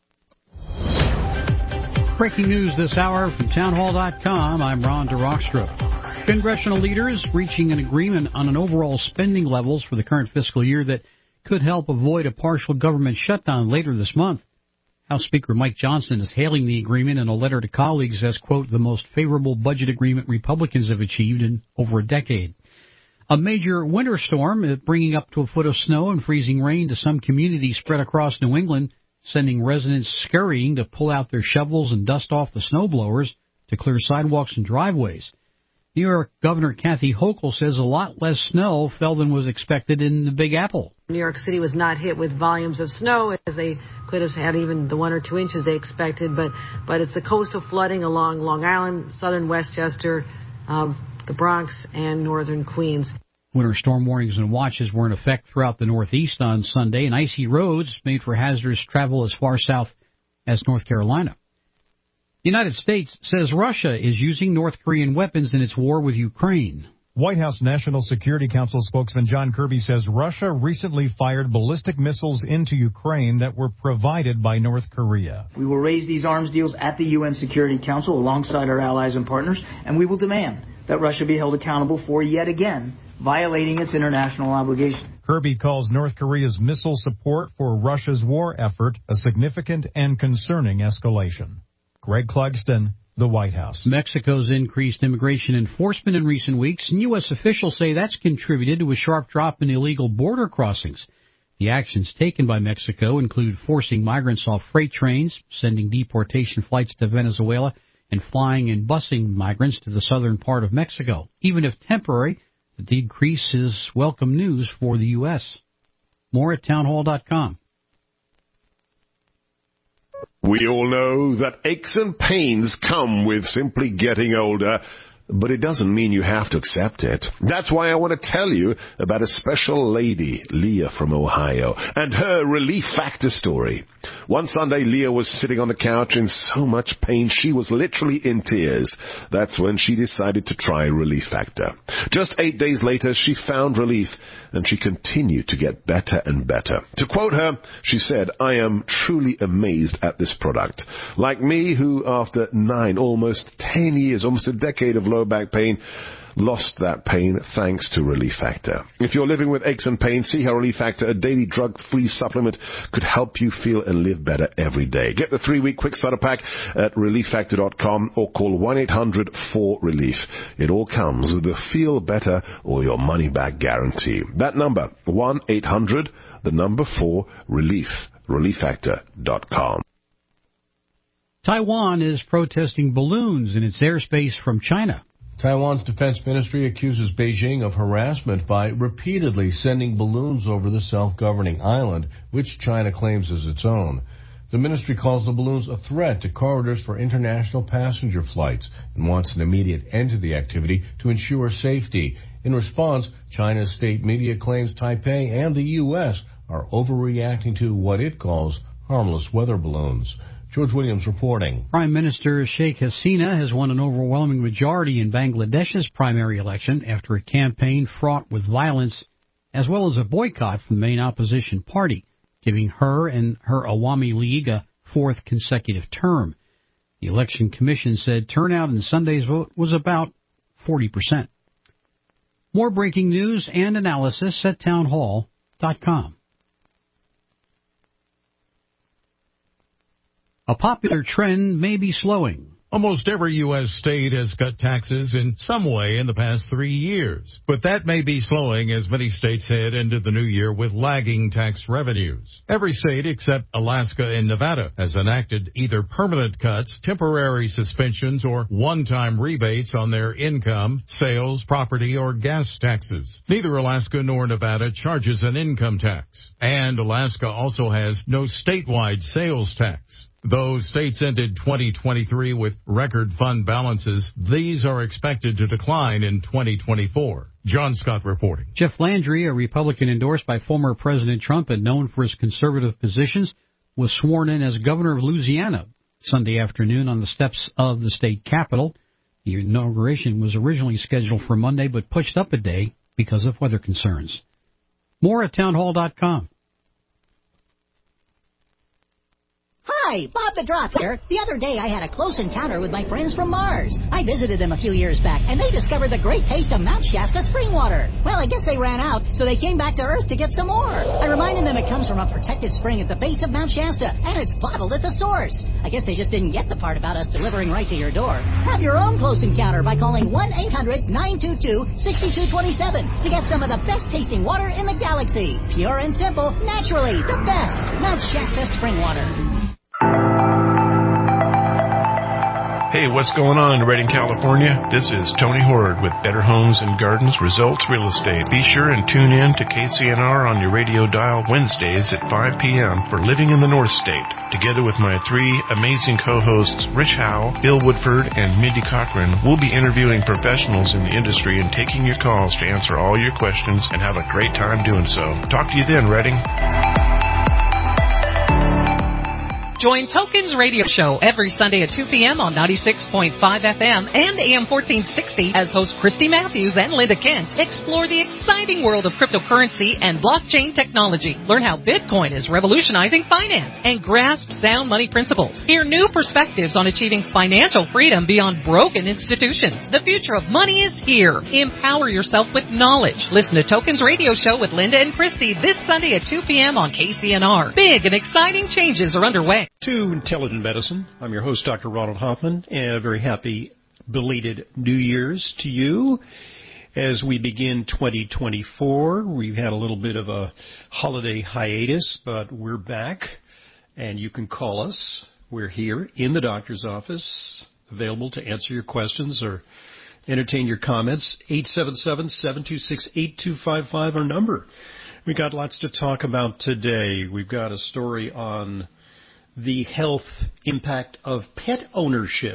Breaking news this hour from town hall dot com. I'm Ron DeRockstrup. Congressional leaders reaching an agreement on an overall spending levels for the current fiscal year that could help avoid a partial government shutdown later this month. House Speaker Mike Johnson is hailing the agreement in a letter to colleagues as, quote, the most favorable budget agreement Republicans have achieved in over a decade. A major winter storm is bringing up to a foot of snow and freezing rain to some communities spread across New England, sending residents scurrying to pull out their shovels and dust off the snowblowers to clear sidewalks and driveways. New York Governor Kathy Hochul says a lot less snow fell than was expected in the Big Apple. New York City was not hit with volumes of snow as they could have had even the one or two inches they expected, but but it's the coastal flooding along Long Island, southern Westchester, um, the Bronx, and northern Queens. Winter storm warnings and watches were in effect throughout the Northeast on Sunday, and icy roads made for hazardous travel as far south as North Carolina. The United States says Russia is using North Korean weapons in its war with Ukraine. White House National Security Council spokesman John Kirby says Russia recently fired ballistic missiles into Ukraine that were provided by North Korea. We will raise these arms deals at the U N Security Council alongside our allies and partners, and we will demand that Russia be held accountable for, yet again, violating its international obligations. Kirby calls North Korea's missile support for Russia's war effort a significant and concerning escalation. Greg Clugston, the White House. Mexico's increased immigration enforcement in recent weeks, and U S officials say that's contributed to a sharp drop in illegal border crossings. The actions taken by Mexico include forcing migrants off freight trains, sending deportation flights to Venezuela, and flying and busing migrants to the southern part of Mexico. Even if temporary, the decrease is welcome news for the U S. More at town hall dot com. We all know that aches and pains come with simply getting older, but it doesn't mean you have to accept it. That's why I want to tell you about a special lady, Leah from Ohio, and her Relief Factor story. One Sunday, Leah was sitting on the couch in so much pain she was literally in tears. That's when she decided to try Relief Factor. Just eight days later, she found relief, and she continued to get better and better. To quote her, she said, "I am truly amazed at this product. Like me, who after nine, almost ten years, almost a decade of low back pain, lost that pain thanks to Relief Factor." If you're living with aches and pains, see how Relief Factor, a daily drug-free supplement, could help you feel and live better every day. Get the three-week quick starter pack at relief factor dot com or call one eight hundred four relief. It all comes with a feel better or your money back guarantee. That number, one eight hundred, the number four, relief, relief factor dot com. Taiwan is protesting balloons in its airspace from China. Taiwan's defense ministry accuses Beijing of harassment by repeatedly sending balloons over the self-governing island, which China claims as its own. The ministry calls the balloons a threat to corridors for international passenger flights and wants an immediate end to the activity to ensure safety. In response, China's state media claims Taipei and the U S are overreacting to what it calls harmless weather balloons. George Williams reporting. Prime Minister Sheikh Hasina has won an overwhelming majority in Bangladesh's primary election after a campaign fraught with violence as well as a boycott from the main opposition party, giving her and her Awami League a fourth consecutive term. The Election Commission said turnout in Sunday's vote was about forty percent. More breaking news and analysis at townhall dot com. A popular trend may be slowing. Almost every U S state has cut taxes in some way in the past three years. But that may be slowing as many states head into the new year with lagging tax revenues. Every state except Alaska and Nevada has enacted either permanent cuts, temporary suspensions, or one-time rebates on their income, sales, property, or gas taxes. Neither Alaska nor Nevada charges an income tax. And Alaska also has no statewide sales tax. Though states ended twenty twenty-three with record fund balances, these are expected to decline in twenty twenty-four. John Scott reporting. Jeff Landry, a Republican endorsed by former President Trump and known for his conservative positions, was sworn in as governor of Louisiana Sunday afternoon on the steps of the state capitol. The inauguration was originally scheduled for Monday but pushed up a day because of weather concerns. More at townhall dot com. Hi, Bob the Drop here. The other day I had a close encounter with my friends from Mars. I visited them a few years back, and they discovered the great taste of Mount Shasta spring water. Well, I guess they ran out, so they came back to Earth to get some more. I reminded them it comes from a protected spring at the base of Mount Shasta, and it's bottled at the source. I guess they just didn't get the part about us delivering right to your door. Have your own close encounter by calling one eight hundred nine two two six two two seven to get some of the best tasting water in the galaxy. Pure and simple, naturally, the best. Mount Shasta spring water. Hey, what's going on in Redding, California? This is Tony Horde with Better Homes and Gardens Results Real Estate. Be sure and tune in to K C N R on your radio dial Wednesdays at five p.m. for Living in the North State. Together with my three amazing co-hosts, Rich Howe, Bill Woodford, and Mindy Cochran, we'll be interviewing professionals in the industry and taking your calls to answer all your questions and have a great time doing so. Talk to you then, Redding. Join Tokens Radio Show every Sunday at two p.m. on ninety-six point five F M and A M fourteen sixty as hosts Christy Matthews and Linda Kent explore the exciting world of cryptocurrency and blockchain technology. Learn how Bitcoin is revolutionizing finance and grasp sound money principles. Hear new perspectives on achieving financial freedom beyond broken institutions. The future of money is here. Empower yourself with knowledge. Listen to Tokens Radio Show with Linda and Christy this Sunday at two p.m. on K C N R. Big and exciting changes are underway. To Intelligent Medicine. I'm your host, Doctor Ronald Hoffman, and a very happy belated New Year's to you. As we begin twenty twenty-four, we've had a little bit of a holiday hiatus, but we're back, and you can call us. We're here in the doctor's office, available to answer your questions or entertain your comments. eight seven seven, seven two six, eight two five five, our number. We've got lots to talk about today. We've got a story on the health impact of pet ownership.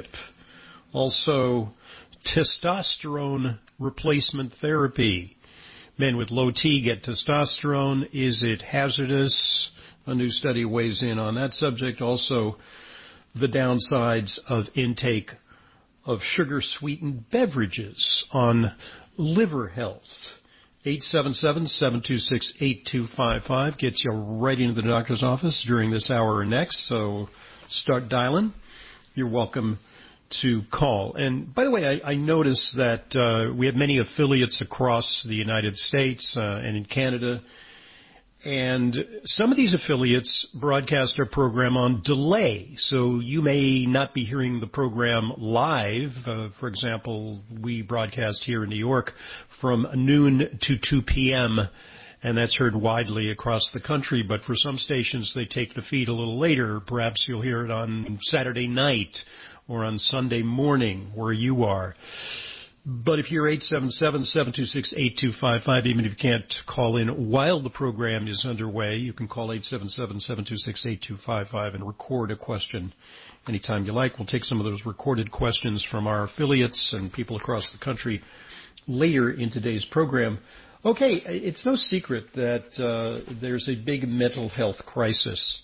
Also, testosterone replacement therapy. Men with low T get testosterone. Is it hazardous? A new study weighs in on that subject. Also, the downsides of intake of sugar-sweetened beverages on liver health. eight seven seven, seven two six, eight two five five gets you right into the doctor's office during this hour or next, so start dialing. You're welcome to call. And by the way, I, I noticed that uh, we have many affiliates across the United States uh, and in Canada, and some of these affiliates broadcast their program on delay, so you may not be hearing the program live. Uh, for example, we broadcast here in New York from noon to two p.m., and that's heard widely across the country, but for some stations they take the feed a little later. Perhaps you'll hear it on Saturday night or on Sunday morning where you are. But if you're eight seven seven, seven two six, eight two five five, even if you can't call in while the program is underway, you can call eight seven seven, seven two six, eight two five five and record a question anytime you like. We'll take some of those recorded questions from our affiliates and people across the country later in today's program. Okay, it's no secret that uh, there's a big mental health crisis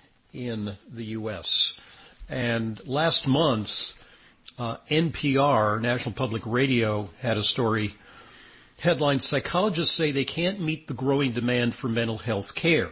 in the U S. And last month, uh, N P R, National Public Radio, had a story headlined, "Psychologists Say They Can't Meet the Growing Demand for Mental Health Care."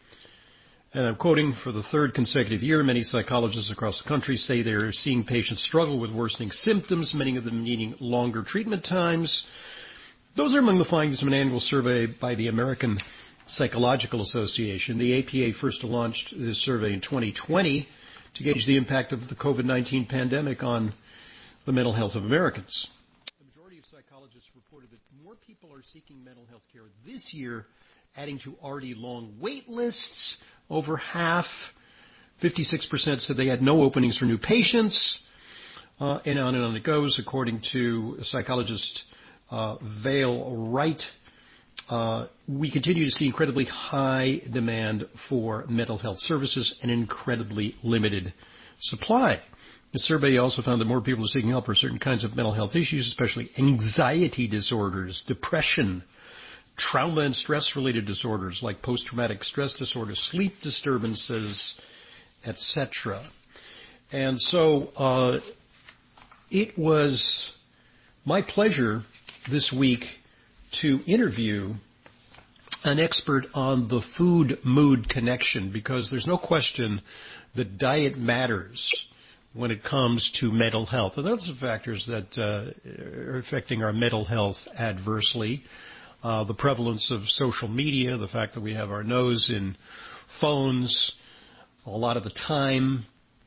And I'm quoting, "For the third consecutive year, many psychologists across the country say they're seeing patients struggle with worsening symptoms, many of them needing longer treatment times. Those are among the findings of an annual survey by the American Psychological Association. The A P A first launched this survey in twenty twenty to gauge the impact of the COVID nineteen pandemic on the mental health of Americans. The majority of psychologists reported that more people are seeking mental health care this year, adding to already long wait lists. Over half, fifty-six percent, said they had no openings for new patients, uh, and on and on it goes, according to psychologist uh, Vale Wright. Uh, we continue to see incredibly high demand for mental health services and incredibly limited supply. The survey also found that more people are seeking help for certain kinds of mental health issues, especially anxiety disorders, depression, trauma and stress-related disorders like post-traumatic stress disorder, sleep disturbances, et cetera. And so uh, it was my pleasure this week to interview an expert on the food-mood connection, because there's no question that diet matters when it comes to mental health. And those are factors that uh, are affecting our mental health adversely. Uh, the prevalence of social media, the fact that we have our nose in phones a lot of the time,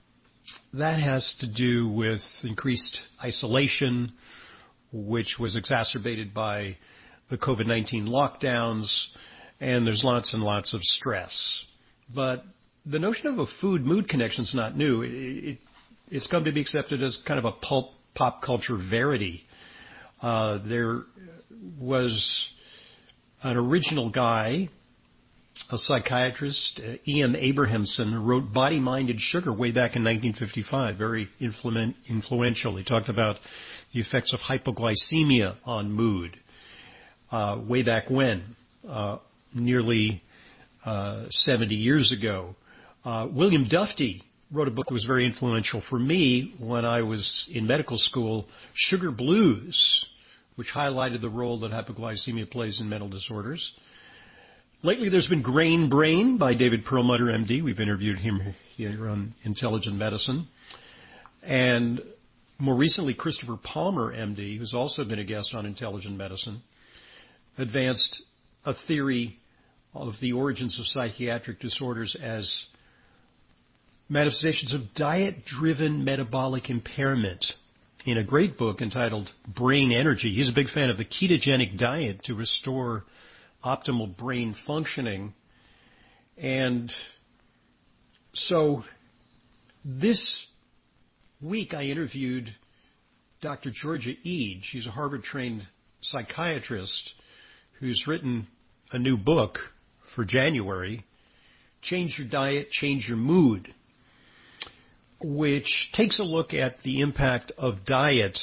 that has to do with increased isolation, which was exacerbated by the COVID nineteen lockdowns, and there's lots and lots of stress. But the notion of a food-mood connection is not new. It, it, it's come to be accepted as kind of a pulp, pop culture verity. Uh, there was an original guy, a psychiatrist, uh, Ian Abrahamson, who wrote Body, Mind, and Sugar way back in nineteen fifty-five, very influ- influential. He talked about the effects of hypoglycemia on mood uh, way back when, uh, nearly uh, seventy years ago. Uh, William Dufty wrote a book that was very influential for me when I was in medical school, Sugar Blues, which highlighted the role that hypoglycemia plays in mental disorders. Lately, there's been Grain Brain by David Perlmutter, M D. We've interviewed him here on Intelligent Medicine. And more recently, Christopher Palmer, M D, who's also been a guest on Intelligent Medicine, advanced a theory of the origins of psychiatric disorders as manifestations of diet-driven metabolic impairment in a great book entitled Brain Energy. He's a big fan of the ketogenic diet to restore optimal brain functioning. And so this week I interviewed Doctor Georgia Ede. She's a Harvard-trained psychiatrist who's written a new book for January, Change Your Diet, Change Your Mood, which takes a look at the impact of diet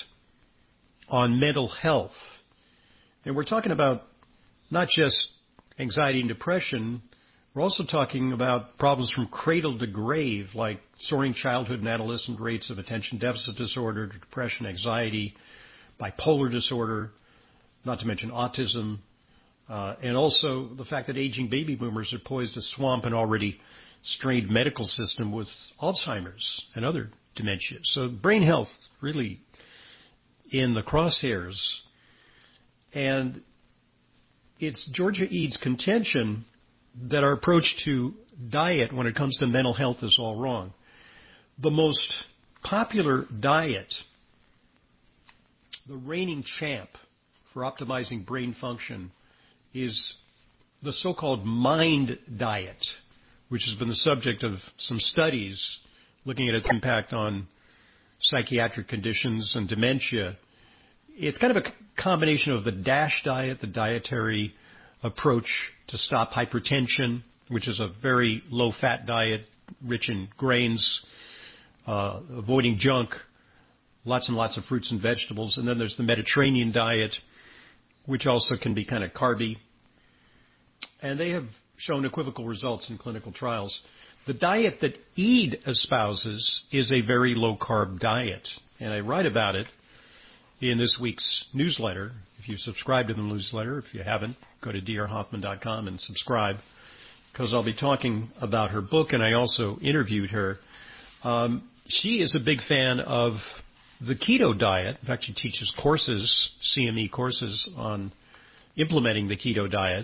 on mental health. And we're talking about not just anxiety and depression, we're also talking about problems from cradle to grave, like soaring childhood and adolescent rates of attention deficit disorder, depression, anxiety, bipolar disorder, not to mention autism, uh, and also the fact that aging baby boomers are poised to swamp an already strained medical system with Alzheimer's and other dementias. So brain health really in the crosshairs. And it's Georgia Ede's contention that our approach to diet when it comes to mental health is all wrong. The most popular diet, the reigning champ for optimizing brain function, is the so-called MIND diet, which has been the subject of some studies looking at its impact on psychiatric conditions and dementia. it's kind of a combination of the DASH diet, the dietary approach to stop hypertension, which is a very low-fat diet, rich in grains, uh, avoiding junk, lots and lots of fruits and vegetables. And then there's the Mediterranean diet, which also can be kind of carby. And they have shown equivocal results in clinical trials. The diet that E A D espouses is a very low-carb diet, and I write about it in this week's newsletter. If you subscribe to the newsletter, if you haven't, go to d r hoffman dot com and subscribe, because I'll be talking about her book, and I also interviewed her. Um, she is a big fan of the keto diet. In fact, she teaches courses, C M E courses, on implementing the keto diet.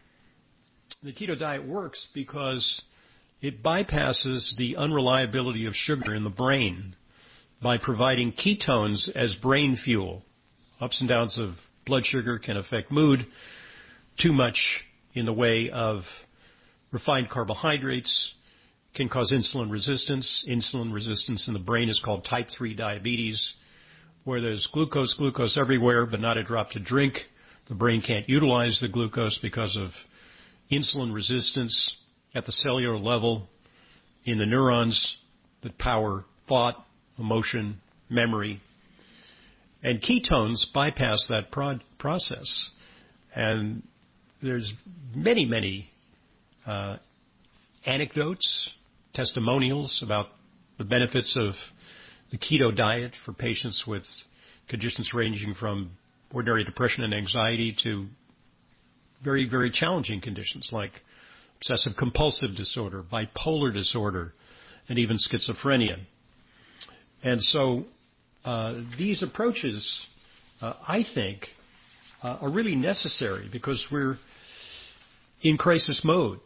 The keto diet works because it bypasses the unreliability of sugar in the brain by providing ketones as brain fuel. Ups and downs of blood sugar can affect mood. Too much in the way of refined carbohydrates can cause insulin resistance. Insulin resistance in the brain is called type three diabetes, where there's glucose, glucose everywhere, but not a drop to drink. The brain can't utilize the glucose because of insulin resistance at the cellular level in the neurons that power thought, emotion, memory. And ketones bypass that pro- process. And there's many, many uh, anecdotes, testimonials about the benefits of the keto diet for patients with conditions ranging from ordinary depression and anxiety to very, very challenging conditions like obsessive-compulsive disorder, bipolar disorder, and even schizophrenia. And so uh, these approaches, uh, I think, uh, are really necessary because we're in crisis mode.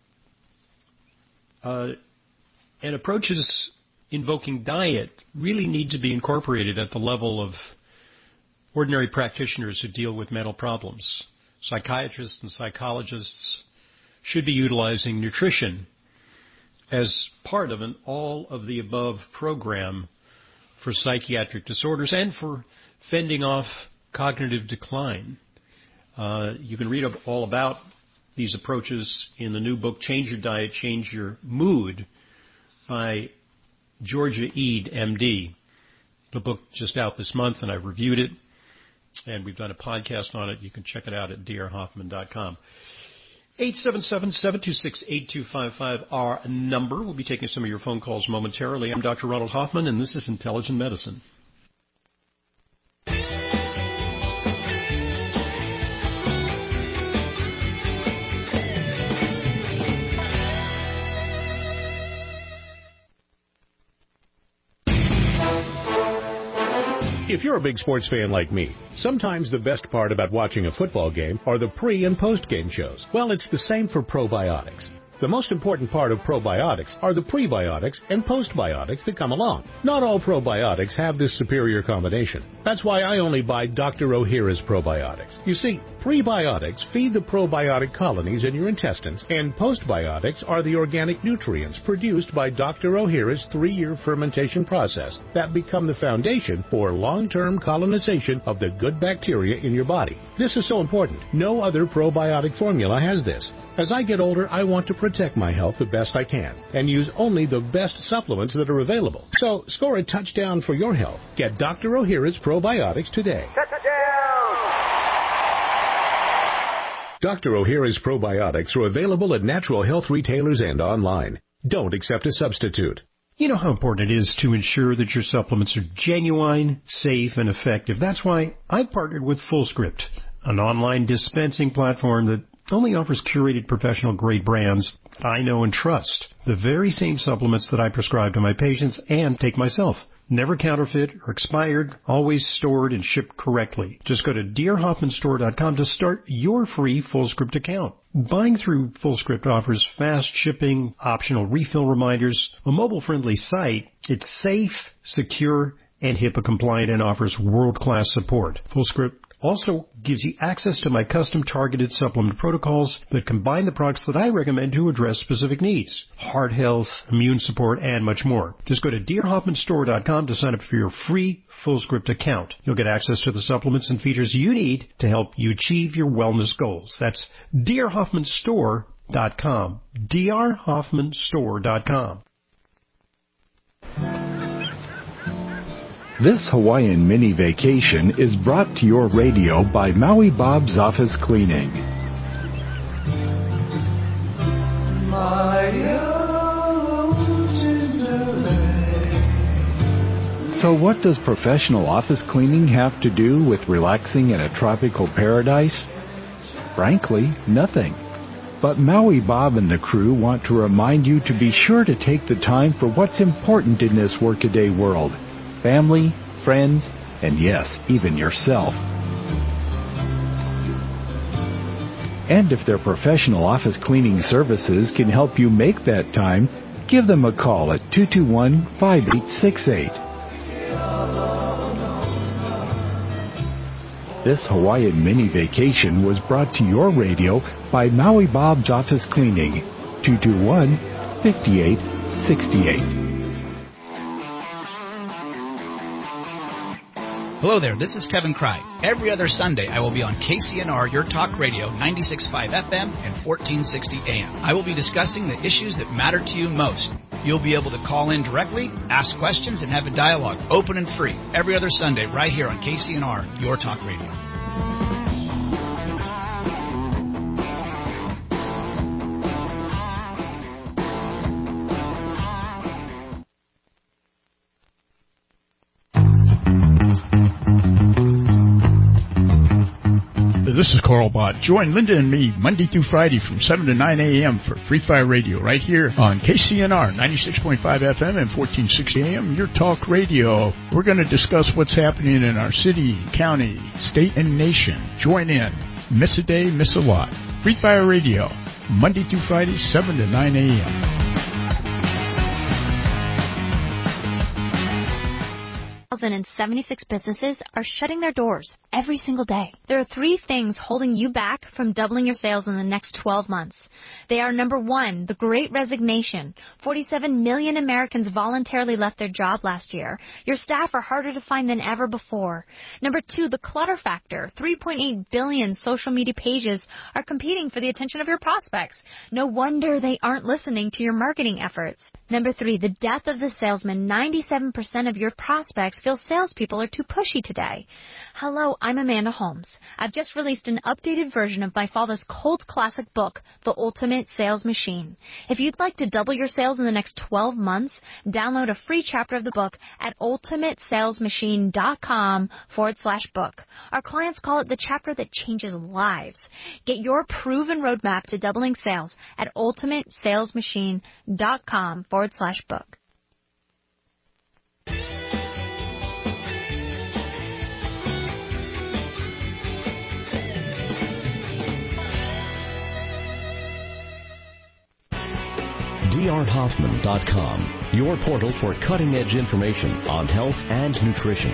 Uh, and approaches invoking diet really need to be incorporated at the level of ordinary practitioners who deal with mental problems. Psychiatrists and psychologists should be utilizing nutrition as part of an all-of-the-above program for psychiatric disorders and for fending off cognitive decline. Uh, you can read all about these approaches in the new book, Change Your Diet, Change Your Mood, by Georgia Eade, M D. The book just out this month, and I've reviewed it, and we've done a podcast on it. You can check it out at d r hoffman dot com. eight seven seven, seven two six, eight two five five, our number. We'll be taking some of your phone calls momentarily. I'm Doctor Ronald Hoffman, and this is Intelligent Medicine. If you're a big sports fan like me, sometimes the best part about watching a football game are the pre- and post-game shows. Well, it's the same for probiotics. The most important part of probiotics are the prebiotics and postbiotics that come along. Not all probiotics have this superior combination. That's why I only buy Doctor O'Hara's probiotics. You see, prebiotics feed the probiotic colonies in your intestines, and postbiotics are the organic nutrients produced by Doctor O'Hara's three-year fermentation process that become the foundation for long-term colonization of the good bacteria in your body. This is so important. No other probiotic formula has this. As I get older, I want to protect my health the best I can and use only the best supplements that are available. So score a touchdown for your health. Get Doctor O'Hara's probiotics today. Doctor O'Hara's probiotics are available at natural health retailers and online. Don't accept a substitute. You know how important it is to ensure that your supplements are genuine, safe, and effective. That's why I've partnered with FullScript, an online dispensing platform that only offers curated professional-grade brands I know and trust. The very same supplements that I prescribe to my patients and take myself. Never counterfeit or expired, always stored and shipped correctly. Just go to d r hoffman store dot com to start your free FullScript account. Buying through FullScript offers fast shipping, optional refill reminders, a mobile-friendly site. It's safe, secure, and HIPAA compliant and offers world-class support. FullScript Also gives you access to my custom targeted supplement protocols that combine the products that I recommend to address specific needs. Heart health, immune support, and much more. Just go to dear hoffman store dot com to sign up for your free FullScript account. You'll get access to the supplements and features you need to help you achieve your wellness goals. That's dear hoffman store dot com. dear hoffman store dot com. This Hawaiian mini vacation is brought to your radio by Maui Bob's Office Cleaning. So what does professional office cleaning have to do with relaxing in a tropical paradise? Frankly, nothing. But Maui Bob and the crew want to remind you to be sure to take the time for what's important in this workaday world. Family, friends, and yes, even yourself. And if their professional office cleaning services can help you make that time, give them a call at two two one, five eight six eight. This Hawaiian mini vacation was brought to your radio by Maui Bob's Office Cleaning, two two one, five eight six eight. Hello there, this is Kevin Cry. Every other Sunday, I will be on K C N R, Your Talk Radio, ninety-six point five F M and fourteen sixty A M. I will be discussing the issues that matter to you most. You'll be able to call in directly, ask questions, and have a dialogue, open and free, every other Sunday right here on K C N R, Your Talk Radio. This is Carl Bott. Join Linda and me Monday through Friday from seven to nine A M for Free Fire Radio right here on K C N R ninety-six point five F M and fourteen sixty A M, Your Talk Radio. We're going to discuss what's happening in our city, county, state, and nation. Join in. Miss a day, miss a lot. Free Fire Radio, Monday through Friday, seven to nine A M one thousand seventy-six businesses are shutting their doors every single day. There are three things holding you back from doubling your sales in the next twelve months. They are, number one, the Great Resignation. forty-seven million Americans voluntarily left their job last year. Your staff are harder to find than ever before. Number two, the clutter factor. three point eight billion social media pages are competing for the attention of your prospects. No wonder they aren't listening to your marketing efforts. Number three, the death of the salesman. ninety-seven percent of your prospects feel salespeople are too pushy today. Hello, I'm Amanda Holmes. I've just released an updated version of my father's cult classic book, The Ultimate Sales Machine. If you'd like to double your sales in the next twelve months, download a free chapter of the book at ultimate sales machine dot com forward slash book. Our clients call it the chapter that changes lives. Get your proven roadmap to doubling sales at ultimate sales machine dot com forward slash book. D R Hoffman dot com, your portal for cutting-edge information on health and nutrition.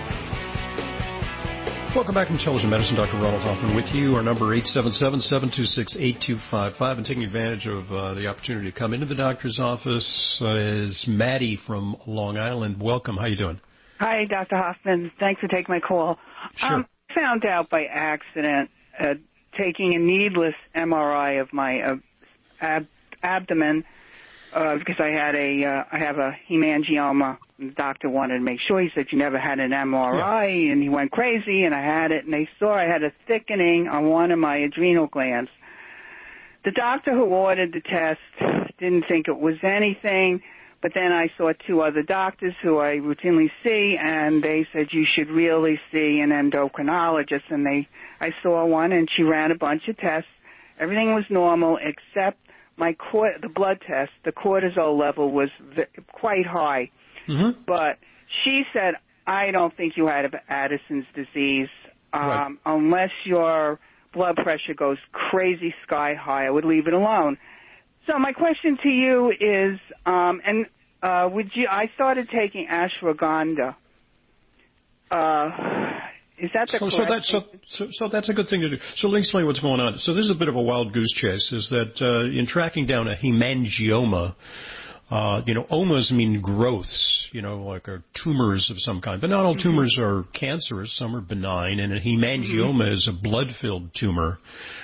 Welcome back to Intelligent Medicine. Doctor Ronald Hoffman with you. Our number eight seven seven, seven two six, eight two five five. And taking advantage of uh, the opportunity to come into the doctor's office uh, is Maddie from Long Island. Welcome. How you doing? Hi, Doctor Hoffman. Thanks for taking my call. Sure. Um, I found out by accident uh, taking a needless M R I of my uh, ab- abdomen uh, because I had a uh, I have a hemangioma. The doctor wanted to make sure. He said, you never had an M R I, yeah. And he went crazy, and I had it, and they saw I had a thickening on one of my adrenal glands. The doctor who ordered the test didn't think it was anything, but then I saw two other doctors who I routinely see, and they said, you should really see an endocrinologist, and they, I saw one, and she ran a bunch of tests. Everything was normal except my cort- the blood test. The cortisol level was v- quite high. Mm-hmm. But she said, I don't think you had Addison's disease um, right. unless your blood pressure goes crazy sky high. I would leave it alone. So my question to you is, um, and uh, would you? I started taking ashwagandha. Uh, Is that the so, correct so, that, so, so, so that's a good thing to do. So let me explain what's going on. So this is a bit of a wild goose chase, is that uh, in tracking down a hemangioma, uh, you know, omas mean growths, you know, like are tumors of some kind. But not all mm-hmm. tumors are cancerous. Some are benign. And a hemangioma mm-hmm. is a blood-filled tumor.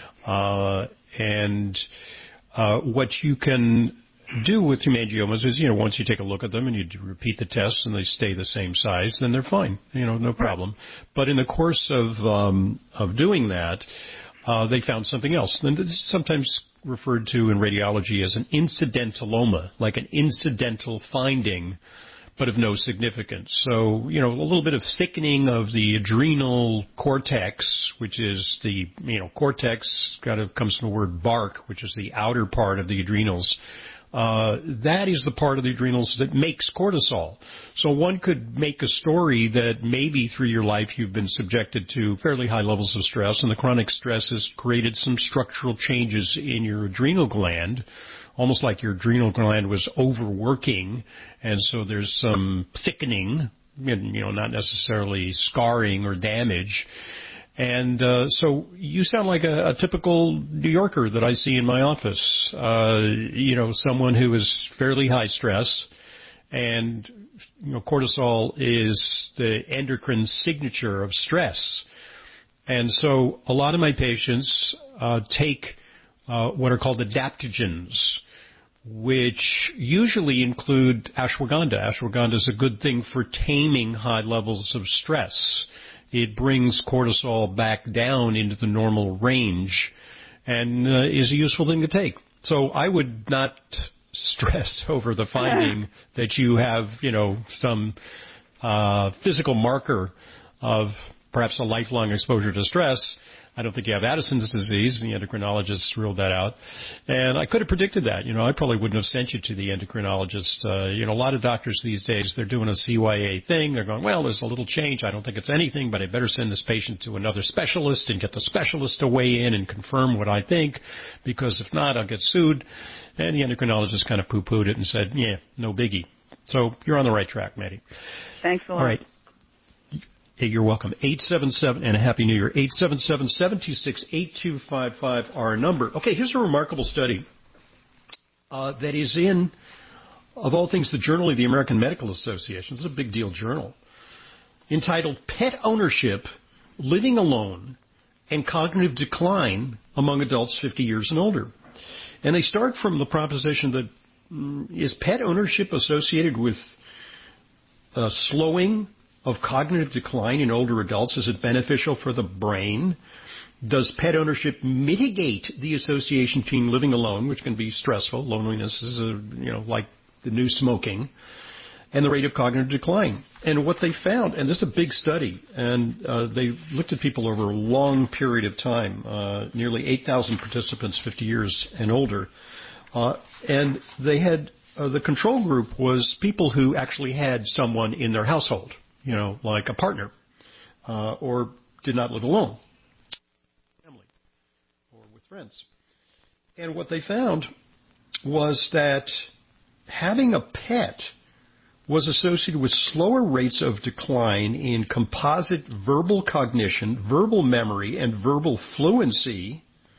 Uh, and uh, what you can do with hemangiomas is, you know, once you take a look at them and you repeat the tests and they stay the same size, then they're fine, you know, no problem. But in the course of um, of doing that, uh, they found something else. And this is sometimes referred to in radiology as an incidentaloma, like an incidental finding, but of no significance. So, you know, a little bit of thickening of the adrenal cortex, which is the, you know, cortex kind of comes from the word bark, which is the outer part of the adrenals. Uh, that is the part of the adrenals that makes cortisol. So one could make a story that maybe through your life you've been subjected to fairly high levels of stress, and the chronic stress has created some structural changes in your adrenal gland, almost like your adrenal gland was overworking, and so there's some thickening, you know, not necessarily scarring or damage. And uh, so you sound like a, a typical New Yorker that I see in my office. Uh, you know, someone who is fairly high stress, and you know, cortisol is the endocrine signature of stress. And so a lot of my patients uh, take uh, what are called adaptogens, which usually include ashwagandha. Ashwagandha is a good thing for taming high levels of stress. It brings cortisol back down into the normal range and uh, is a useful thing to take. So I would not stress over the finding that you have, you know, some uh, physical marker of perhaps a lifelong exposure to stress. I don't think you have Addison's disease. The endocrinologist ruled that out. And I could have predicted that. You know, I probably wouldn't have sent you to the endocrinologist. Uh, you know, a lot of doctors these days, they're doing a C Y A thing. They're going, well, there's a little change. I don't think it's anything, but I better send this patient to another specialist and get the specialist to weigh in and confirm what I think, because if not, I'll get sued. And the endocrinologist kind of poo-pooed it and said, yeah, no biggie. So you're on the right track, Maddie. Thanks a lot. All right. Hey, you're welcome. eight seven seven, and a Happy New Year. eight seven seven, seven two six, eight two five five, our number. Okay, here's a remarkable study uh, that is in, of all things, the Journal of the American Medical Association. It's a big deal journal. Entitled Pet Ownership, Living Alone, and Cognitive Decline Among Adults fifty years and Older. And they start from the proposition that mm, is pet ownership associated with uh, slowing of cognitive decline in older adults? Is it beneficial for the brain? Does pet ownership mitigate the association between living alone, which can be stressful, loneliness is a, you know, like the new smoking, and the rate of cognitive decline? And what they found, and this is a big study, and uh, they looked at people over a long period of time, uh, nearly eight thousand participants, fifty years and older, uh, and they had, uh, the control group was people who actually had someone in their household, you know, like a partner, uh, or did not live alone, family, or with friends. And what they found was that having a pet was associated with slower rates of decline in composite verbal cognition, verbal memory, and verbal fluency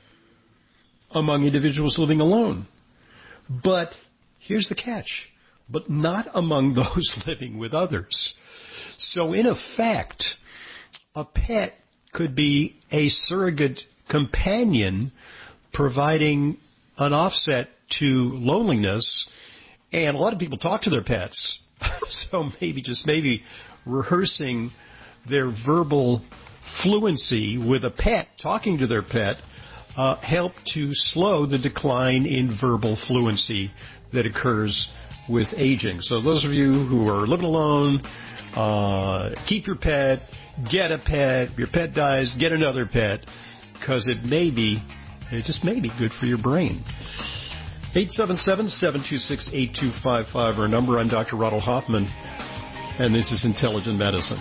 among individuals living alone. But here's the catch, but not among those living with others. So in effect, a pet could be a surrogate companion providing an offset to loneliness. And a lot of people talk to their pets. So maybe, just maybe, rehearsing their verbal fluency with a pet, talking to their pet, uh, help to slow the decline in verbal fluency that occurs with aging. So those of you who are living alone, uh, keep your pet, get a pet. Your pet dies, get another pet, because it may be, it just may be good for your brain. eight seven seven, seven two six, eight two five five, our number. I'm Doctor Ronald Hoffman, and this is Intelligent Medicine.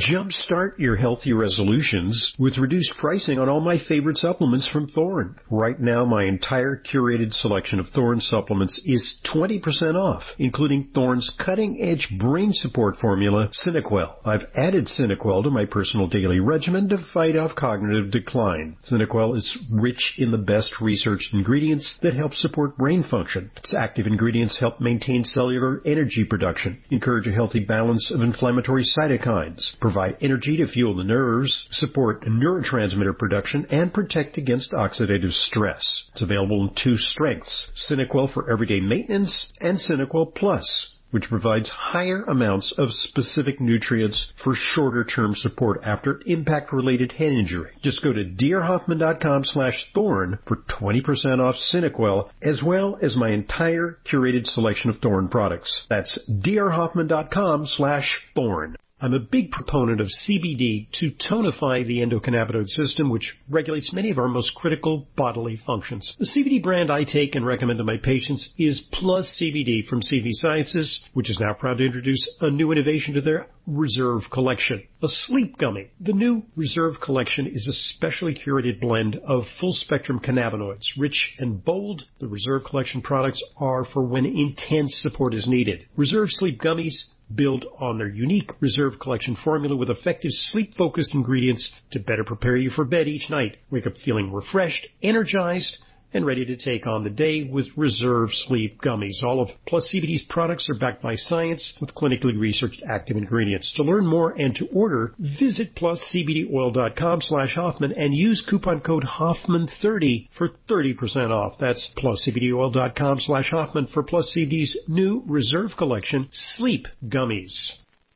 Jumpstart your healthy resolutions with reduced pricing on all my favorite supplements from Thorne. Right now, my entire curated selection of Thorne supplements is twenty percent off, including Thorne's cutting-edge brain support formula, SynaQuell. I've added SynaQuell to my personal daily regimen to fight off cognitive decline. SynaQuell is rich in the best researched ingredients that help support brain function. Its active ingredients help maintain cellular energy production, encourage a healthy balance of inflammatory cytokines, provide energy to fuel the nerves, support neurotransmitter production, and protect against oxidative stress. It's available in two strengths, SynaQuell for everyday maintenance and SynaQuell Plus, which provides higher amounts of specific nutrients for shorter-term support after impact-related head injury. Just go to drhoffman.com slash thorn for twenty percent off SynaQuell, as well as my entire curated selection of Thorne products. That's drhoffman.com slash thorn. I'm a big proponent of C B D to tonify the endocannabinoid system, which regulates many of our most critical bodily functions. The C B D brand I take and recommend to my patients is Plus C B D from C V Sciences, which is now proud to introduce a new innovation to their Reserve Collection, a sleep gummy. The new Reserve Collection is a specially curated blend of full-spectrum cannabinoids. Rich and bold, the Reserve Collection products are for when intense support is needed. Reserve Sleep Gummies build on their unique Reserve Collection formula with effective sleep-focused ingredients to better prepare you for bed each night. Wake up feeling refreshed, energized, and ready to take on the day with Reserve Sleep Gummies. All of Plus C B D's products are backed by science with clinically researched active ingredients. To learn more and to order, visit plus c b d oil dot com slash Hoffman and use coupon code Hoffman thirty for thirty percent off. That's plus c b d oil dot com slash Hoffman for Plus C B D's new Reserve Collection Sleep Gummies.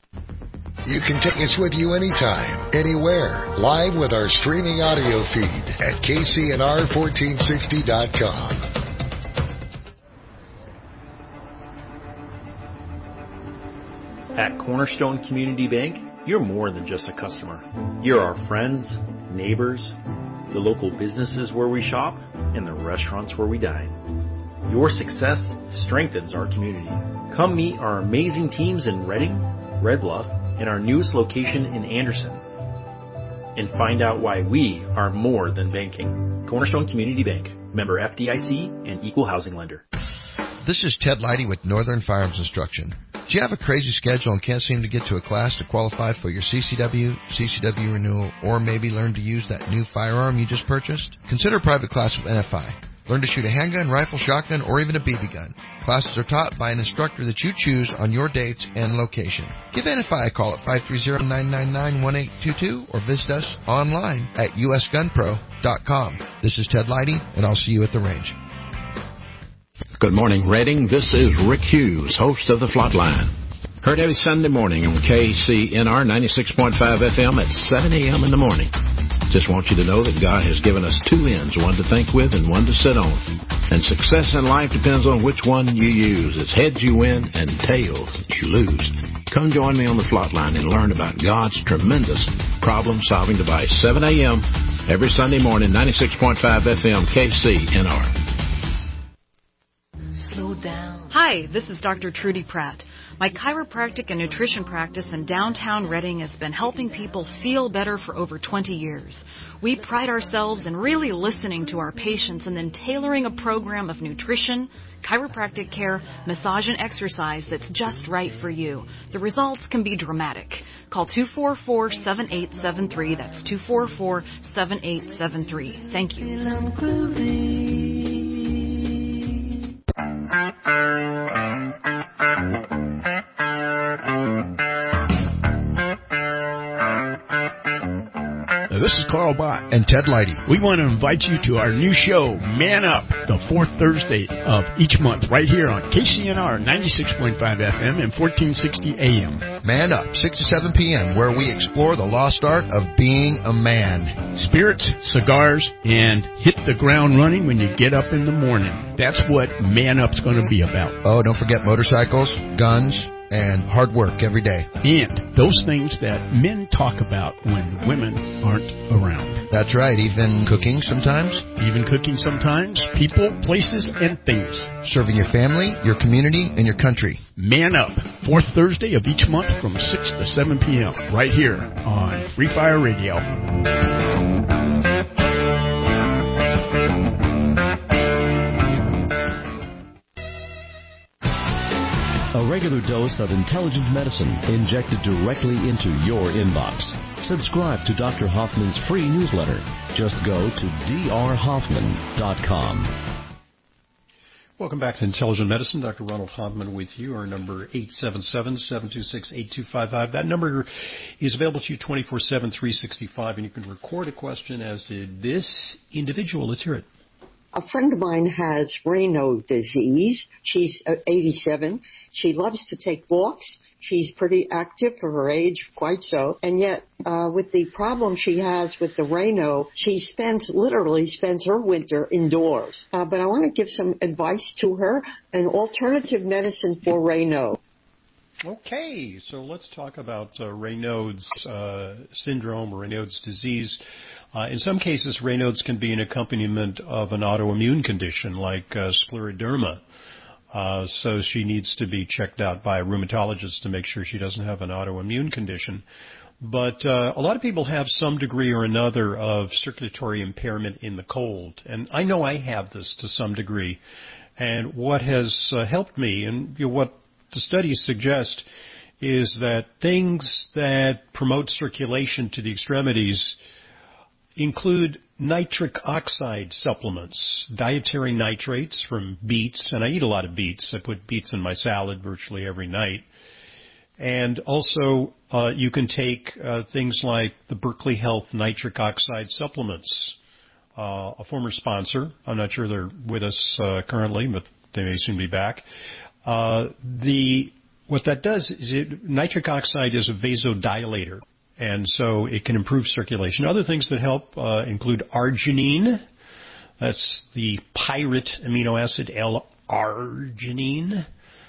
You can take us with you anytime, anywhere, live with our streaming audio feed at k c n r fourteen sixty dot com. At Cornerstone Community Bank, you're more than just a customer. You're our friends, neighbors, the local businesses where we shop, and the restaurants where we dine. Your success strengthens our community. Come meet our amazing teams in Redding, Red Bluff, and our newest location in Anderson, and find out why we are more than banking. Cornerstone Community Bank, member F D I C and equal housing lender. This is Ted Leidy with Northern Firearms Instruction. Do you have a crazy schedule and can't seem to get to a class to qualify for your C C W, C C W renewal, or maybe learn to use that new firearm you just purchased? Consider a private class with N F I. Learn to shoot a handgun, rifle, shotgun, or even a B B gun. Classes are taught by an instructor that you choose on your dates and location. Give N F I a call at five three zero, nine nine nine, one eight two two or visit us online at u s gun pro dot com. This is Ted Leidy, and I'll see you at the range. Good morning, Redding. This is Rick Hughes, host of The Flatline. Heard every Sunday morning on K C N R ninety-six point five F M at seven a.m. in the morning. Just want you to know that God has given us two ends, one to think with and one to sit on. And success in life depends on which one you use. It's heads you win and tails you lose. Come join me on The Flatline and learn about God's tremendous problem-solving device. seven a.m. every Sunday morning, ninety-six point five F M, K C N R. Slow down. Hi, this is Doctor Trudy Pratt. My chiropractic and nutrition practice in downtown Redding has been helping people feel better for over twenty years. We pride ourselves in really listening to our patients and then tailoring a program of nutrition, chiropractic care, massage, and exercise that's just right for you. The results can be dramatic. Call two four four, seven eight seven three. That's two four four, seven eight seven three. Thank you. This is Carl Bott and Ted Leidy. We want to invite you to our new show, Man Up, the fourth Thursday of each month, right here on K C N R ninety-six point five F M and fourteen sixty A M. Man Up, six to seven p.m., where we explore the lost art of being a man. Spirits, cigars, and hit the ground running when you get up in the morning. That's what Man Up's going to be about. Oh, don't forget motorcycles, guns, and hard work every day. And those things that men talk about when women aren't around. That's right, even cooking sometimes. Even cooking sometimes. People, places, and things. Serving your family, your community, and your country. Man Up, fourth Thursday of each month from six to seven p.m. right here on Free Fire Radio. A regular dose of intelligent medicine injected directly into your inbox. Subscribe to Doctor Hoffman's free newsletter. Just go to d r hoffman dot com. Welcome back to Intelligent Medicine. Doctor Ronald Hoffman with you. Our number eight seven seven, seven two six, eight two five five. That number is available to you twenty-four seven, three sixty-five, and you can record a question, as did this individual. Let's hear it. A friend of mine has Raynaud disease. She's eighty-seven. She loves to take walks. She's pretty active for her age, quite so. And yet, uh, with the problem she has with the Raynaud, she spends, literally spends her winter indoors. Uh, but I want to give some advice to her, an alternative medicine for Raynaud. Okay, so let's talk about uh, Raynaud's uh, syndrome or Raynaud's disease. Uh, in some cases, Raynaud's can be an accompaniment of an autoimmune condition like uh, scleroderma. Uh, so she needs to be checked out by a rheumatologist to make sure she doesn't have an autoimmune condition. But uh, a lot of people have some degree or another of circulatory impairment in the cold. And I know I have this to some degree. And what has uh, helped me, and you know, what the studies suggest, is that things that promote circulation to the extremities include nitric oxide supplements, dietary nitrates from beets, and I eat a lot of beets. I put beets in my salad virtually every night. And also, uh, you can take uh, things like the Berkeley Health nitric oxide supplements. Uh, a former sponsor, I'm not sure they're with us uh, currently, but they may soon be back. Uh, the what that does is it, nitric oxide is a vasodilator. And so it can improve circulation. Other things that help uh, include arginine. That's the pirate amino acid L-arginine.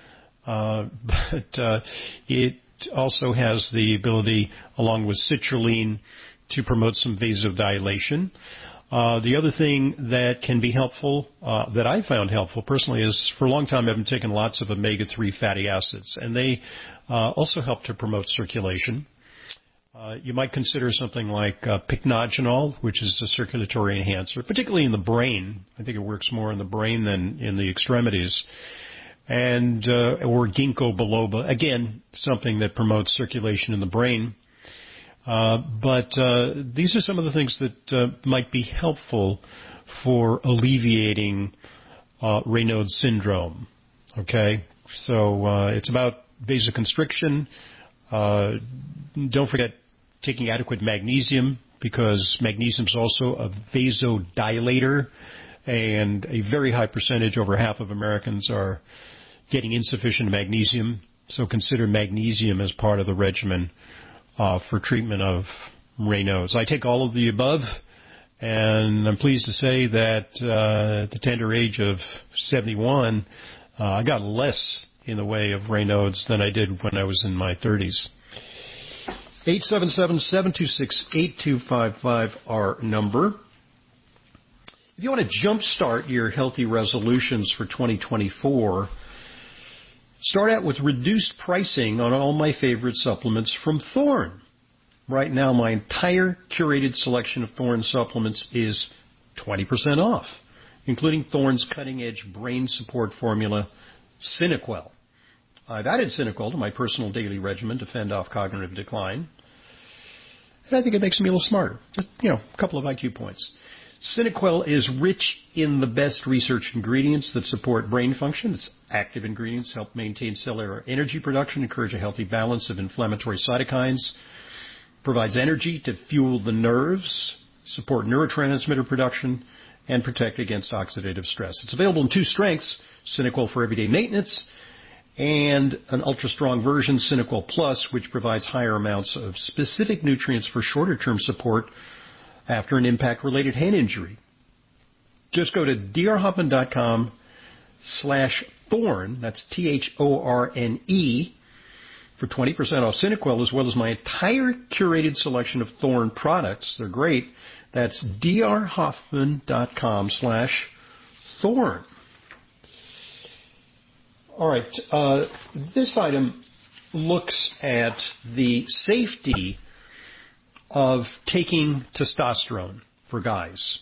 Uh, but uh, it also has the ability, along with citrulline, to promote some vasodilation. Uh, the other thing that can be helpful, uh, that I found helpful personally, is for a long time I've been taking lots of omega three fatty acids, and they uh, also help to promote circulation. Uh, you might consider something like uh, pycnogenol, which is a circulatory enhancer, particularly in the brain. I think it works more in the brain than in the extremities. And uh, or ginkgo biloba, again, something that promotes circulation in the brain. Uh, but uh, these are some of the things that uh, might be helpful for alleviating uh, Raynaud's syndrome. Okay, so uh, it's about vasoconstriction. Uh, don't forget taking adequate magnesium, because magnesium is also a vasodilator, and a very high percentage, over half of Americans, are getting insufficient magnesium. So consider magnesium as part of the regimen uh, for treatment of Raynaud's. I take all of the above, and I'm pleased to say that uh, at the tender age of seventy-one, uh, I got less in the way of Raynaud's than I did when I was in my thirties. eight seven seven, seven two six, eight two five five, our number. If you want to jumpstart your healthy resolutions for twenty twenty-four, start out with reduced pricing on all my favorite supplements from Thorne. Right now, my entire curated selection of Thorne supplements is twenty percent off, including Thorne's cutting-edge brain support formula, Cinequel. I've added Cinequel to my personal daily regimen to fend off cognitive decline. And I think it makes me a little smarter. Just, you know, a couple of I Q points. Cinequel is rich in the best research ingredients that support brain function. Its active ingredients help maintain cellular energy production, encourage a healthy balance of inflammatory cytokines, provides energy to fuel the nerves, support neurotransmitter production, and protect against oxidative stress. It's available in two strengths, Cinequel for everyday maintenance, and an ultra-strong version, Cinequel Plus, which provides higher amounts of specific nutrients for shorter-term support after an impact-related hand injury. Just go to drhoffman.com slash Thorne, that's T H O R N E, for twenty percent off Cinequil, as well as my entire curated selection of Thorne products. They're great. That's drhoffman.com slash Thorne. All right. Uh, this item looks at the safety of taking testosterone for guys.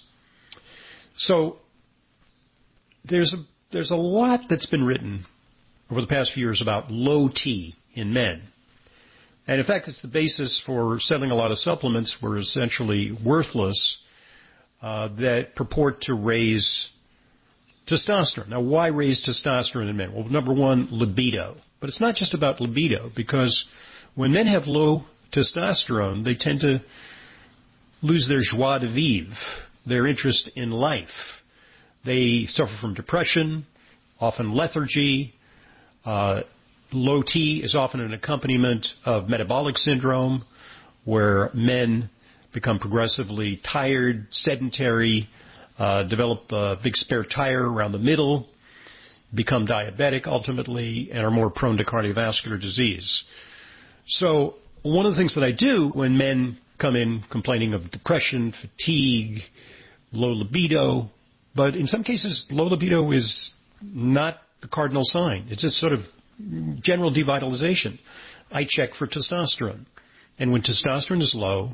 So there's a, there's a lot that's been written over the past few years about low T in men. And in fact, it's the basis for selling a lot of supplements were essentially worthless uh, that purport to raise testosterone. Now, why raise testosterone in men? Well, number one, libido. But it's not just about libido, because when men have low testosterone, they tend to lose their joie de vivre, their interest in life. They suffer from depression, often lethargy. Uh, low T is often an accompaniment of metabolic syndrome, where men become progressively tired, sedentary, uh, develop a big spare tire around the middle, become diabetic ultimately, and are more prone to cardiovascular disease. So one of the things that I do when men come in complaining of depression, fatigue, low libido, but in some cases low libido is not the cardinal sign. It's just sort of general devitalization. I check for testosterone. And when testosterone is low,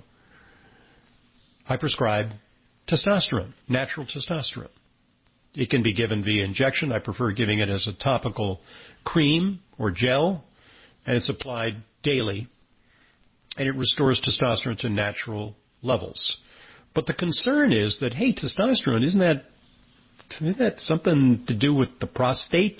I prescribe testosterone, natural testosterone. It can be given via injection. I prefer giving it as a topical cream or gel, and it's applied daily. And it restores testosterone to natural levels. But the concern is that, hey, testosterone, isn't that, isn't that something to do with the prostate?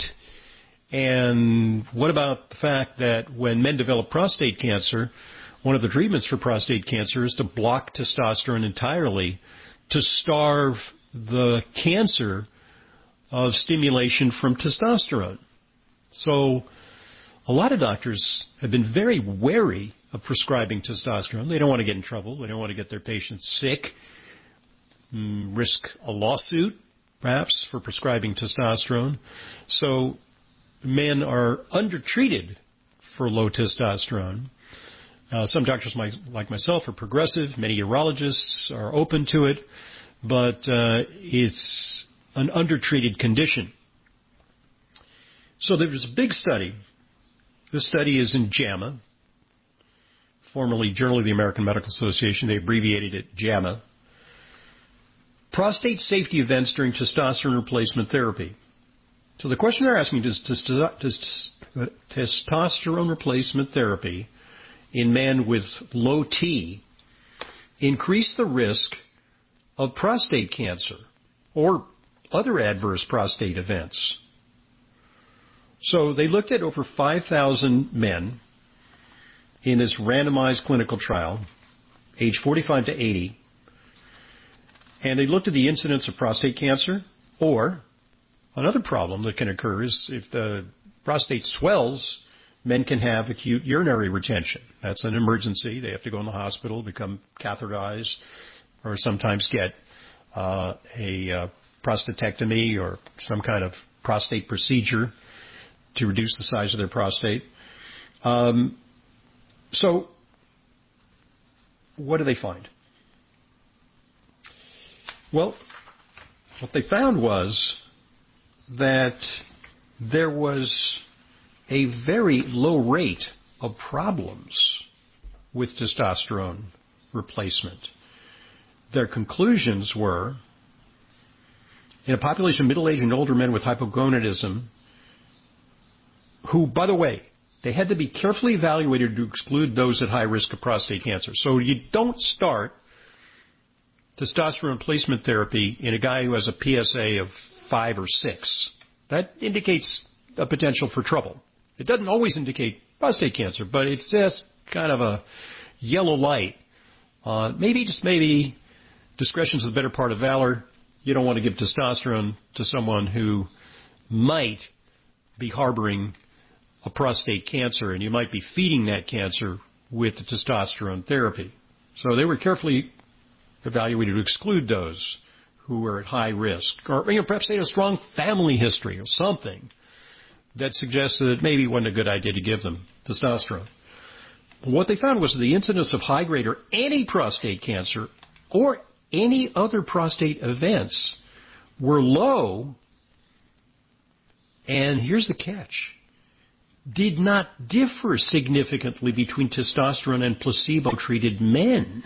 And what about the fact that when men develop prostate cancer, one of the treatments for prostate cancer is to block testosterone entirely to starve the cancer of stimulation from testosterone. So a lot of doctors have been very wary of prescribing testosterone. They don't want to get in trouble. They don't want to get their patients sick, risk a lawsuit, perhaps, for prescribing testosterone. So men are undertreated for low testosterone. Uh, some doctors, might, like myself, are progressive. Many urologists are open to it. But uh, it's an undertreated condition. So there was a big study. This study is in JAMA, formerly Journal of the American Medical Association. They abbreviated it JAMA. Prostate safety events during testosterone replacement therapy. So the question they're asking is, does, does, does testosterone replacement therapy in men with low T increase the risk of prostate cancer or other adverse prostate events? So they looked at over five thousand men in this randomized clinical trial, age forty-five to eighty, and they looked at the incidence of prostate cancer, or another problem that can occur is if the prostate swells, men can have acute urinary retention. That's an emergency. They have to go in the hospital, become catheterized, or sometimes get uh, a uh, prostatectomy or some kind of prostate procedure to reduce the size of their prostate. Um, so what do they find? Well, what they found was that there was a very low rate of problems with testosterone replacement. Their conclusions were, in a population of middle-aged and older men with hypogonadism, who, by the way, they had to be carefully evaluated to exclude those at high risk of prostate cancer. So you don't start testosterone replacement therapy in a guy who has a P S A of five or six. That indicates a potential for trouble. It doesn't always indicate prostate cancer, but it's just kind of a yellow light. Uh, maybe, just maybe, discretion's the better part of valor. You don't want to give testosterone to someone who might be harboring a prostate cancer, and you might be feeding that cancer with the testosterone therapy. So they were carefully evaluated to exclude those who were at high risk, or you know, perhaps they had a strong family history or something that suggests that maybe it wasn't a good idea to give them testosterone. what they found was the incidence of high-grade or any prostate cancer or any other prostate events were low, and here's the catch, did not differ significantly between testosterone and placebo-treated men.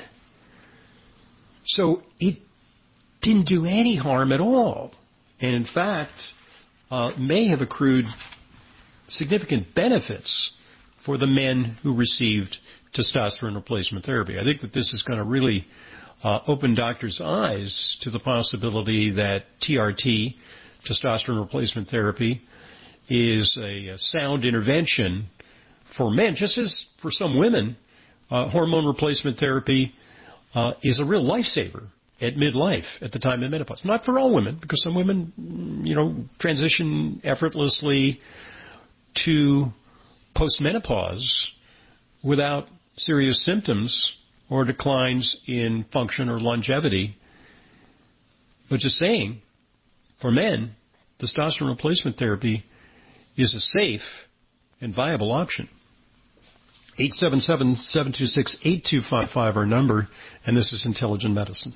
So it didn't do any harm at all, and in fact uh, may have accrued significant benefits for the men who received testosterone replacement therapy. I think that this is going to really uh, open doctors' eyes to the possibility that T R T, testosterone replacement therapy, is a, a sound intervention for men, just as for some women, uh, hormone replacement therapy uh, is a real lifesaver at midlife, at the time of menopause. Not for all women, because some women, you know, transition effortlessly to postmenopause without serious symptoms or declines in function or longevity. But just saying, for men, testosterone replacement therapy is a safe and viable option. eight seven seven, seven two six, eight two five five our number, and this is Intelligent Medicine.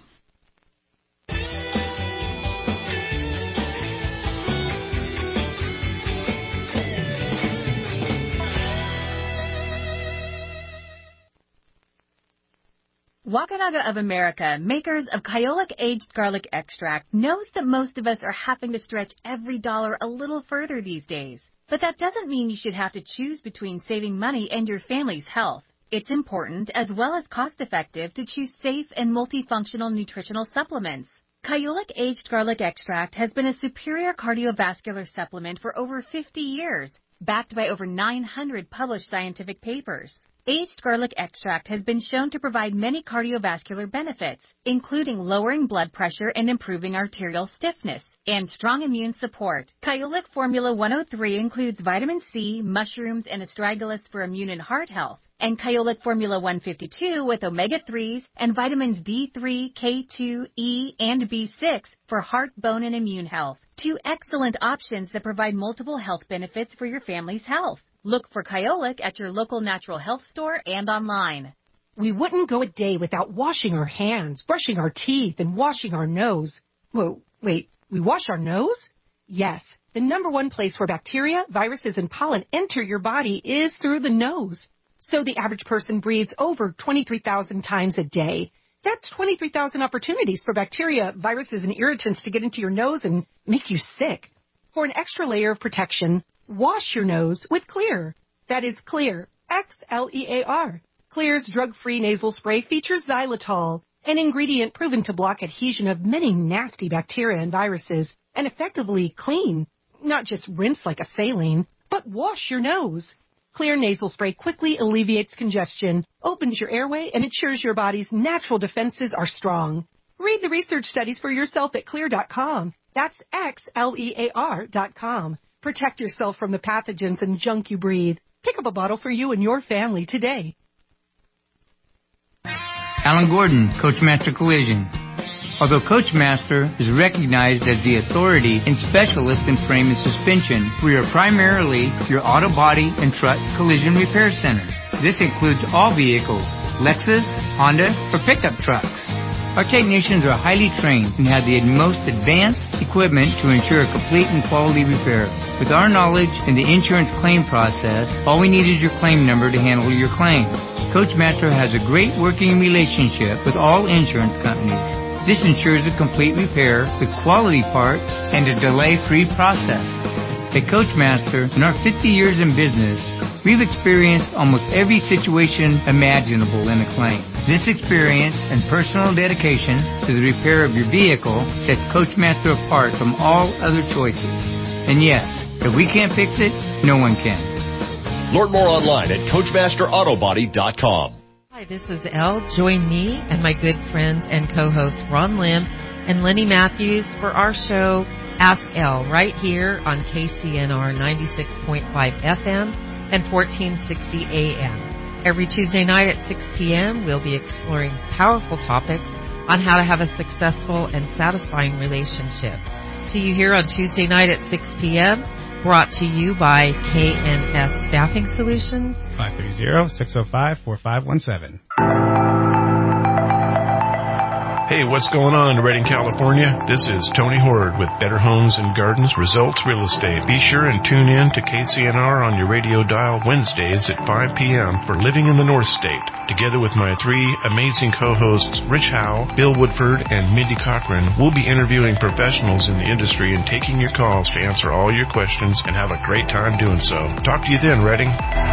Wakunaga of America, makers of Kyolic Aged Garlic Extract, knows that most of us are having to stretch every dollar a little further these days. But that doesn't mean you should have to choose between saving money and your family's health. It's important, as well as cost-effective, to choose safe and multifunctional nutritional supplements. Kyolic Aged Garlic Extract has been a superior cardiovascular supplement for over fifty years, backed by over nine hundred published scientific papers. Aged garlic extract has been shown to provide many cardiovascular benefits, including lowering blood pressure and improving arterial stiffness, and strong immune support. Kyolic Formula one oh three includes vitamin C, mushrooms, and astragalus for immune and heart health, and Kyolic Formula one fifty-two with omega threes and vitamins D three, K two, E, and B six for heart, bone, and immune health. Two excellent options that provide multiple health benefits for your family's health. Look for Kyolic at your local natural health store and online. We wouldn't go a day without washing our hands, brushing our teeth, and washing our nose. Whoa, wait, we wash our nose? Yes, the number one place where bacteria, viruses, and pollen enter your body is through the nose. So the average person breathes over twenty-three thousand times a day. That's twenty-three thousand opportunities for bacteria, viruses, and irritants to get into your nose and make you sick. For an extra layer of protection, wash your nose with Xlear. That is Xlear, X L E A R. Xlear's drug-free nasal spray features xylitol, an ingredient proven to block adhesion of many nasty bacteria and viruses, and effectively clean. Not just rinse like a saline, but wash your nose. Xlear nasal spray quickly alleviates congestion, opens your airway, and ensures your body's natural defenses are strong. Read the research studies for yourself at Xlear dot com. That's X L E A R dot com. Protect yourself from the pathogens and junk you breathe. Pick up a bottle for you and your family today. Alan Gordon, Coachmaster Collision. Although Coachmaster is recognized as the authority and specialist in frame and suspension, we are primarily your auto body and truck collision repair center. This includes all vehicles, Lexus, Honda, or pickup trucks. Our technicians are highly trained and have the most advanced equipment to ensure a complete and quality repair. With our knowledge in the insurance claim process, all we need is your claim number to handle your claim. Coachmaster has a great working relationship with all insurance companies. This ensures a complete repair with quality parts and a delay-free process. At Coachmaster, in our fifty years in business, we've experienced almost every situation imaginable in a claim. This experience and personal dedication to the repair of your vehicle sets Coachmaster apart from all other choices. And yes, if we can't fix it, no one can. Learn more online at Coachmaster Auto Body dot com. Hi, this is Elle. Join me and my good friend and co-host Ron Lim and Lenny Matthews for our show Ask Elle right here on K C N R ninety-six point five F M and fourteen sixty A M. Every Tuesday night at six p.m., we'll be exploring powerful topics on how to have a successful and satisfying relationship. See you here on Tuesday night at six p.m. Brought to you by K N S Staffing Solutions. five three zero, six zero five, four five one seven. Hey, what's going on in Redding, California? This is Tony Hord with Better Homes and Gardens Results Real Estate. Be sure and tune in to K C N R on your radio dial Wednesdays at five p.m. for Living in the North State. Together with my three amazing co-hosts, Rich Howe, Bill Woodford, and Mindy Cochran, we'll be interviewing professionals in the industry and taking your calls to answer all your questions and have a great time doing so. Talk to you then, Redding.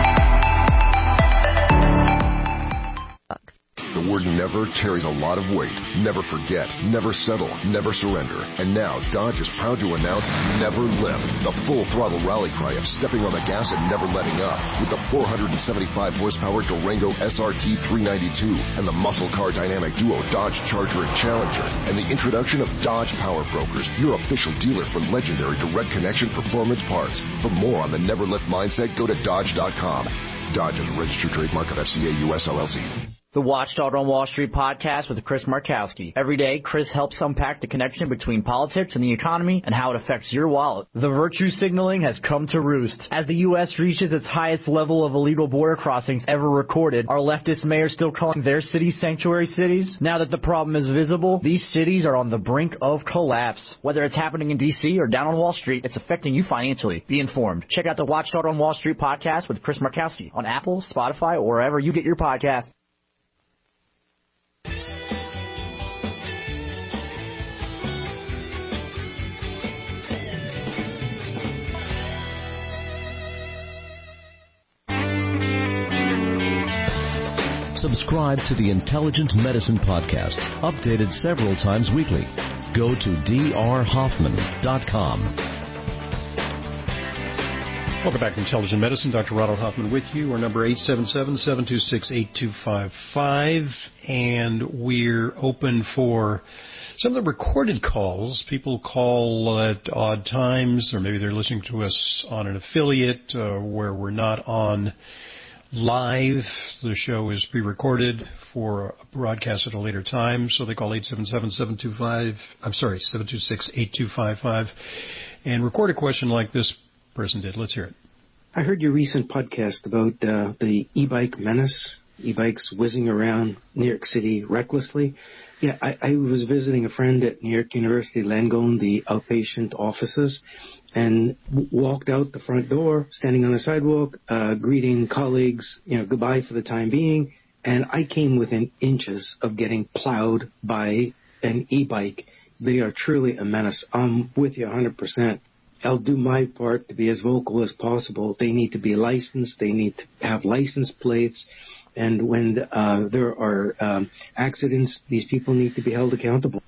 The word never carries a lot of weight. Never forget, never settle, never surrender. And now, Dodge is proud to announce Never Lift, the full-throttle rally cry of stepping on the gas and never letting up. With the four hundred seventy-five horsepower Durango S R T three ninety-two and the muscle car dynamic duo Dodge Charger and Challenger, and the introduction of Dodge Power Brokers, your official dealer for legendary direct connection performance parts. For more on the Never Lift mindset, go to Dodge dot com. Dodge is a registered trademark of F C A U S L L C. The Watchdog on Wall Street podcast with Chris Markowski. Every day, Chris helps unpack the connection between politics and the economy and how it affects your wallet. The virtue signaling has come to roost. As the U S reaches its highest level of illegal border crossings ever recorded, are leftist mayors still calling their cities sanctuary cities? Now that the problem is visible, these cities are on the brink of collapse. Whether it's happening in D C or down on Wall Street, it's affecting you financially. Be informed. Check out the Watchdog on Wall Street podcast with Chris Markowski on Apple, Spotify, or wherever you get your podcasts. Subscribe to the Intelligent Medicine Podcast, updated several times weekly. Go to d r hoffman dot com. Welcome back to Intelligent Medicine. Doctor Ronald Hoffman with you. Our number eight seven seven, seven two six, eight two five five. And we're open for some of the recorded calls. People call at odd times, or maybe they're listening to us on an affiliate uh, where we're not on live. The show is pre-recorded for a broadcast at a later time, so they call eight seven seven, seven two five, I'm sorry, seven two six, eight two five five and record a question like this person did. Let's hear it. I heard your recent podcast about uh, the e-bike menace, e-bikes whizzing around New York City recklessly. Yeah, I, I was visiting a friend at New York University Langone, the outpatient offices, and w- walked out the front door, standing on the sidewalk, uh, greeting colleagues, you know, goodbye for the time being, and I came within inches of getting plowed by an e-bike. They are truly a menace. I'm with you one hundred percent. I'll do my part to be as vocal as possible. They need to be licensed. They need to have license plates. And when uh, there are um, accidents, these people need to be held accountable.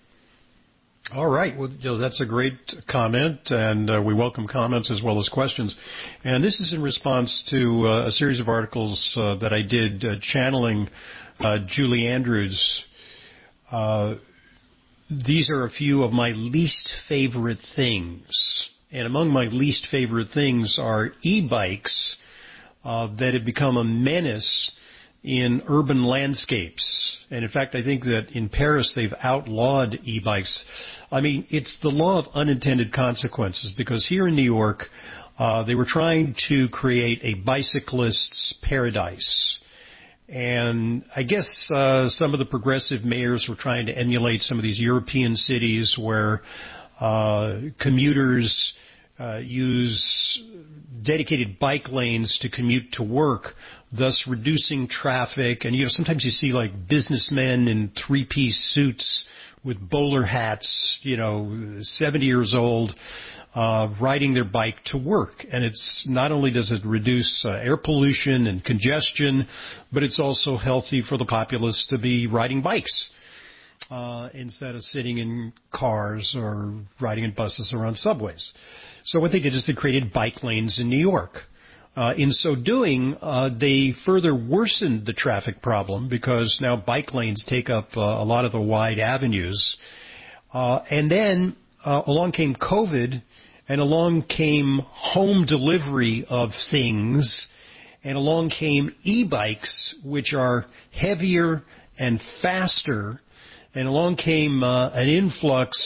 All right. Well, you know, that's a great comment, and uh, we welcome comments as well as questions. And this is in response to uh, a series of articles uh, that I did uh, channeling uh, Julie Andrews. Uh, these are a few of my least favorite things. And among my least favorite things are e-bikes uh, that have become a menace in urban landscapes. And in fact, I think that in Paris they've outlawed e-bikes. I mean, it's the law of unintended consequences, because here in New York, uh, they were trying to create a bicyclist's paradise. And I guess uh, some of the progressive mayors were trying to emulate some of these European cities where uh, commuters Uh, use dedicated bike lanes to commute to work, thus reducing traffic. And, you know, sometimes you see like businessmen in three-piece suits with bowler hats, you know, seventy years old, uh, riding their bike to work. And it's not only does it reduce uh, air pollution and congestion, but it's also healthy for the populace to be riding bikes uh, instead of sitting in cars or riding in buses or on subways. So what they did is they created bike lanes in New York. Uh, in so doing, uh, they further worsened the traffic problem, because now bike lanes take up uh, a lot of the wide avenues. Uh, and then uh, along came COVID, and along came home delivery of things, and along came e-bikes, which are heavier and faster, and along came uh, an influx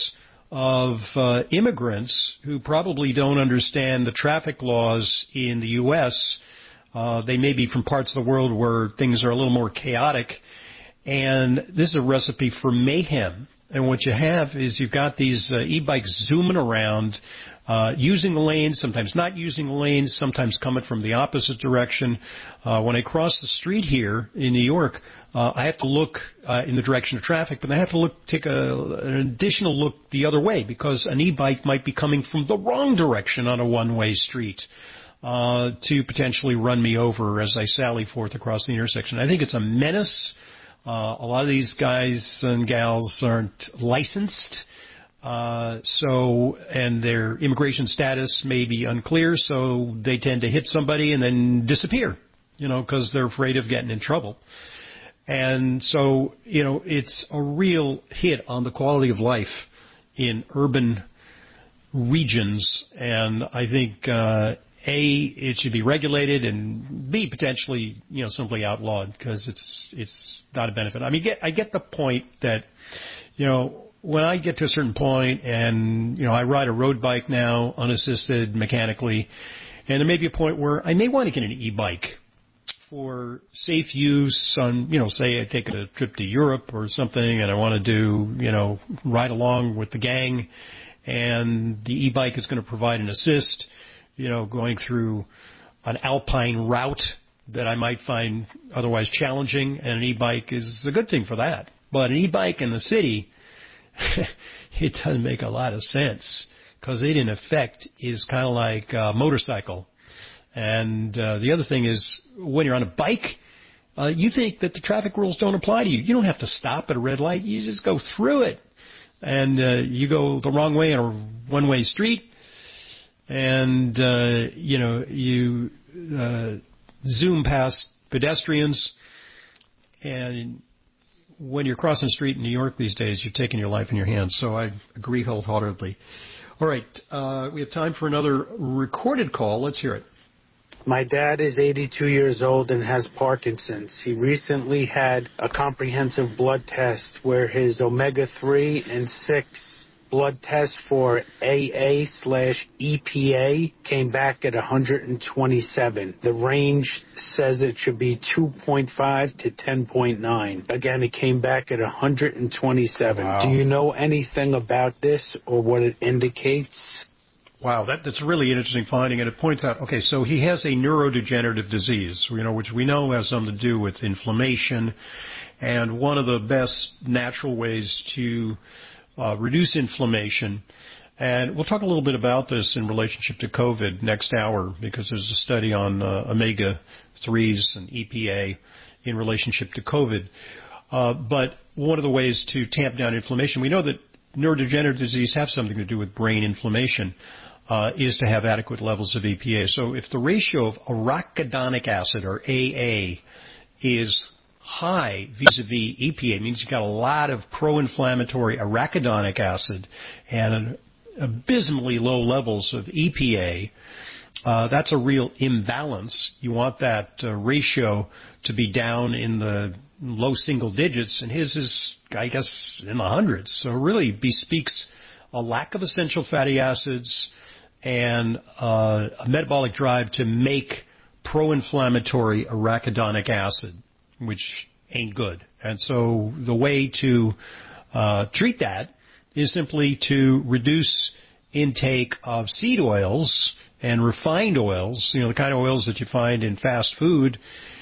of uh, immigrants who probably don't understand the traffic laws in the U S. Uh, they may be from parts of the world where things are a little more chaotic, and this is a recipe for mayhem. And what you have is you've got these uh, e-bikes zooming around, uh, using the lanes, sometimes not using the lanes, sometimes coming from the opposite direction. Uh, when I cross the street here in New York, uh, I have to look uh, in the direction of traffic, but I have to look, take a, an additional look the other way because an e-bike might be coming from the wrong direction on a one-way street uh, to potentially run me over as I sally forth across the intersection. I think it's a menace. Uh, a lot of these guys and gals aren't licensed, uh, so, and their immigration status may be unclear, so they tend to hit somebody and then disappear, you know, because they're afraid of getting in trouble. And so, you know, it's a real hit on the quality of life in urban regions, and I think, uh, A, it should be regulated, and B, potentially, you know, simply outlawed because it's it's not a benefit. I mean, get, I get the point that, you know, when I get to a certain point and, you know, I ride a road bike now, unassisted mechanically, and there may be a point where I may want to get an e-bike for safe use on, you know, say I take a trip to Europe or something and I want to do, you know, ride along with the gang, and the e-bike is going to provide an assist, you know, going through an alpine route that I might find otherwise challenging, and an e-bike is a good thing for that. But an e-bike in the city, it doesn't make a lot of sense because it, in effect, is kind of like a motorcycle. And uh, the other thing is, when you're on a bike, uh, you think that the traffic rules don't apply to you. You don't have to stop at a red light. You just go through it. And uh, you go the wrong way on a one-way street, and, uh, you know, you uh, zoom past pedestrians, and when you're crossing the street in New York these days, you're taking your life in your hands. So I agree wholeheartedly. All right, uh, we have time for another recorded call. Let's hear it. My dad is eighty-two years old and has Parkinson's. He recently had a comprehensive blood test where his omega three and six blood test for A A slash E P A came back at one hundred twenty-seven. The range says it should be two point five to ten point nine. Again, it came back at one hundred twenty-seven. Wow. Do you know anything about this or what it indicates? Wow, that, that's a really interesting finding, and it points out, okay, so he has a neurodegenerative disease, you know, which we know has something to do with inflammation, and one of the best natural ways to uh, reduce inflammation, and we'll talk a little bit about this in relationship to COVID next hour, because there's a study on uh, omega threes and E P A in relationship to COVID. Uh, but one of the ways to tamp down inflammation, we know that neurodegenerative disease have something to do with brain inflammation, uh, is to have adequate levels of E P A. So if the ratio of arachidonic acid, or A A, is high vis-a-vis E P A, it means you've got a lot of pro-inflammatory arachidonic acid and abysmally low levels of E P A, uh, that's a real imbalance. You want that uh, ratio to be down in the low single digits, and his is, I guess, in the hundreds. So it really bespeaks a lack of essential fatty acids and uh, a metabolic drive to make pro-inflammatory arachidonic acid, which ain't good. And so the way to uh, treat that is simply to reduce intake of seed oils and refined oils, you know, the kind of oils that you find in fast food,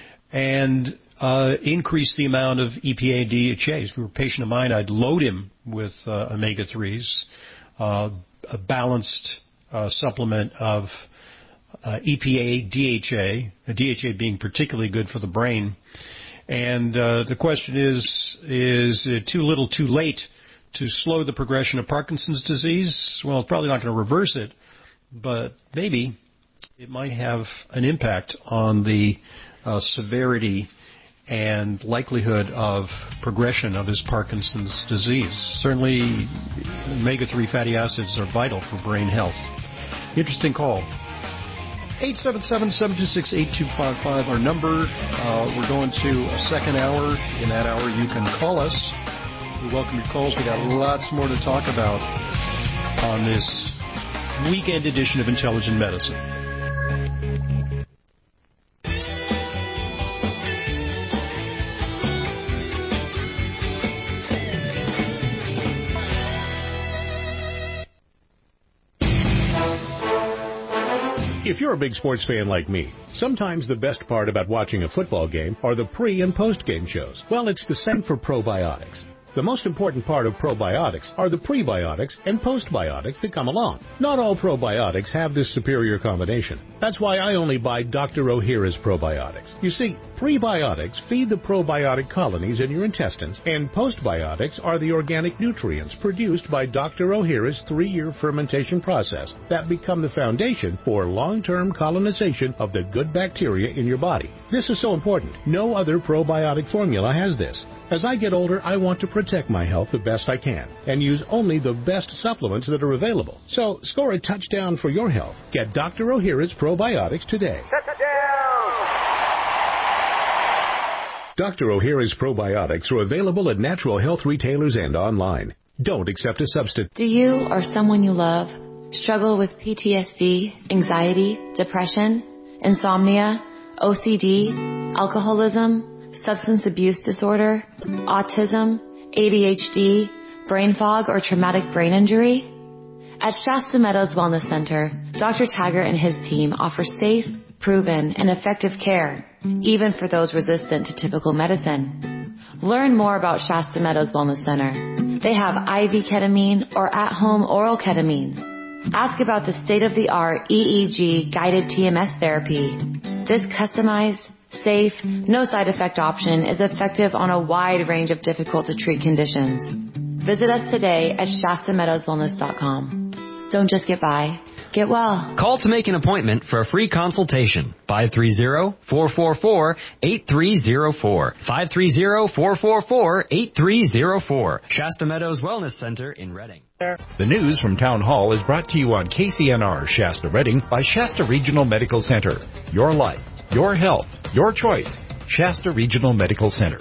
and uh, increase the amount of E P A and D H A. If you were a patient of mine, I'd load him with uh, omega threes, uh, a balanced uh, supplement of uh, E P A, D H A, uh, D H A being particularly good for the brain. And uh, the question is, is it too little too late to slow the progression of Parkinson's disease? Well, it's probably not going to reverse it, but maybe it might have an impact on the uh, severity and likelihood of progression of his Parkinson's disease. Certainly, omega three fatty acids are vital for brain health. Interesting call. eight seven seven, seven two six, eight two five five, our number. Uh, we're going to a second hour. In that hour, you can call us. We welcome your calls. We got lots more to talk about. on this weekend edition of Intelligent Medicine. If you're a big sports fan like me, sometimes the best part about watching a football game are the pre- and post-game shows. Well, it's the same for probiotics. The most important part of probiotics are the prebiotics and postbiotics that come along. Not all probiotics have this superior combination. That's why I only buy Doctor Ohhira's probiotics. You see, prebiotics feed the probiotic colonies in your intestines, and postbiotics are the organic nutrients produced by Doctor Ohhira's three-year fermentation process that become the foundation for long-term colonization of the good bacteria in your body. This is so important. No other probiotic formula has this. As I get older, I want to protect my health the best I can and use only the best supplements that are available. So score a touchdown for your health. Get Doctor Ohhira's probiotics today. Doctor Ohhira's probiotics are available at natural health retailers and online. Don't accept a substitute. Do you or someone you love struggle with P T S D, anxiety, depression, insomnia, O C D, alcoholism, substance abuse disorder, autism, A D H D, brain fog, or traumatic brain injury? At Shasta Meadows Wellness Center, Doctor Taggart and his team offer safe, proven, and effective care, even for those resistant to typical medicine. Learn more about Shasta Meadows Wellness Center. They have I V ketamine or at-home oral ketamine. Ask about the state-of-the-art E E G guided T M S therapy. This customized, safe, no side effect option is effective on a wide range of difficult to treat conditions. Visit us today at Shasta Meadows Wellness dot com. Don't just get by, get well. Call to make an appointment for a free consultation. five three zero, four four four, eight three zero four. five three zero, four four four, eight three zero four. Shasta Meadows Wellness Center in Reading. The news from Town Hall is brought to you on K C N R Shasta Reading by Shasta Regional Medical Center. Your life, your health, your choice. Shasta Regional Medical Center.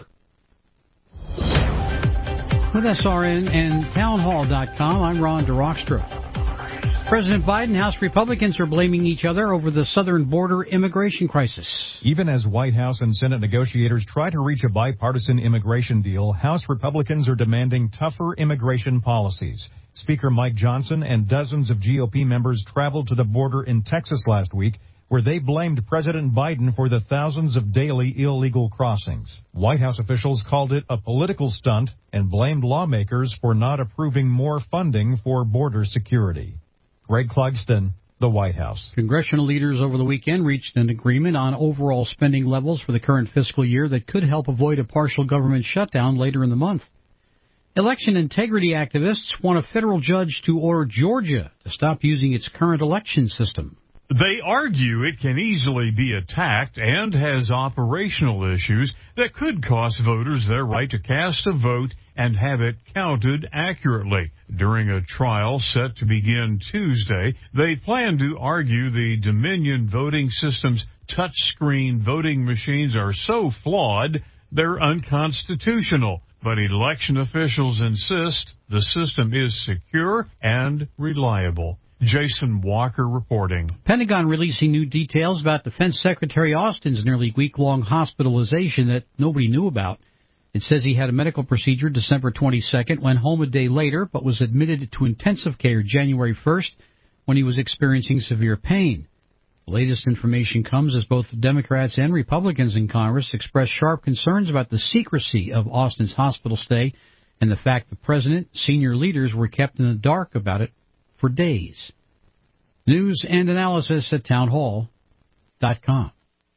With S R N and town hall dot com, I'm Ron DeRockstra. President Biden, House Republicans are blaming each other over the southern border immigration crisis. Even as White House and Senate negotiators try to reach a bipartisan immigration deal, House Republicans are demanding tougher immigration policies. Speaker Mike Johnson and dozens of G O P members traveled to the border in Texas last week, where they blamed President Biden for the thousands of daily illegal crossings. White House officials called it a political stunt and blamed lawmakers for not approving more funding for border security. Greg Clugston, the White House. Congressional leaders over the weekend reached an agreement on overall spending levels for the current fiscal year that could help avoid a partial government shutdown later in the month. Election integrity activists want a federal judge to order Georgia to stop using its current election system. They argue it can easily be attacked and has operational issues that could cost voters their right to cast a vote and have it counted accurately. During a trial set to begin Tuesday, they plan to argue the Dominion voting system's touchscreen voting machines are so flawed they're unconstitutional. But election officials insist the system is secure and reliable. Jason Walker reporting. Pentagon releasing new details about Defense Secretary Austin's nearly week-long hospitalization that nobody knew about. It says he had a medical procedure December twenty-second, went home a day later, but was admitted to intensive care January first when he was experiencing severe pain. The latest information comes as both Democrats and Republicans in Congress express sharp concerns about the secrecy of Austin's hospital stay and the fact the president, senior leaders were kept in the dark about it for days. News and analysis at town hall dot com.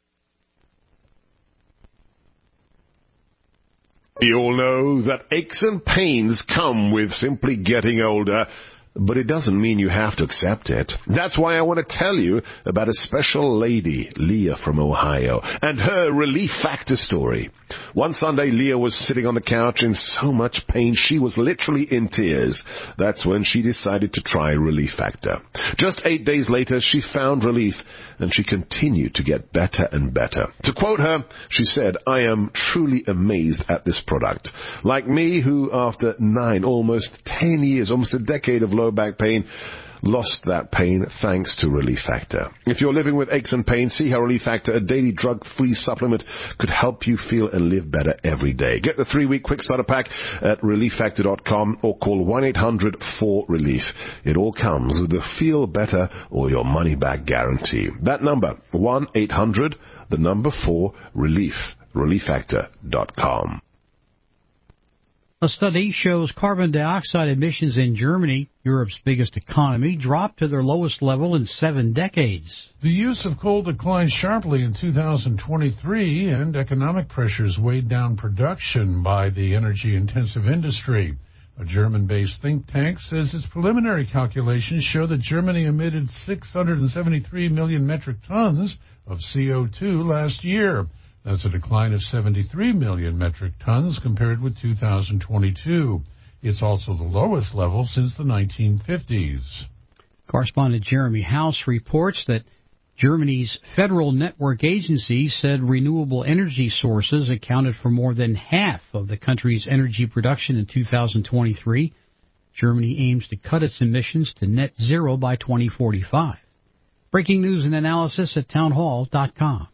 We all know that aches and pains come with simply getting older, but it doesn't mean you have to accept it. That's why I want to tell you about a special lady, Leah from Ohio, and her Relief Factor story. One Sunday, Leah was sitting on the couch in so much pain she was literally in tears. That's when she decided to try Relief Factor. Just eight days later, she found relief, and she continued to get better and better. To quote her, she said, "I am truly amazed at this product. Like me, who after nine, almost ten years, almost a decade of low back pain, lost that pain thanks to Relief Factor. If you're living with aches and pains, see how Relief Factor, a daily drug-free supplement, could help you feel and live better every day. Get the three-week quick starter pack at relief factor dot com or call one eight hundred four relief. It all comes with the feel better or your money back guarantee. That number, one eight hundred, the number four, relief, relief factor dot com. A study shows carbon dioxide emissions in Germany, Europe's biggest economy, dropped to their lowest level in seven decades. The use of coal declined sharply in two thousand twenty-three, and economic pressures weighed down production by the energy-intensive industry. A German-based think tank says its preliminary calculations show that Germany emitted six hundred seventy-three million metric tons of C O two last year. That's a decline of seventy-three million metric tons compared with two thousand twenty-two. It's also the lowest level since the nineteen fifties. Correspondent Jeremy House reports that Germany's Federal Network Agency said renewable energy sources accounted for more than half of the country's energy production in two thousand twenty-three. Germany aims to cut its emissions to net zero by twenty forty-five. Breaking news and analysis at townhall dot com.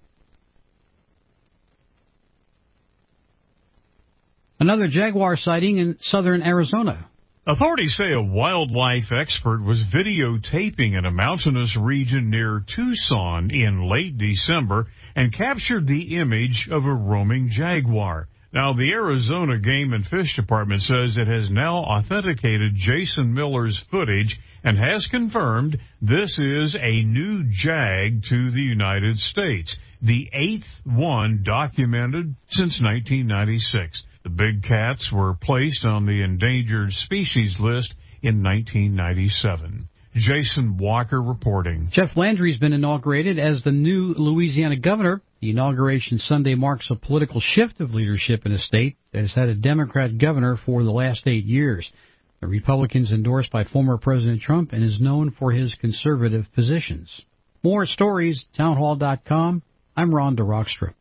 Another jaguar sighting in southern Arizona. Authorities say a wildlife expert was videotaping in a mountainous region near Tucson in late December and captured the image of a roaming jaguar. Now, the Arizona Game and Fish Department says it has now authenticated Jason Miller's footage and has confirmed this is a new jag to the United States, the eighth one documented since nineteen ninety-six. The big cats were placed on the endangered species list in nineteen ninety-seven. Jason Walker reporting. Jeff Landry's been inaugurated as the new Louisiana governor. The inauguration Sunday marks a political shift of leadership in a state that has had a Democrat governor for the last eight years. The Republican's endorsed by former President Trump and is known for his conservative positions. More stories, townhall dot com. I'm Rhonda Rockstrop.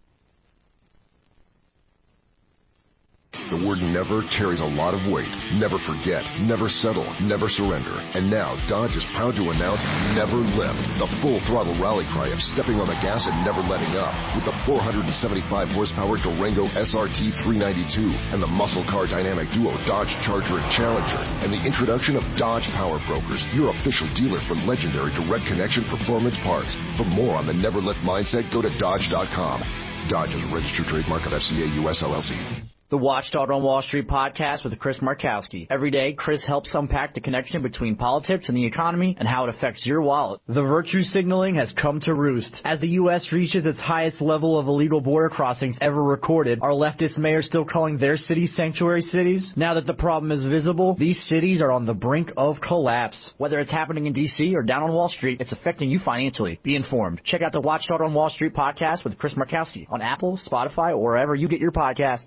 The word never carries a lot of weight. Never forget, never settle, never surrender. And now, Dodge is proud to announce Never Lift, the full throttle rally cry of stepping on the gas and never letting up. With the four hundred seventy-five horsepower Durango S R T three ninety-two and the muscle car dynamic duo Dodge Charger and Challenger, and the introduction of Dodge Power Brokers, your official dealer for legendary direct connection performance parts. For more on the Never Lift mindset, go to dodge dot com. Dodge is a registered trademark of F C A U S L L C. The Watchdog on Wall Street podcast with Chris Markowski. Every day, Chris helps unpack the connection between politics and the economy and how it affects your wallet. The virtue signaling has come to roost. As the U S reaches its highest level of illegal border crossings ever recorded, are leftist mayors still calling their cities sanctuary cities? Now that the problem is visible, these cities are on the brink of collapse. Whether it's happening in D C or down on Wall Street, it's affecting you financially. Be informed. Check out the Watchdog on Wall Street podcast with Chris Markowski on Apple, Spotify, or wherever you get your podcasts.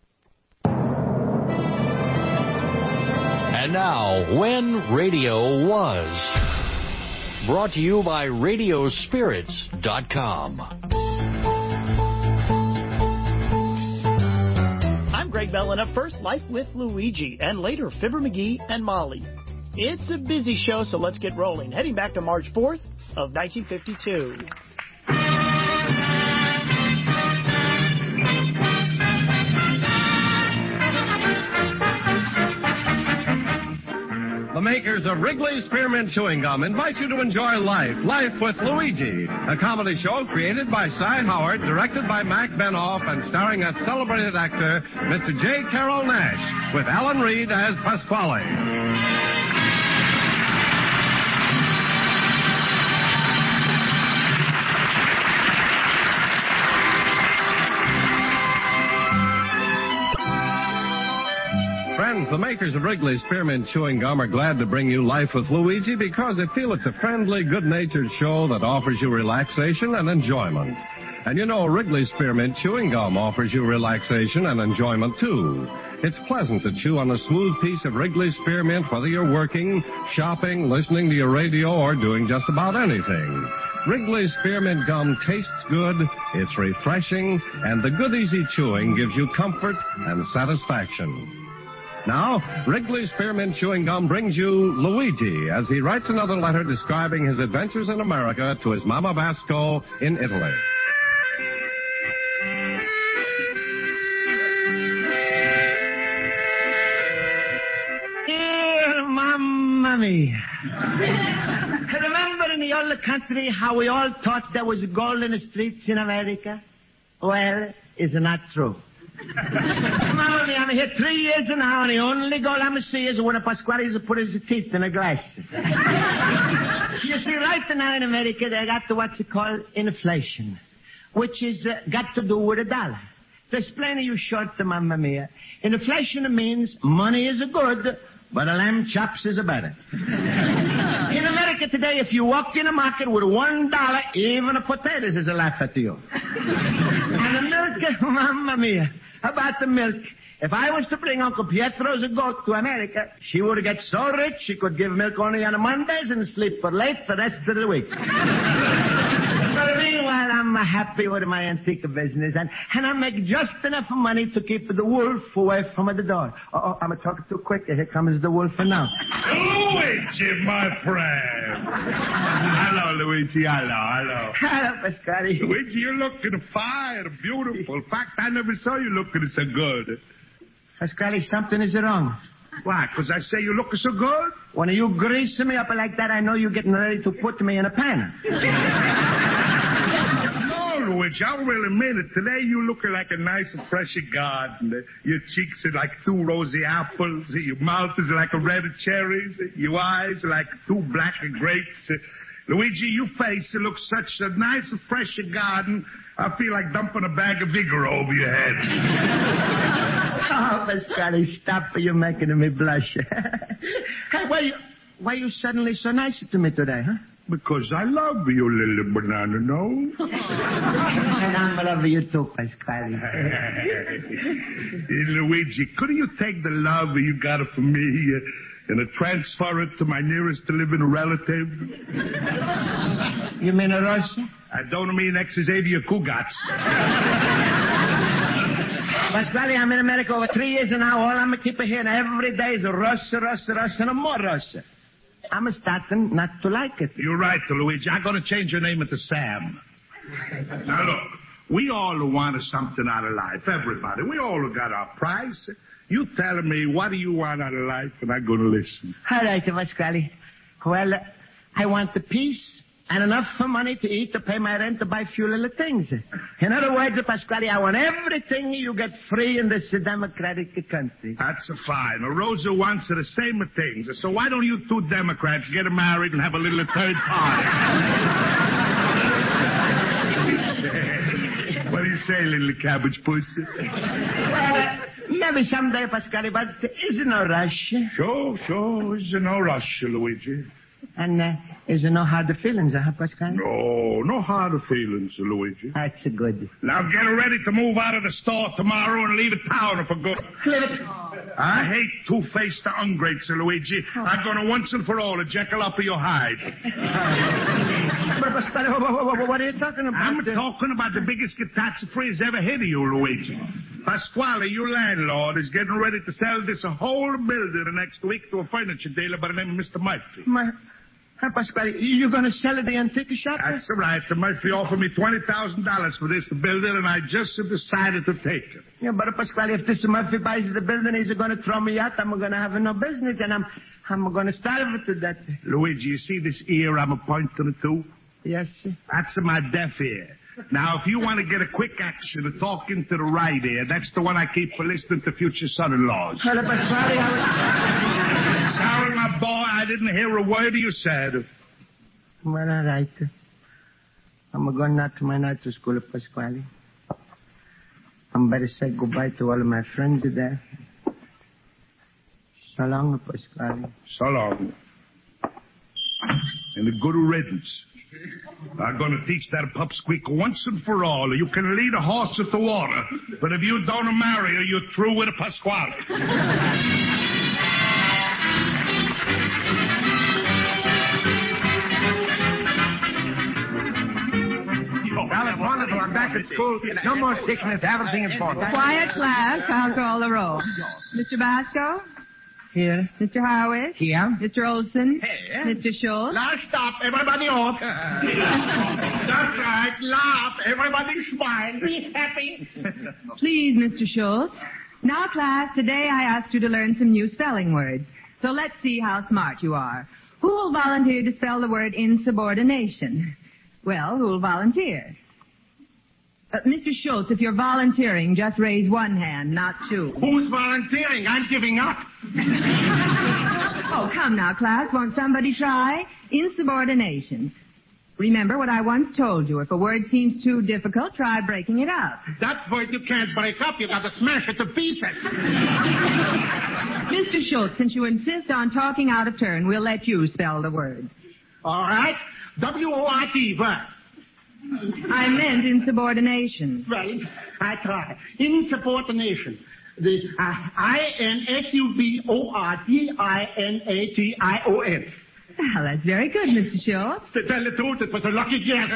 And now, When Radio Was. Brought to you by radio spirits dot com. I'm Greg Bell, up first, Life with Luigi, and later, Fibber McGee and Molly. It's a busy show, so let's get rolling. Heading back to March fourth of nineteen fifty-two. The makers of Wrigley Spearmint Chewing Gum invite you to enjoy Life, Life with Luigi, a comedy show created by Cy Howard, directed by Mac Benoff, and starring that celebrated actor, Mister J. Carroll Nash, with Alan Reed as Pasquale. Friends, the makers of Wrigley Spearmint Chewing Gum are glad to bring you Life with Luigi because they feel it's a friendly, good-natured show that offers you relaxation and enjoyment. And you know, Wrigley Spearmint Chewing Gum offers you relaxation and enjoyment, too. It's pleasant to chew on a smooth piece of Wrigley Spearmint, whether you're working, shopping, listening to your radio, or doing just about anything. Wrigley Spearmint Gum tastes good, it's refreshing, and the good, easy chewing gives you comfort and satisfaction. Now, Wrigley's Spearmint Chewing Gum brings you Luigi as he writes another letter describing his adventures in America to his Mama Basco in Italy. Dear Mamma Mia. Remember in the old country how we all thought there was gold in the streets in America? Well, it's not true. Mamma Mia, I'm here three years now, and the only gold I'm see is when a Pasquale's put his teeth in a glass. You see, right now in America, they got what's called inflation, which is uh, got to do with a dollar. To explain to you short, Mamma Mia, inflation means money is a good, but a lamb chops is a better. In America today, if you walk in a market with one dollar, even a potatoes is a laugh at you. And the milk, Mamma Mia, about the milk. If I was to bring Uncle Pietro's goat to America, she would get so rich she could give milk only on Mondays and sleep for late the rest of the week. But meanwhile, I'm happy with my antique business, and, and I make just enough money to keep the wolf away from the door. Oh, oh I'm talking too quick. Here comes the wolf now. Luigi, my friend. Hello, Luigi. Hello, hello. Hello, Pasquale. Luigi, you're looking fine, beautiful. In fact, I never saw you looking so good. Pasquale, something is wrong. Why? Because I say you look so good? When you grease me up like that, I know you're getting ready to put me in a pan. No, Luigi, I really mean it. Today you looking like a nice and fresh garden. Your cheeks are like two rosy apples. Your mouth is like a red of cherries. Your eyes are like two black grapes. Luigi, your face looks such a nice and fresh garden, I feel like dumping a bag of Vigor over your head. Oh, Pasquale, stop. You're making me blush. Hey, why you, why you suddenly so nice to me today, huh? Because I love you, little banana nose. And I'm love you too, Pasquale. Luigi, couldn't you take the love you got it from me uh, and uh, transfer it to my nearest living relative? You mean a Russia? I don't mean ex-Xavier Kugats. Pasquale, I'm in America over three years and now all I'm a keep here and every day is Russia, Russia, Russia, and more Russia. I'm starting not to like it. You're right, Luigi. I'm going to change your name into Sam. Now, look, we all want something out of life, everybody. We all got our price. You telling me what do you want out of life, and I'm going to listen. All right, Pasquale. Well, I want the peace and enough for money to eat, to pay my rent, to buy few little things. In other words, Pasquale, I want everything you get free in this democratic country. That's fine. Rosa wants the same things. So why don't you two Democrats get married and have a little third party? What do you say, little cabbage pussy? Well, maybe someday, Pasquale, but is no rush. Sure, sure. Is no rush, Luigi. And uh, is there no hard feelings, huh, Pasquale? No, no hard feelings, Luigi. That's good. Now get ready to move out of the store tomorrow and leave town for good. Leave it. I hate two-faced ingrates, Luigi. Oh. I'm going to once and for all jekyll up your hide. But, Pasquale, what are you talking about? I'm talking about the biggest catastrophe ever hit you, Luigi. Pasquale, your landlord, is getting ready to sell this whole building next week to a furniture dealer by the name of Mister Murphy. My... Hey, Pasquale, you going to sell at the antique shop? That's right. The Murphy offered me twenty thousand dollars for this building, and I just decided to take it. Yeah, but Pasquale, if this Murphy buys the building, he's going to throw me out. I'm going to have no business, and I'm I'm going to starve to death. Luigi, you see this ear I'm pointing to? Yes, sir. That's my deaf ear. Now, if you want to get a quick action to talk into the right ear, that's the one I keep for listening to future son-in-laws. Well, Pasquale, I was... Sorry, my boy, I didn't hear a word you said. Well, all right. I'm going out to my night to school, Pasquale. I'm better say goodbye to all of my friends there. So long, Pasquale. So long. And a good riddance. I'm going to teach that pupsqueak once and for all. You can lead a horse at the water, but if you don't marry her, you're through with a Pasquale. Well, it's wonderful. I'm back at school. No more sickness. Everything important. Quiet, class. I'll call the roll. Mister Basco? Here. Mister Harwich? Here. Mister Olson? Here. Mister Schultz? Last stop. Everybody off. That's right. Laugh. Everybody smile. Be happy. Please, Mister Schultz. Now, class, today I asked you to learn some new spelling words. So let's see how smart you are. Who will volunteer to spell the word insubordination? Well, who will volunteer? Uh, Mister Schultz, if you're volunteering, just raise one hand, not two. Who's volunteering? I'm giving up. Oh, come now, class. Won't somebody try? Insubordination. Remember what I once told you. If a word seems too difficult, try breaking it up. That word you can't break up. You got to smash it to pieces. Mister Schultz, since you insist on talking out of turn, we'll let you spell the word. All right. W O R D, what? I meant insubordination. Right. I try. Insubordination. The uh, I N S U B O R D I N A T I O N. Well, that's very good, Mister Schultz. To tell the truth, it was a lucky guess.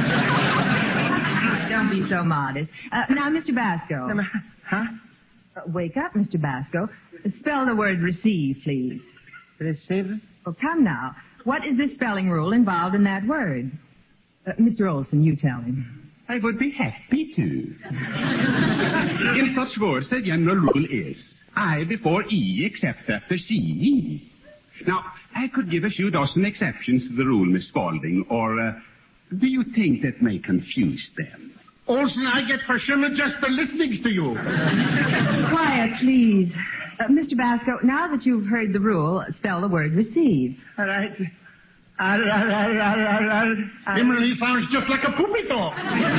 Don't be so modest. Uh, now, Mister Basco. Um, huh? Uh, wake up, Mister Basco. Spell the word receive, please. Receive? Oh, come now. What is the spelling rule involved in that word? Uh, Mister Olson, you tell him. I would be happy to. In such words, the general rule is I before E except after C. Now, I could give a few dozen exceptions to the rule, Miss Spaulding, or uh, do you think that may confuse them? Olson, I get persimmon just for listening to you. Quiet, please. Uh, Mister Basco, now that you've heard the rule, spell the word receive. All right. Emily sounds just like a poopy dog.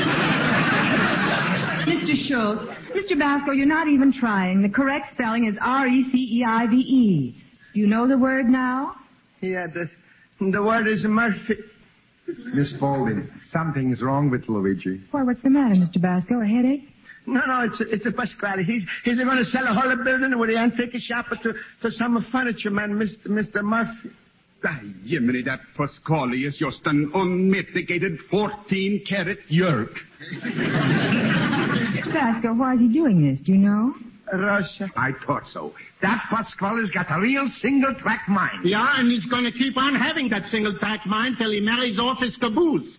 Mister Schultz, Mister Basco, you're not even trying. The correct spelling is R E C E I V E. Do you know the word now? Yeah, the, the word is Murphy. Miss Spaulding, something's wrong with Luigi. Why, what's the matter, Mister Basco? A headache? No, no, it's a, it's a Pasquale. He's he's going to sell a whole building with the antique shop to to some furniture man, Mister Mister Murphy. Ah, Jiminy, that Pasquale is just an unmitigated fourteen-carat yerk. Mister Basco, why is he doing this? Do you know? Russia. I thought so. That Pasquale's got a real single-track mind. Yeah, and he's going to keep on having that single-track mind till he marries off his caboose.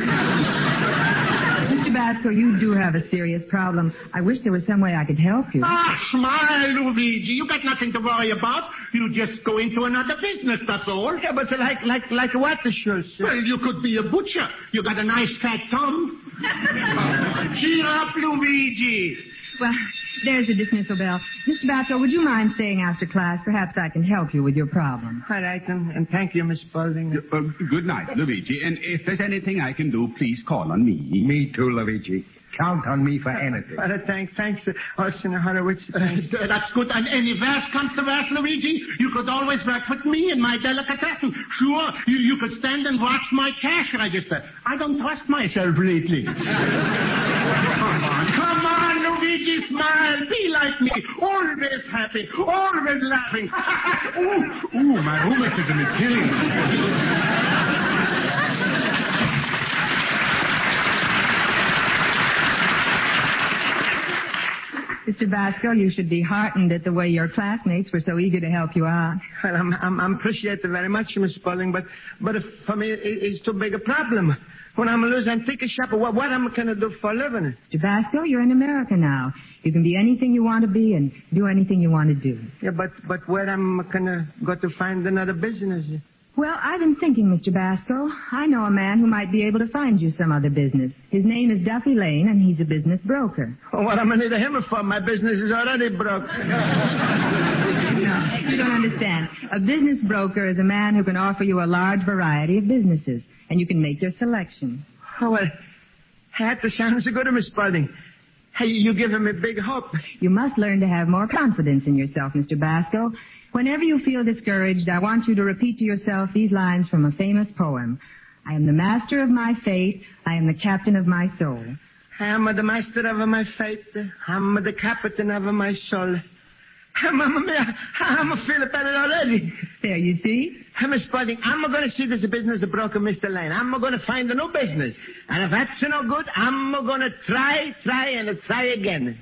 Mister Basco, you do have a serious problem. I wish there was some way I could help you. Ah, smile, Luigi. You got nothing to worry about. You just go into another business, that's all. Yeah, but like like like what, the Schultz? Well, you could be a butcher. You got a nice fat thumb. Cheer up, Luigi. Well, there's the dismissal bell. Mister Basco, would you mind staying after class? Perhaps I can help you with your problem. All right, and, and thank you, Miss Spaulding. Uh, uh, good night, Luigi. And if there's anything I can do, please call on me. Me too, Luigi. Count on me for anything. Well, thanks, thanks, uh, Olson Horowitz. Uh, that's good. And any verse comes to verse, Luigi, you could always work with me in my delicatessen. Sure, you, you could stand and watch my cash register. I don't trust myself lately. Come on, come on, Luigi, smile. Be like me. Always happy, always laughing. ooh, ooh, my rheumatism is killing me. Mister Basco, you should be heartened at the way your classmates were so eager to help you out. Well, I'm, I'm, I'm appreciative very much, Miss Spaulding, but, but if, for me, it, it's too big a problem. When I'm a loser and take a shop, what, what am I going to do for a living? Mister Basco, you're in America now. You can be anything you want to be and do anything you want to do. Yeah, but, but where am I going to go to find another business? Well, I've been thinking, Mister Basco. I know a man who might be able to find you some other business. His name is Duffy Lane, and he's a business broker. Oh, what am I need him for? My business is already broke. No, you don't understand. A business broker is a man who can offer you a large variety of businesses, and you can make your selection. Oh, well, that sounds so good, Miss Spaulding. Hey, you give him a big hope. You must learn to have more confidence in yourself, Mister Basco. Whenever you feel discouraged, I want you to repeat to yourself these lines from a famous poem. I am the master of my fate. I am the captain of my soul. I am the master of my fate. I am the captain of my soul. Mamma mia, I'm feeling better already. There, you see? Miss Spalding, I'm going to see this business broker, Mister Lane. I'm going to find a new business. And if that's no good, I'm going to try, try, and try again.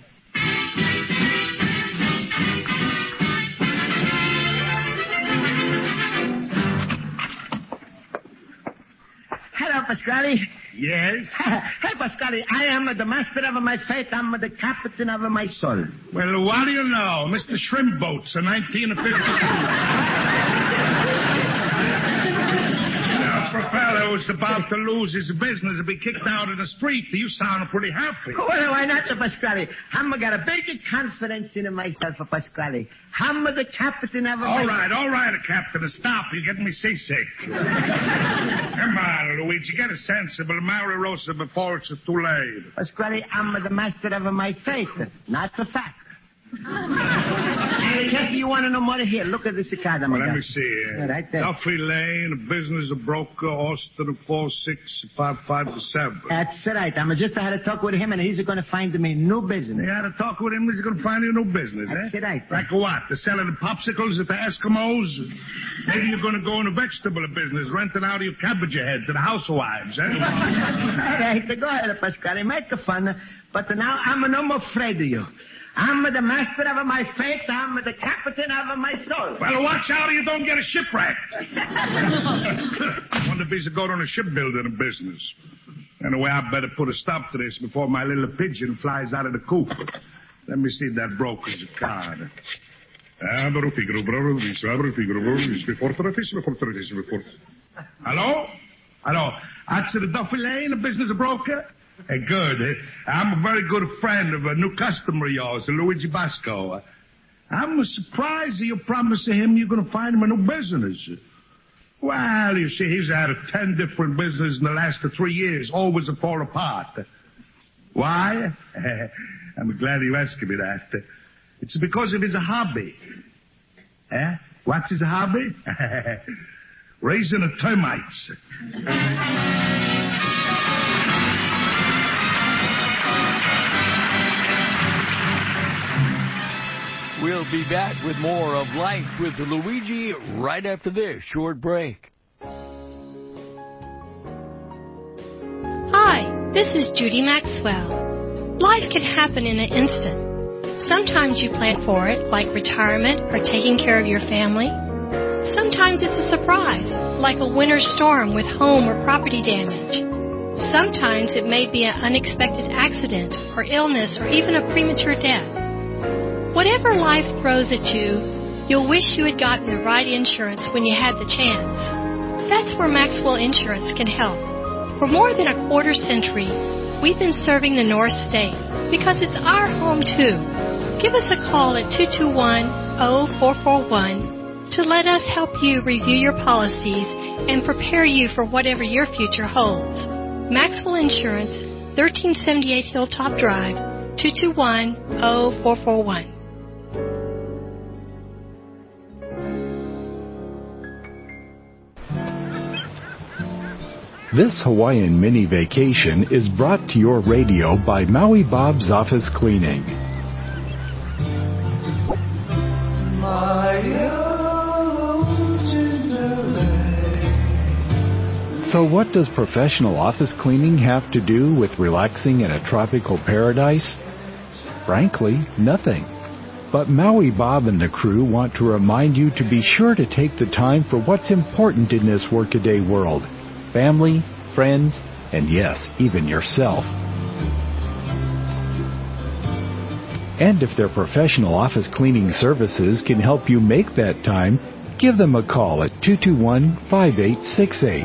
Hello, Pasquale. Yes? Hey, Pasquale, I am the master of my fate. I'm the captain of my soul. Well, what do you know? Mister Shrimp Boats in nineteen fifty-two. A fellow who's about to lose his business and be kicked out in the street. You sound pretty happy. Well, why not, Pasquale? I'm got a big confidence in myself, Pasquale. I'm the captain of All my... right, all right, Captain. Stop. You're getting me seasick. Come on, Luigi. Get a sensible. Marry Rosa before it's too late. Pasquale, I'm the master of my fate, not the fact. Hey, Jesse, you want to know more? Here, look at this card. Well, let me see. Yeah, right there. Duffy Lane, business broker, Austin, four six five five seven. That's right. I'm just had a talk with him, and he's going to find me new business. You had a talk with him, he's going to find you a new business, That's eh? right. Like what? The selling the popsicles at the Eskimos? Maybe you're going to go in a vegetable business, renting out your cabbage head to the housewives, eh? All right, go ahead, Pasquale. Make the fun. But now I'm no more afraid of you. I'm the master of my fate. I'm the captain of my soul. Well, watch out you don't get a shipwreck. I wonder if he's going on a shipbuilding business. Anyway, I better put a stop to this before my little pigeon flies out of the coop. Let me see that broker's card. Hello? Hello? That's the Duffy Lane, a business broker? Hey, good. I'm a very good friend of a new customer of yours, Luigi Basco. I'm surprised that you promised him you're going to find him a new business. Well, you see, he's had ten different businesses in the last three years, always a fall apart. Why? I'm glad you asked me that. It's because of his hobby. Eh? What's his hobby? Raising the termites. We'll be back with more of Life with Luigi right after this short break. Hi, this is Judy Maxwell. Life can happen in an instant. Sometimes you plan for it, like retirement or taking care of your family. Sometimes it's a surprise, like a winter storm with home or property damage. Sometimes it may be an unexpected accident or illness or even a premature death. Whatever life throws at you, you'll wish you had gotten the right insurance when you had the chance. That's where Maxwell Insurance can help. For more than a quarter century, we've been serving the North State because it's our home too. Give us a call at two two one, oh four four one to let us help you review your policies and prepare you for whatever your future holds. Maxwell Insurance, thirteen seventy-eight Hilltop Drive, two two one, oh four four one. This Hawaiian mini vacation is brought to your radio by Maui Bob's Office Cleaning. So what does professional office cleaning have to do with relaxing in a tropical paradise? Frankly, nothing. But Maui Bob and the crew want to remind you to be sure to take the time for what's important in this workaday world. Family, friends, and yes, even yourself. And if their professional office cleaning services can help you make that time, give them a call at two two one, five eight six eight.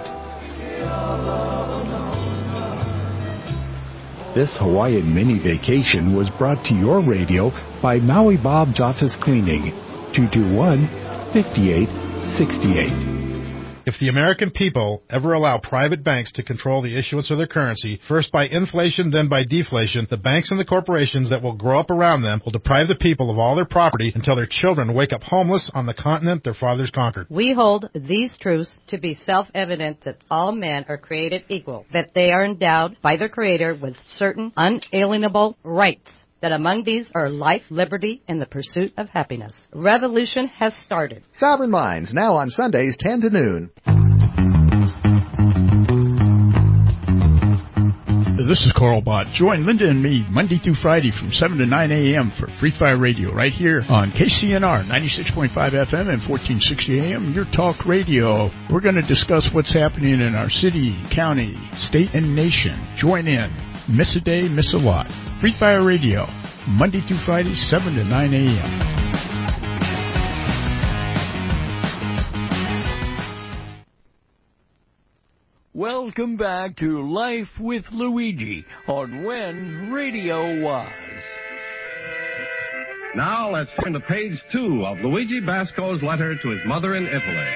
This Hawaiian mini vacation was brought to your radio by Maui Bob's Office Cleaning, two two one, five eight six eight. If the American people ever allow private banks to control the issuance of their currency, first by inflation, then by deflation, the banks and the corporations that will grow up around them will deprive the people of all their property until their children wake up homeless on the continent their fathers conquered. We hold these truths to be self-evident that all men are created equal, that they are endowed by their Creator with certain unalienable rights, that among these are life, liberty, and the pursuit of happiness. Revolution has started. Sovereign Minds, now on Sundays, ten to noon. This is Carl Bott. Join Linda and me Monday through Friday from seven to nine a.m. for Free Fire Radio right here on K C N R ninety-six point five F M and fourteen sixty A M, your talk radio. We're going to discuss what's happening in our city, county, state, and nation. Join in. Miss a day, miss a lot. Free Fire Radio, Monday through Friday, seven to nine a.m. Welcome back to Life with Luigi on When Radio Was. Now let's turn to page two of Luigi Basco's letter to his mother in Italy.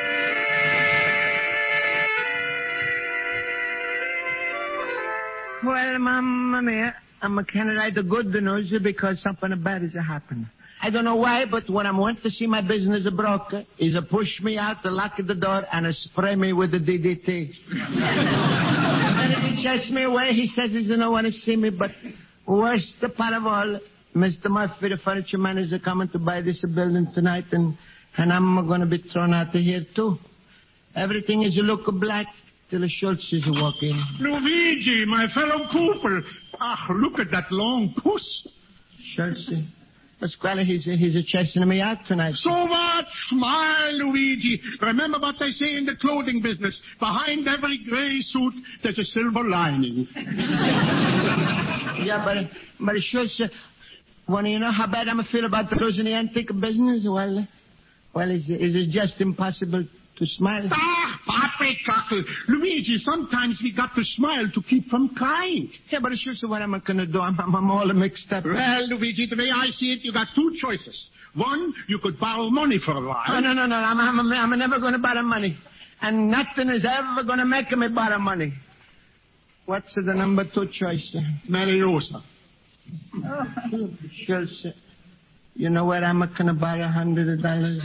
Well, Mamma Mia, I'm a kind of write the good news because something bad has happened. I don't know why, but when I went to see my business broker, he's a push me out, a lock the door, and a spray me with the D D T. And then he chased me away. He says he doesn't want to see me, but worst part of all, Mister Murphy, the furniture man, is coming to buy this building tonight, and, and I'm going to be thrown out of here, too. Everything is look black till the Schultz is walking. Luigi, my fellow Cooper. Ah, look at that long puss. Schultz. Pasquale, he's, he's chasing me out tonight. So much smile, Luigi. Remember what they say in the clothing business. Behind every gray suit, there's a silver lining. Yeah, but, but Schultz, uh, well, you know how bad I'm feel about losing the antique business? Well, well, is, is it just impossible to smile? Ah, poppycockle. Luigi, sometimes we got to smile to keep from crying. Yeah, but Schultz, what am I going to do? I'm, I'm all mixed up. Well, Luigi, the way I see it, you got two choices. One, you could borrow money for a while. Oh, no, no, no. I'm, I'm, I'm never going to borrow money. And nothing is ever going to make me borrow money. What's the number two choice? Mary Rosa. Oh, Schultz, you know where I'm going to borrow a hundred dollars?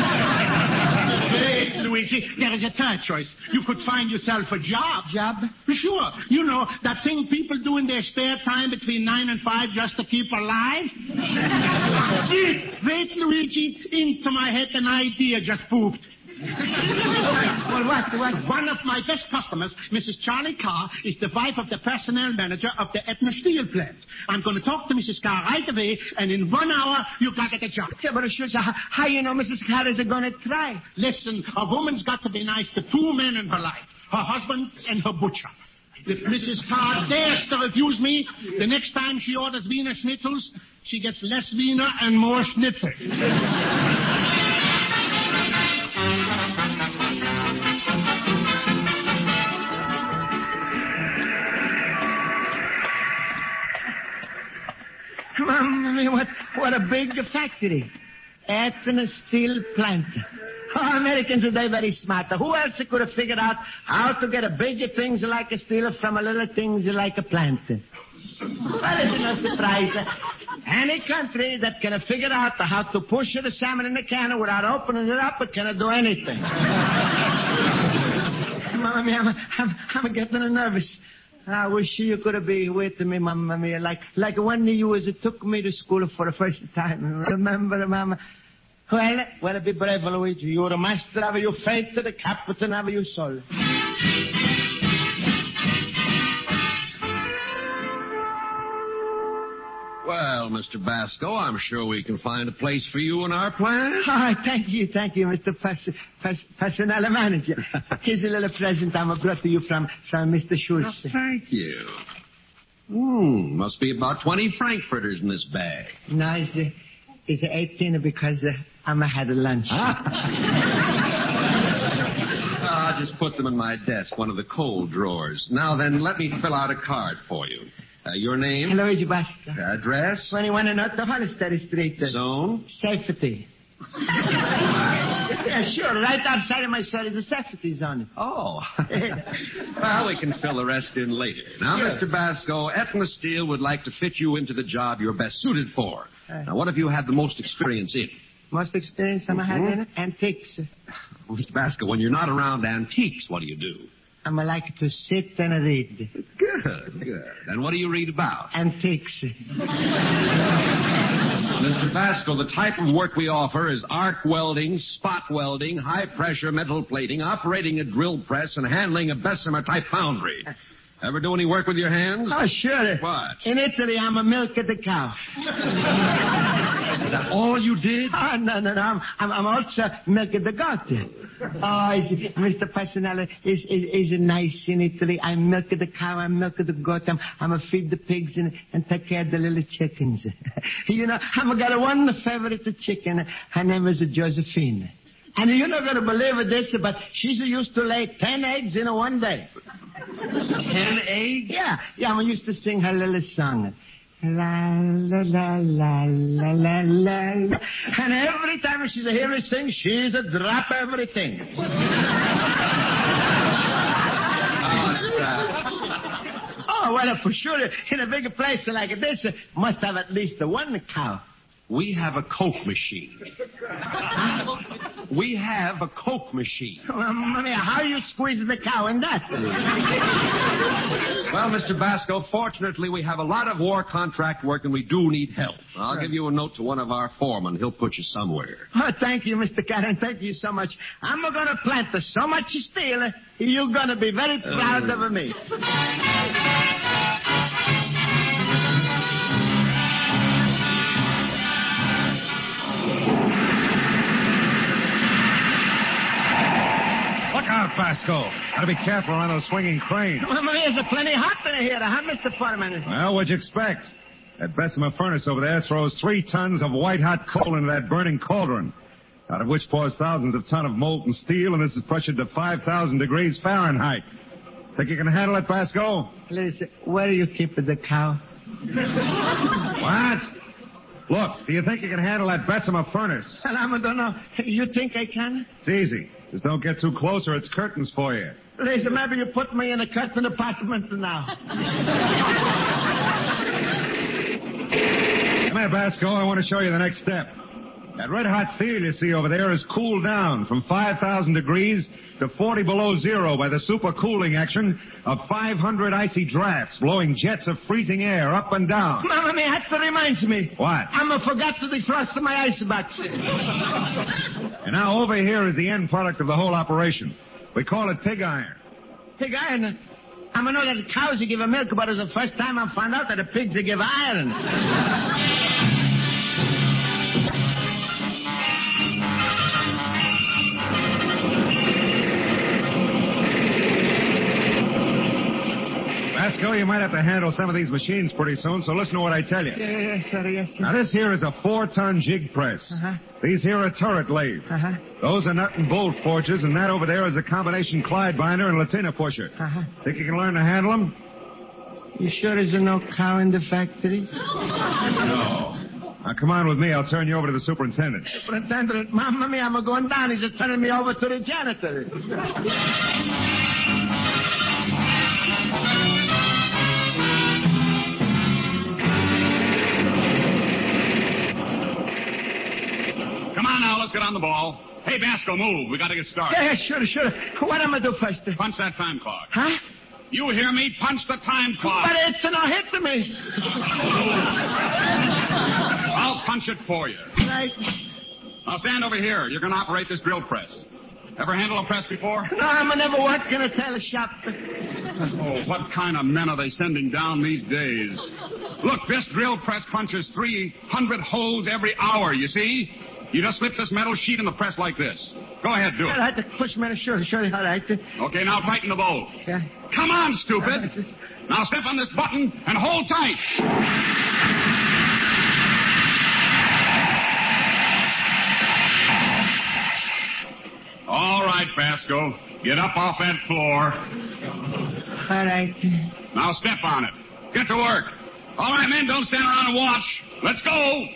Hey, Luigi, there is a third choice. You could find yourself a job. Job? Sure. You know, that thing people do in their spare time between nine and five just to keep alive? wait, wait, Luigi. Into my head an idea just pooped. Well, what, what? One of my best customers, Missus Charlie Carr, is the wife of the personnel manager of the Etna Steel plant. I'm going to talk to Missus Carr right away, and in one hour, you got to get a job. Yeah, but sure, how, how you know Missus Carr is going to try? Listen, a woman's got to be nice to two men in her life, her husband and her butcher. If Missus Carr dares to refuse me, the next time she orders Wiener Schnitzels, she gets less Wiener and more Schnitzel. Mamma, what, what a big factory. Etna Steel plant. Oh, Americans are they very smart. Who else could have figured out how to get a bigger things like a steel from a little things like a plant? Well, it's no surprise. Any country that can figure out how to push the salmon in the can without opening it up, it cannot do anything. Mamma mia, I'm, I'm, I'm getting nervous. I wish you could have been with me, Mamma mia, like like when you was took me to school for the first time. Remember, Mamma? Well, well, be brave, Luigi. You're the master of your fate, the captain of your soul. Well, Mister Basco, I'm sure we can find a place for you in our plant. Oh, thank you, thank you, Mister Pas- Pas- Personal Manager. Here's a little present I brought to you from, from Mister Schultz. Oh, thank you. Hmm, must be about twenty frankfurters in this bag. No, it's, uh, it's eighteen because uh, I'm uh, had a lunch. Ah. I'll just put them in my desk, one of the cold drawers. Now then, let me fill out a card for you. Uh, your name? Luigi Basco. Address? twenty-one and Otto Hollister Street. Zone? Safety. Yeah, sure. Right outside of my cell is a safety zone. Oh. Well, we can fill the rest in later. Now, sure. Mister Basco, Etna Steel would like to fit you into the job you're best suited for. Uh, now, what have you had the most experience in? Most experience I'm mm-hmm. had in it? Antiques. Mister Basco, when you're not around antiques, what do you do? I'm like to sit and read. Good, good. And what do you read about? Antiques. Mister Basco, the type of work we offer is arc welding, spot welding, high-pressure metal plating, operating a drill press, and handling a Bessemer-type foundry. Ever do any work with your hands? Oh, sure. What? In Italy, I'm a milk of the cow. Is that all you did? Oh, no, no, no. I'm, I'm, I'm also milk of the goat. Oh, is, Mister Passanelli, is, is, is it nice in Italy? I milk of the cow, I milk of the goat. I'm, I'm a feed the pigs and, and take care of the little chickens. You know, I'm got a one favorite chicken. Her name is Josephine. And you're not going to believe this, but she's used to lay ten eggs in a one day. Ten eggs? Yeah, yeah, I used to sing her little song. La, la, la, la, la, la, la. And every time she's a hear me sing, she's a drop everything. Oh, well, for sure, in a big place like this, must have at least one cow. We have a Coke machine. We have a Coke machine. Well, money, how you squeeze the cow in that? Well, Mister Basco, fortunately, we have a lot of war contract work, and we do need help. I'll Sure. give you a note to one of our foremen. He'll put you somewhere. Oh, thank you, Mister Karen. Thank you so much. I'm going to plant so much steel, you're going to be very proud Uh. of me. Look out, Basco. Gotta be careful around those swinging cranes. Well, there's plenty hot in here, huh, Mister Foreman? Well, what'd you expect? That Bessemer furnace over there throws three tons of white-hot coal into that burning cauldron, out of which pours thousands of tons of molten steel, and this is pressured to five thousand degrees Fahrenheit. Think you can handle it, Basco? Listen, where do you keep the cow? What? Look, do you think you can handle that Bessemer furnace? Well, I don't know. You think I can? It's easy. Just don't get too close or it's curtains for you. Listen, maybe you put me in a curtain apartment now. Come here, Basco. I want to show you the next step. That red-hot steel you see over there is cooled down from five thousand degrees to forty below zero by the supercooling action of five hundred icy drafts blowing jets of freezing air up and down. Mama, me, that reminds me. What? I'm a forgot to defrost my icebox. And now over here is the end product of the whole operation. We call it pig iron. Pig iron? I know that cows give a milk, but it's the first time I found out that the pigs give iron. Basco, you might have to handle some of these machines pretty soon, so listen to what I tell you. Yeah, yes, sir, yes, sir. Now, this here is a four-ton jig press. Uh-huh. These here are turret lathes. Uh-huh. Those are nut and bolt forges, and that over there is a combination Clyde binder and Latina pusher. Uh-huh. Think you can learn to handle them? You sure there's no cow in the factory? No. Now, come on with me. I'll turn you over to the superintendent. Superintendent, Mamma mia, I'm going down. He's just turning me over to the janitor. Come on now, let's get on the ball. Hey, Basco, move. We got to get started. Yeah, sure, sure. What am I do first? Punch that time clock. Huh? You hear me? Punch the time clock. But it's no hit to me. I'll punch it for you. Right. Now stand over here. You're going to operate this drill press. Ever handle a press before? No, I'm never worked in a tailor shop. Oh, what kind of men are they sending down these days? Look, this drill press punches three hundred holes every hour, you see? You just slip this metal sheet in the press like this. Go ahead, do it. All right, push me, sure, sure, all right. Okay, now tighten the bolt. Yeah. Come on, stupid. Now step on this button and hold tight. All right, Basco. Get up off that floor. All right. Now step on it. Get to work. All right, men, don't stand around and watch. Let's go.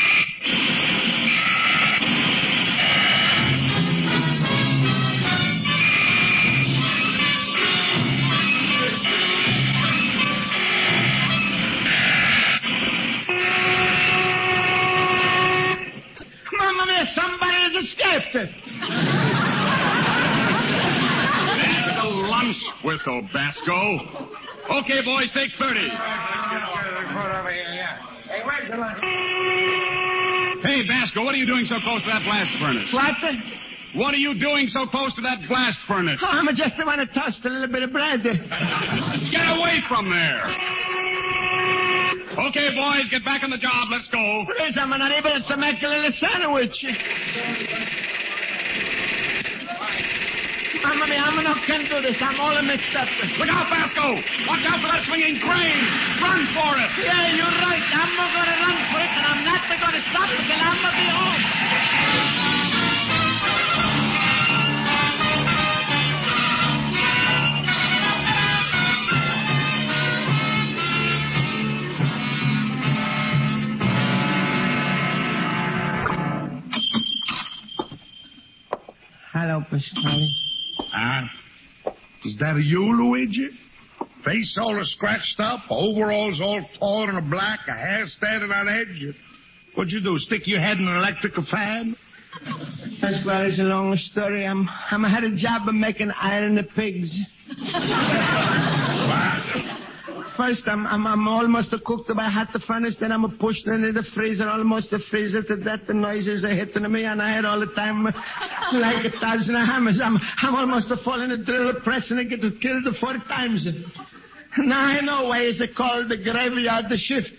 Mamma mia, somebody has escaped it. That's the lunch whistle, Basco. Okay, boys, take thirty. Hey, where's the line? Hey, Basco, what are you doing so close to that blast furnace? What? What are you doing so close to that blast furnace? Oh, I'm just want to toast a little bit of bread. Get away from there. Okay, boys, get back on the job. Let's go. Please, I'm not able to make a little sandwich. Mamma mia, I'm not can do this. I'm all mixed up. Look out, Basco. Watch out for that swinging crane. Run for it. Yeah, you're right. I'm not going to run for it, and I'm not going to stop until I'm going to be home. Hello, Pasquale. Ah, is that you, Luigi? Face all scratched up, overalls all torn and black, a hair standing on edge. What'd you do, stick your head in an electrical fan? Pasquale, it's a long story. I'm, I'm had a job of making iron the pigs. First, I'm, I'm, I'm almost a cooked by hot the furnace, then I'm a pushed into the freezer, almost a freezer to death. The noises are hitting me on the head all the time, like a thousand hammers. I'm, I'm almost a falling the drill press and I get killed four times. Now I know why it's called the graveyard the shift.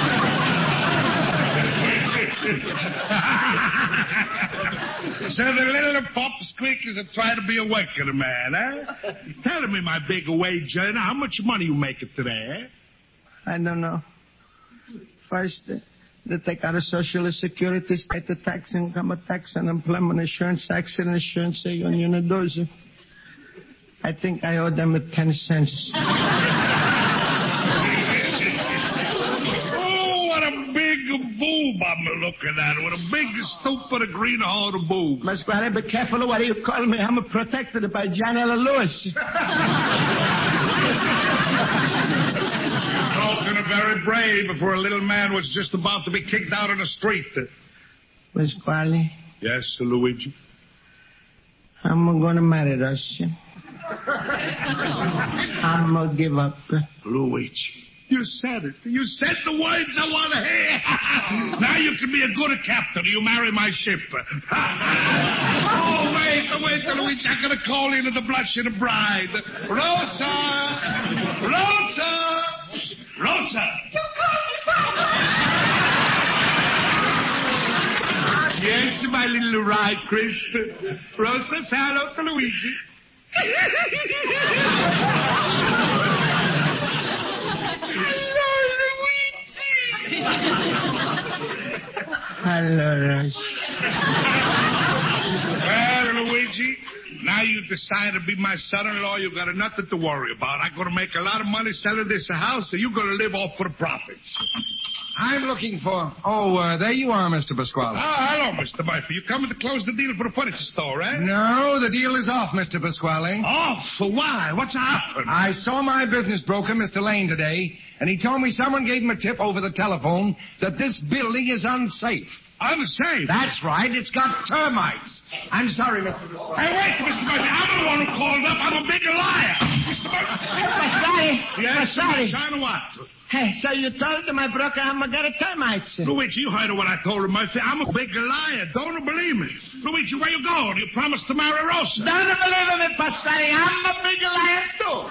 So the little pop squeakers are trying to be awakened, man, huh? Tell me, my big wage earner, how much money you making today, eh? I don't know. First, uh, they take out a social security, state the tax, income tax, unemployment insurance, accident insurance, union those. I think I owe them a ten cents. Boob I'm looking at. With a big, stupid, green-horned boob. Pasquale, be careful of what you call me. I'm protected by John L. Lewis. Talking very brave before a little man was just about to be kicked out on the street. Pasquale? Yes, Luigi? I'm going to marry Russia. I'm going to give up. Luigi. You said it. You said the words I want to hear. Now you can be a good captain. You marry my ship. Oh, wait, wait, Luigi. I'm going to call in the blushing bride. Rosa! Rosa! Rosa! You call me Father! Yes, my little ride, Chris. Rosa, say hello to Luigi. Hello, Rush. Well, Luigi, now you decide to be my son-in-law. You've got nothing to worry about. I'm going to make a lot of money selling this house, and you're going to live off for the profits. I'm looking for... Oh, uh, there you are, Mister Pasquale. Oh, hello, Mister Murphy. You coming to close the deal for the furniture store, right? No, the deal is off, Mister Pasquale. Off? For why? What's happened? I saw my business broker, Mister Lane, today, and he told me someone gave him a tip over the telephone that this building is unsafe. Unsafe? That's right. It's got termites. I'm sorry, Mister Pasquale. Hey, wait, Mister Murphy. I'm the one who called up. I'm a big liar. Mister Murphy. Pasquale. Yes, Pasquale. Trying to what? Hey, so you told my broker I'm going to get termites. Luigi, you heard what I told him, Murphy. I'm a big liar. Don't believe me. Luigi, where you going? You promised to marry Rosa. Don't believe me, Pasquale. I'm a big liar, too.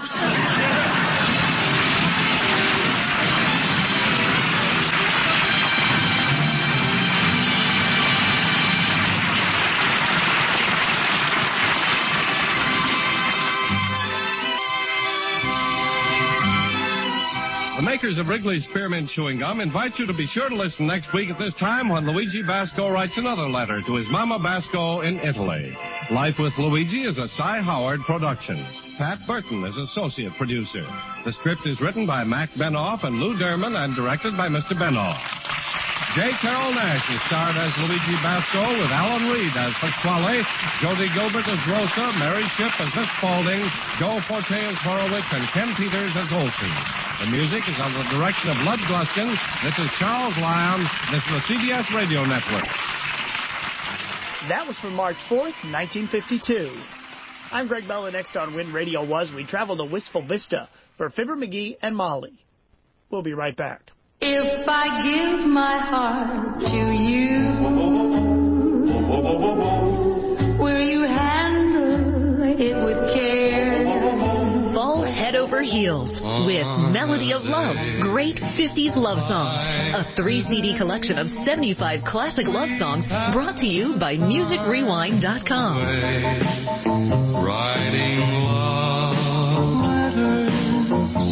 The makers of Wrigley's Spearmint Chewing Gum invite you to be sure to listen next week at this time when Luigi Basco writes another letter to his Mama Basco in Italy. Life with Luigi is a Cy Howard production. Pat Burton is associate producer. The script is written by Mac Benoff and Lou Derman and directed by Mister Benoff. J. Carroll Nash is starred as Luigi Basco with Alan Reed as Pasquale, Jody Gilbert as Rosa, Mary Shipp as Miss Spaulding, Joe Forte as Horowitz, and Ken Peters as Olson. The music is under the direction of Lud Gluskin. This is Charles Lyon. This is the C B S Radio Network. That was from March fourth, nineteen fifty-two. I'm Greg Bella. Next on When Radio Was, we travel to Wistful Vista for Fibber McGee and Molly. We'll be right back. If I give my heart to you, will you handle it with care? Fall head over heels with Melody of Love, Great fifties Love Songs, a three C D collection of seventy-five classic love songs brought to you by Music Rewind dot com. Writing love letters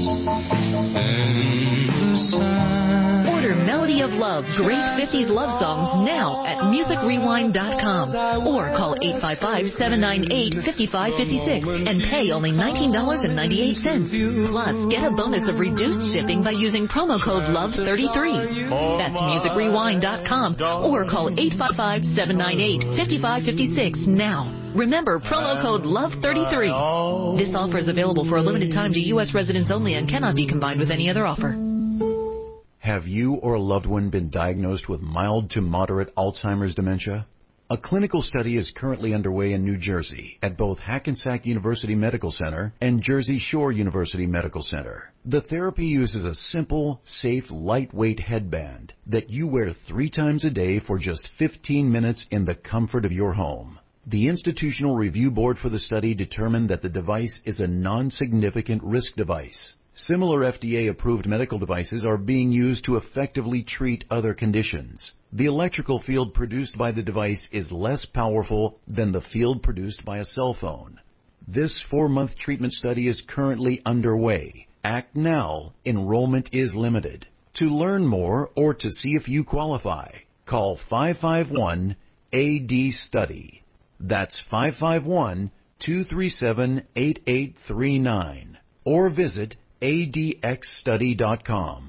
in the sand. Order Melody of Love, Great fifties Love Songs now at Music Rewind dot com or call eight five five, seven nine eight, five five five six and pay only nineteen dollars and ninety-eight cents. Plus, get a bonus of reduced shipping by using promo code love thirty-three. That's Music Rewind dot com or call eight five five, seven nine eight, five five five six now. Remember, promo code love thirty-three. This offer is available for a limited time to U S residents only and cannot be combined with any other offer. Have you or a loved one been diagnosed with mild to moderate Alzheimer's dementia? A clinical study is currently underway in New Jersey at both Hackensack University Medical Center and Jersey Shore University Medical Center. The therapy uses a simple, safe, lightweight headband that you wear three times a day for just fifteen minutes in the comfort of your home. The Institutional Review Board for the study determined that the device is a non-significant risk device. Similar F D A-approved medical devices are being used to effectively treat other conditions. The electrical field produced by the device is less powerful than the field produced by a cell phone. This four-month treatment study is currently underway. Act now. Enrollment is limited. To learn more or to see if you qualify, call five five one A D study. That's five five one, two three seven, eight eight three nine. Or visit A D X study dot com.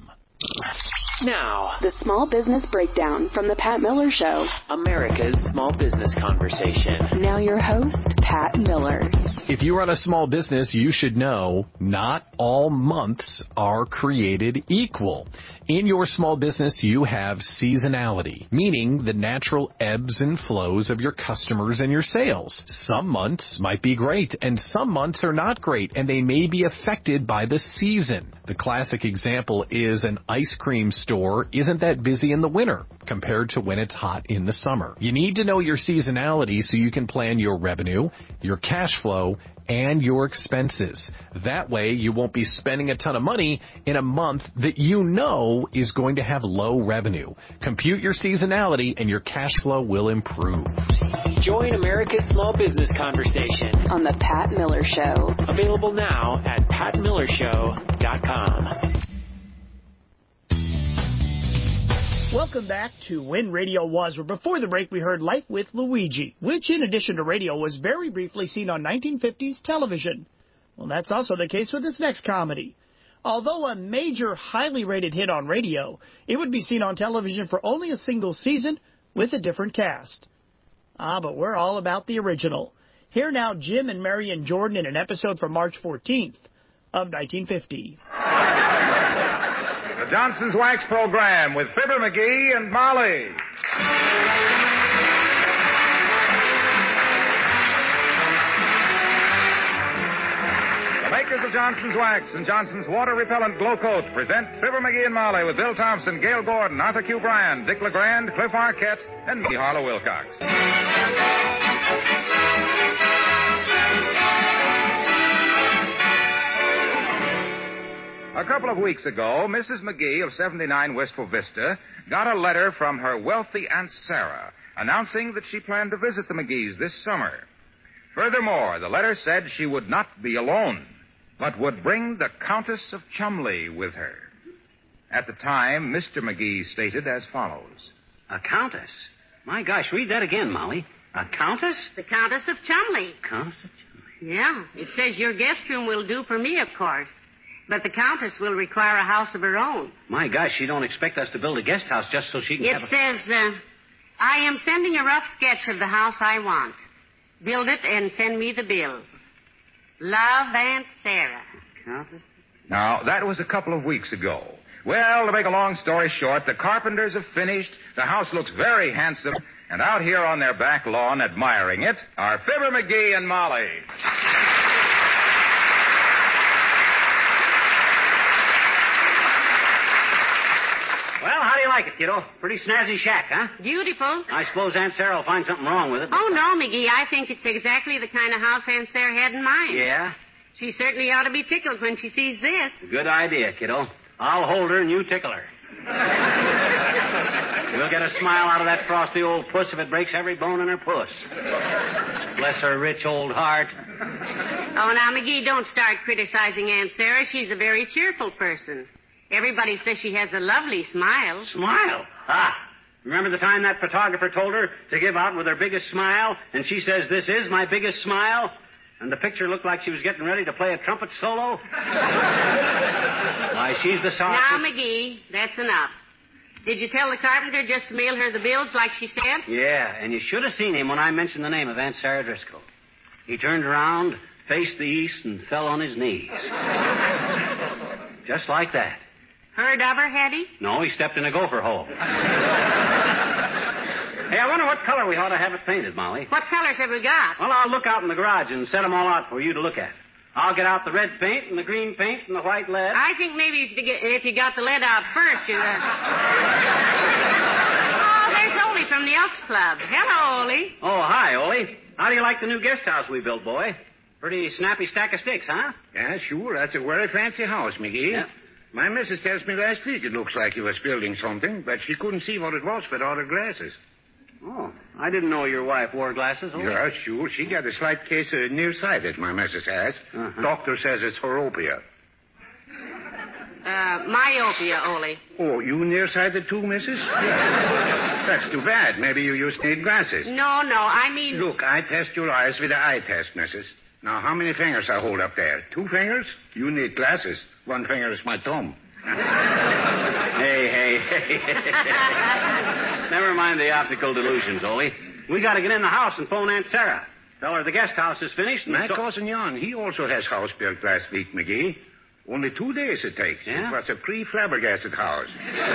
Now, the Small Business Breakdown from The Pat Miller Show. America's small business conversation. Now your host, Pat Miller. If you run a small business, you should know not all months are created equal. In your small business, you have seasonality, meaning the natural ebbs and flows of your customers and your sales. Some months might be great, and some months are not great, and they may be affected by the season. The classic example is an ice cream store isn't that busy in the winter compared to when it's hot in the summer. You need to know your seasonality so you can plan your revenue, your cash flow, and your expenses. That way, you won't be spending a ton of money in a month that you know is going to have low revenue. Compute your seasonality and your cash flow will improve. Join America's small business conversation on The Pat Miller Show. Available now at pat miller show dot com. Welcome back to When Radio Was, where before the break we heard Life with Luigi, which in addition to radio was very briefly seen on nineteen fifties television. Well, that's also the case with this next comedy. Although a major, highly rated hit on radio, it would be seen on television for only a single season with a different cast. Ah, but we're all about the original. Here now, Jim and Marion Jordan in an episode from March fourteenth of nineteen fifty. The Johnson's Wax Program with Fibber McGee and Molly. The makers of Johnson's Wax and Johnson's Water Repellent Glow Coat present Fibber McGee and Molly with Bill Thompson, Gail Gordon, Arthur Q. Bryan, Dick LeGrand, Cliff Arquette, and me, Harlow Wilcox. A couple of weeks ago, Missus McGee of seventy-nine Wistful Vista got a letter from her wealthy Aunt Sarah announcing that she planned to visit the McGees this summer. Furthermore, the letter said she would not be alone, but would bring the Countess of Chumley with her. At the time, Mister McGee stated as follows. A countess? My gosh, read that again, Molly. A countess? The Countess of Chumley. Countess of Chumley? Yeah, it says your guest room will do for me, of course. But the Countess will require a house of her own. My gosh, you don't expect us to build a guest house just so she can it have a... It says, uh, I am sending a rough sketch of the house I want. Build it and send me the bills. Love, Aunt Sarah. Countess? Now, that was a couple of weeks ago. Well, to make a long story short, the carpenters have finished, the house looks very handsome, and out here on their back lawn admiring it are Fibber McGee and Molly. kiddo. Pretty snazzy shack, huh? Beautiful. I suppose Aunt Sarah will find something wrong with it. Oh, no, McGee. I think it's exactly the kind of house Aunt Sarah had in mind. Yeah? She certainly ought to be tickled when she sees this. Good idea, kiddo. I'll hold her and you tickle her. We'll get a smile out of that frosty old puss if it breaks every bone in her puss. Bless her rich old heart. Oh, now, McGee, don't start criticizing Aunt Sarah. She's a very cheerful person. Everybody says she has a lovely smile. Smile? Ah. Remember the time that photographer told her to give out with her biggest smile, and she says, "This is my biggest smile"? And the picture looked like she was getting ready to play a trumpet solo? Why, she's the softest... Now, McGee, that's enough. Did you tell the carpenter just to mail her the bills like she said? Yeah, and you should have seen him when I mentioned the name of Aunt Sarah Driscoll. He turned around, faced the east, and fell on his knees. Just like that. Heard of her, had he? No, he stepped in a gopher hole. Hey, I wonder what color we ought to have it painted, Molly. What colors have we got? Well, I'll look out in the garage and set them all out for you to look at. I'll get out the red paint and the green paint and the white lead. I think maybe if you, get, if you got the lead out first, you'd... Uh... Oh, there's Ole from the Elks Club. Hello, Ole. Oh, hi, Ole. How do you like the new guest house we built, boy? Pretty snappy stack of sticks, huh? Yeah, sure. That's a very fancy house, McGee. Yeah. My missus tells me last week it looks like you was building something, but she couldn't see what it was without her glasses. Oh, I didn't know your wife wore glasses, Ole. Yeah, sure. She got a slight case of nearsighted, my missus has. Uh-huh. Doctor says it's horopia. Uh, myopia, Ole. Oh, you nearsighted too, missus? That's too bad. Maybe you used to need glasses. No, no, I mean... Look, I test your eyes with an eye test, missus. Now, how many fingers I hold up there? Two fingers? You need glasses. One finger is my thumb. Hey, hey, hey. Never mind the optical delusions, Ole. We got to get in the house and phone Aunt Sarah. Tell her the guest house is finished. My so- cousin Jan, he also has house built last week, McGee. Only two days it takes. Yeah? It was a pre-flabbergasted house.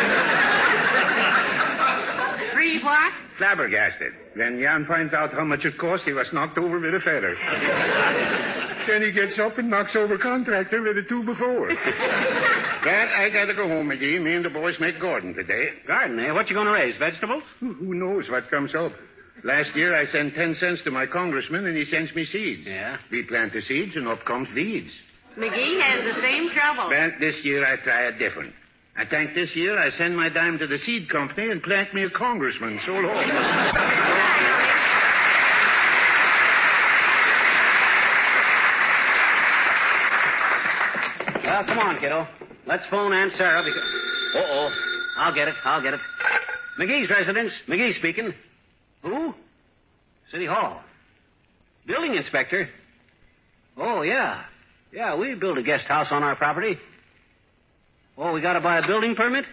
Pre what? Flabbergasted. When Jan finds out how much it cost, he was knocked over with a feather. Then he gets up and knocks over contractor with the two before. But I gotta go home, McGee. Me and the boys make garden today. Garden, eh? What you going to raise? Vegetables? Who, who knows what comes up? Last year I sent ten cents to my congressman and he sends me seeds. Yeah? We plant the seeds and up comes weeds. McGee has the same trouble. But this year I try it different. I think this year I send my dime to the seed company and plant me a congressman. So long. Well, come on, kiddo. Let's phone Aunt Sarah because... Uh-oh. I'll get it. I'll get it. McGee's residence. McGee speaking. Who? City Hall. Building inspector. Oh, yeah. Yeah, we built a guest house on our property. Oh, we got to buy a building permit?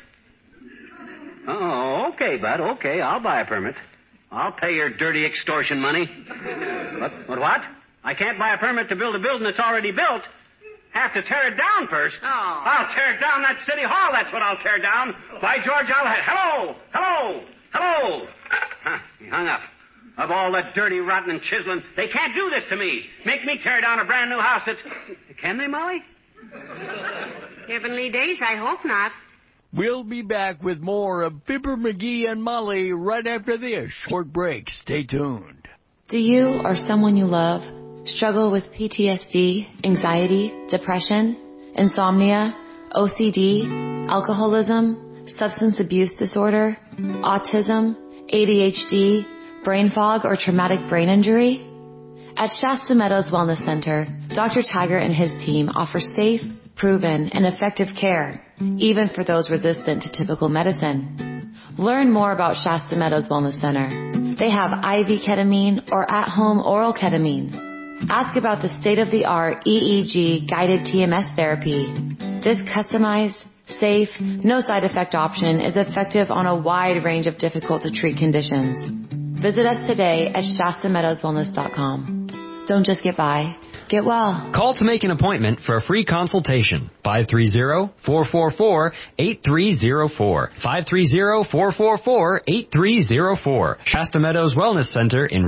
Oh, okay, bud. Okay, I'll buy a permit. I'll pay your dirty extortion money. What? What? What? I can't buy a permit to build a building that's already built. Have to tear it down first. Oh. I'll tear down that city hall. That's what I'll tear down. By George, I'll have... Hello! Hello! Hello! Huh, he hung up. Of all that dirty, rotten, and chiseling, they can't do this to me. Make me tear down a brand new house that's... Can they, Molly? Heavenly days, I hope not. We'll be back with more of Fibber, McGee, and Molly right after this short break. Stay tuned. Do you or someone you love struggle with P T S D, anxiety, depression, insomnia, O C D, alcoholism, substance abuse disorder, autism, A D H D, brain fog, or traumatic brain injury? At Shasta Meadows Wellness Center, Doctor Taggart and his team offer safe, proven, and effective care, even for those resistant to typical medicine. Learn more about Shasta Meadows Wellness Center. They have I V ketamine or at-home oral ketamine. Ask about the state-of-the-art E E G guided T M S therapy. This customized, safe, no side effect option is effective on a wide range of difficult to treat conditions. Visit us today at Shasta Meadows Wellness dot com. Don't just get by, get well. Call to make an appointment for a free consultation. five three zero, four four four, eight three zero four. five three zero, four four four, eight three zero four. Shasta Meadows Wellness Center in Reading.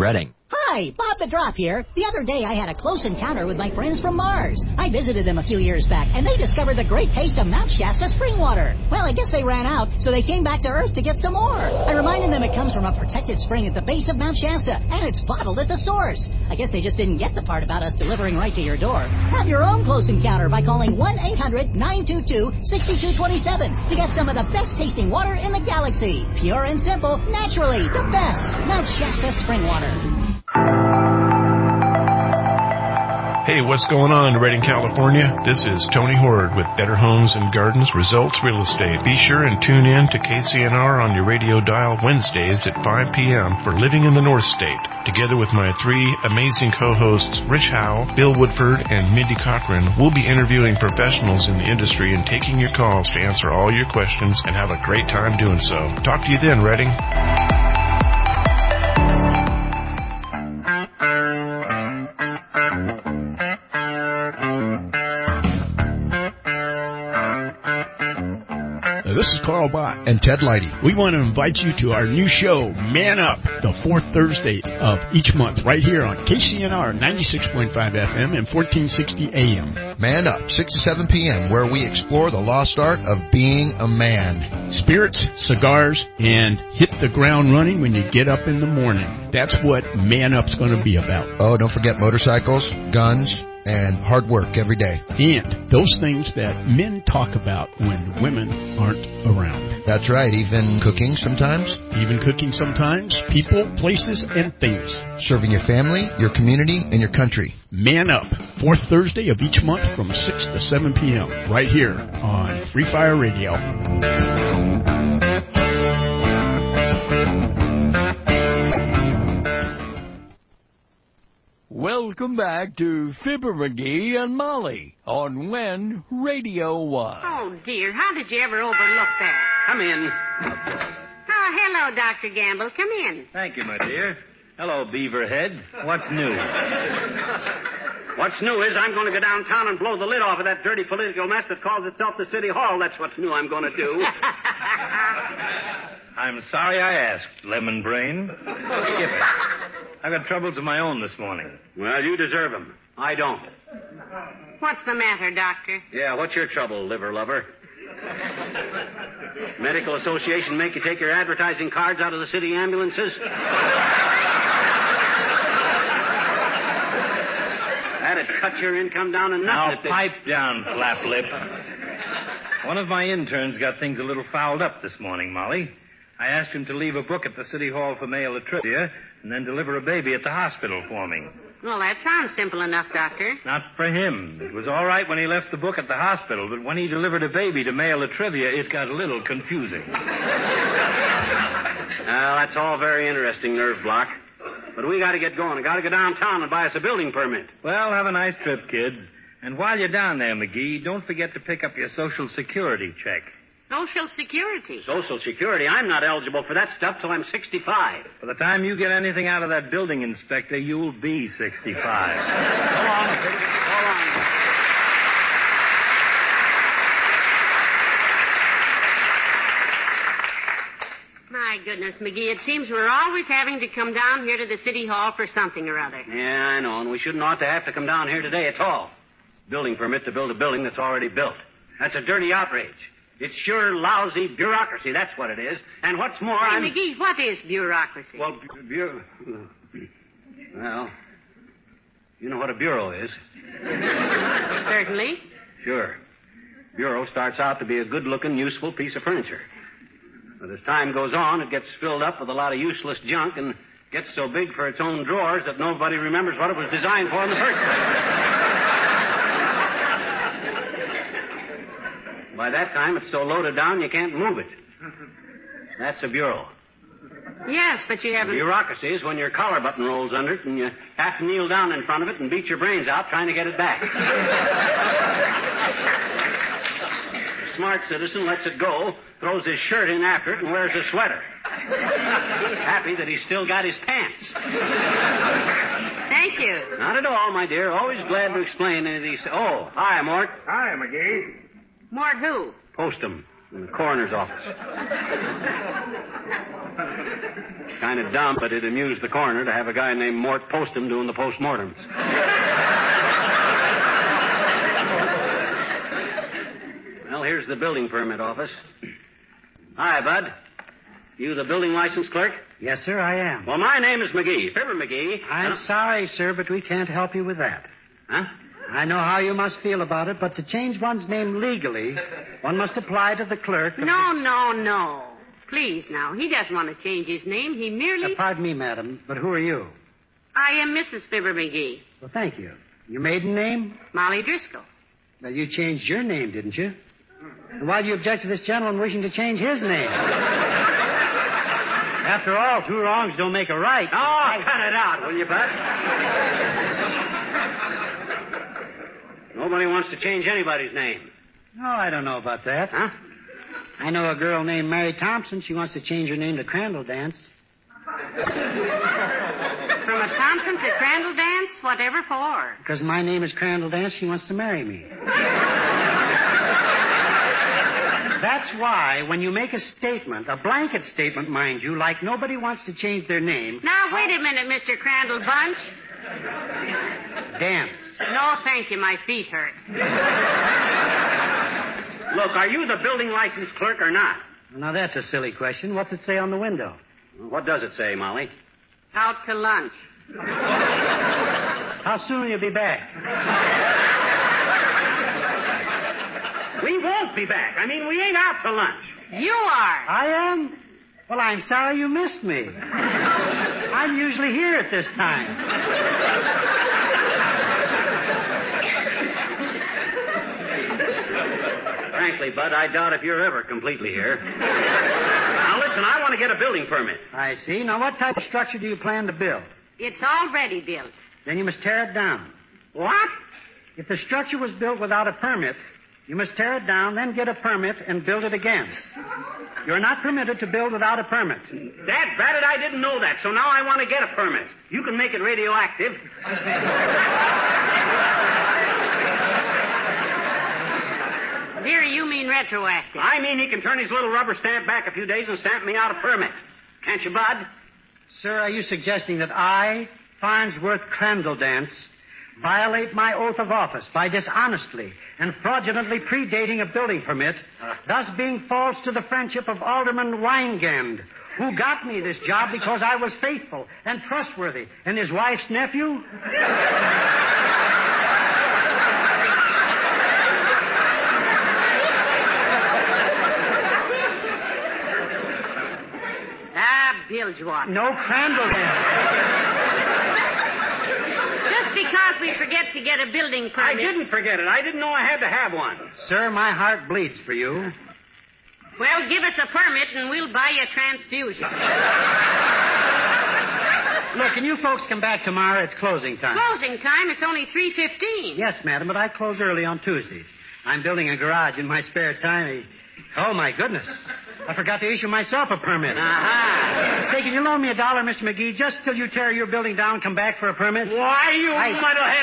Hi, Bob the Drop here. The other day I had a close encounter with my friends from Mars. I visited them a few years back, and they discovered the great taste of Mount Shasta spring water. Well, I guess they ran out, so they came back to Earth to get some more. I reminded them it comes from a protected spring at the base of Mount Shasta, and it's bottled at the source. I guess they just didn't get the part about us delivering right to your door. Have your own close encounter by calling one eight hundred nine two two six two two seven to get some of the best tasting water in the galaxy. Pure and simple, naturally, the best. Mount Shasta spring water. Hey, what's going on in Redding, California? This is Tony Horde with Better Homes and Gardens Results Real Estate. Be sure and tune in to K C N R on your radio dial Wednesdays at five p.m. for Living in the North State. Together with my three amazing co-hosts, Rich Howe, Bill Woodford, and Mindy Cochran, we'll be interviewing professionals in the industry and taking your calls to answer all your questions and have a great time doing so. Talk to you then, Redding. This is Carl Bott and Ted Leidy. We want to invite you to our new show, Man Up, the fourth Thursday of each month, right here on K C N R ninety-six point five F M and fourteen sixty A M. Man Up, six to seven p.m., where we explore the lost art of being a man. Spirits, cigars, and hit the ground running when you get up in the morning. That's what Man Up's going to be about. Oh, don't forget motorcycles, guns, and hard work every day. And those things that men talk about when women aren't around. That's right, even cooking sometimes. Even cooking sometimes. People, places, and things. Serving your family, your community, and your country. Man Up, fourth Thursday of each month from six to seven p.m. right here on Free Fire Radio. Welcome back to Fibber McGee and Molly on When Radio Was. Oh, dear. How did you ever overlook that? Come in. Oh, hello, Doctor Gamble. Come in. Thank you, my dear. Hello, Beaverhead. What's new? What's new is I'm going to go downtown and blow the lid off of that dirty political mess that calls itself the City Hall. That's what's new I'm going to do. I'm sorry I asked, Lemon Brain. Skip it. I've got troubles of my own this morning. Well, you deserve them. I don't. What's the matter, Doctor? Yeah, what's your trouble, liver lover? Medical Association make you take your advertising cards out of the city ambulances? That'd cut your income down to nothing. Now, if they... pipe down, flap lip. One of my interns got things a little fouled up this morning, Molly. I asked him to leave a book at the City Hall for mail at trivia and then deliver a baby at the hospital for me. Well, that sounds simple enough, Doctor. Not for him. It was all right when he left the book at the hospital, but when he delivered a baby to mail at trivia, it got a little confusing. Well, that's all very interesting, nerve block. But we got to get going. I got to go downtown and buy us a building permit. Well, have a nice trip, kids. And while you're down there, McGee, don't forget to pick up your Social Security check. Social Security? Social Security? I'm not eligible for that stuff till I'm sixty-five. By the time you get anything out of that building inspector, you'll be sixty-five. Go on, Go on. My goodness, McGee, it seems we're always having to come down here to the City Hall for something or other. Yeah, I know, and we shouldn't ought to have to come down here today at all. Building permit to build a building that's already built. That's a dirty outrage. It's sure lousy bureaucracy, that's what it is. And what's more, hey, I'm... McGee, what is bureaucracy? Well, bu- bu- Well, you know what a bureau is. Certainly. Sure. Bureau starts out to be a good-looking, useful piece of furniture. But as time goes on, it gets filled up with a lot of useless junk and gets so big for its own drawers that nobody remembers what it was designed for in the first place. By that time, it's so loaded down you can't move it. That's a bureau. Yes, but you haven't... Bureaucracy is when your collar button rolls under it and you have to kneel down in front of it and beat your brains out trying to get it back. A smart citizen lets it go, throws his shirt in after it, and wears a sweater. Happy that he's still got his pants. Thank you. Not at all, my dear. Always glad to explain any of these... Oh, hi, Mort. Hi, McGee. Mort who? Post him in the coroner's office. Kind of dumb, but it amused the coroner to have a guy named Mort Postum doing the postmortems. Well, here's the building permit office. Hi, Bud. You the building license clerk? Yes, sir, I am. Well, my name is McGee, Fibber McGee. I'm sorry, sir, but we can't help you with that. Huh? I know how you must feel about it, but to change one's name legally, one must apply to the clerk. No, no, no. Please, now. He doesn't want to change his name. He merely... Uh, pardon me, madam, but who are you? I am Missus Fibber McGee. Well, thank you. Your maiden name? Molly Driscoll. Well, you changed your name, didn't you? And why do you object to this gentleman wishing to change his name? After all, two wrongs don't make a right. Oh, I... cut it out, will you, Bud? Nobody wants to change anybody's name. Oh, I don't know about that. Huh? I know a girl named Mary Thompson. She wants to change her name to Crandall Dance. From a Thompson to Crandall Dance? Whatever for? Because my name is Crandall Dance, she wants to marry me. That's why, when you make a statement, a blanket statement, mind you, like nobody wants to change their name... Now, wait a minute, Mister Crandall Bunch. Dance. No, thank you. My feet hurt. Look, are you the building license clerk or not? Well, now, that's a silly question. What's it say on the window? What does it say, Molly? Out to lunch. How soon will you be back? We won't be back. I mean, we ain't out to lunch. You are. I am? Well, I'm sorry you missed me. I'm usually here at this time. Frankly, Bud, I doubt if you're ever completely here. Now, listen, I want to get a building permit. I see. Now, what type of structure do you plan to build? It's already built. Then you must tear it down. What? If the structure was built without a permit, you must tear it down, then get a permit and build it again. You're not permitted to build without a permit. Dad, Braddock, I didn't know that, so now I want to get a permit. You can make it radioactive. Dear, you mean retroactive. I mean he can turn his little rubber stamp back a few days and stamp me out a permit. Can't you, Bud? Sir, are you suggesting that I, Farnsworth Crandall Dance, violate my oath of office by dishonestly and fraudulently predating a building permit, uh. thus being false to the friendship of Alderman Weingand, who got me this job because I was faithful and trustworthy, and his wife's nephew? Ah, Bilgewater. No Crandall Dance. Just because we forget to get a building permit. I didn't forget it. I didn't know I had to have one. Sir, my heart bleeds for you. Well, give us a permit and we'll buy you a transfusion. Look, can you folks come back tomorrow? It's closing time. Closing time? It's only three fifteen. Yes, madam, but I close early on Tuesdays. I'm building a garage in my spare time. Oh, my goodness. I forgot to issue myself a permit. Aha. Say, can you loan me a dollar, Mister McGee, just till you tear your building down and come back for a permit? Why, you I...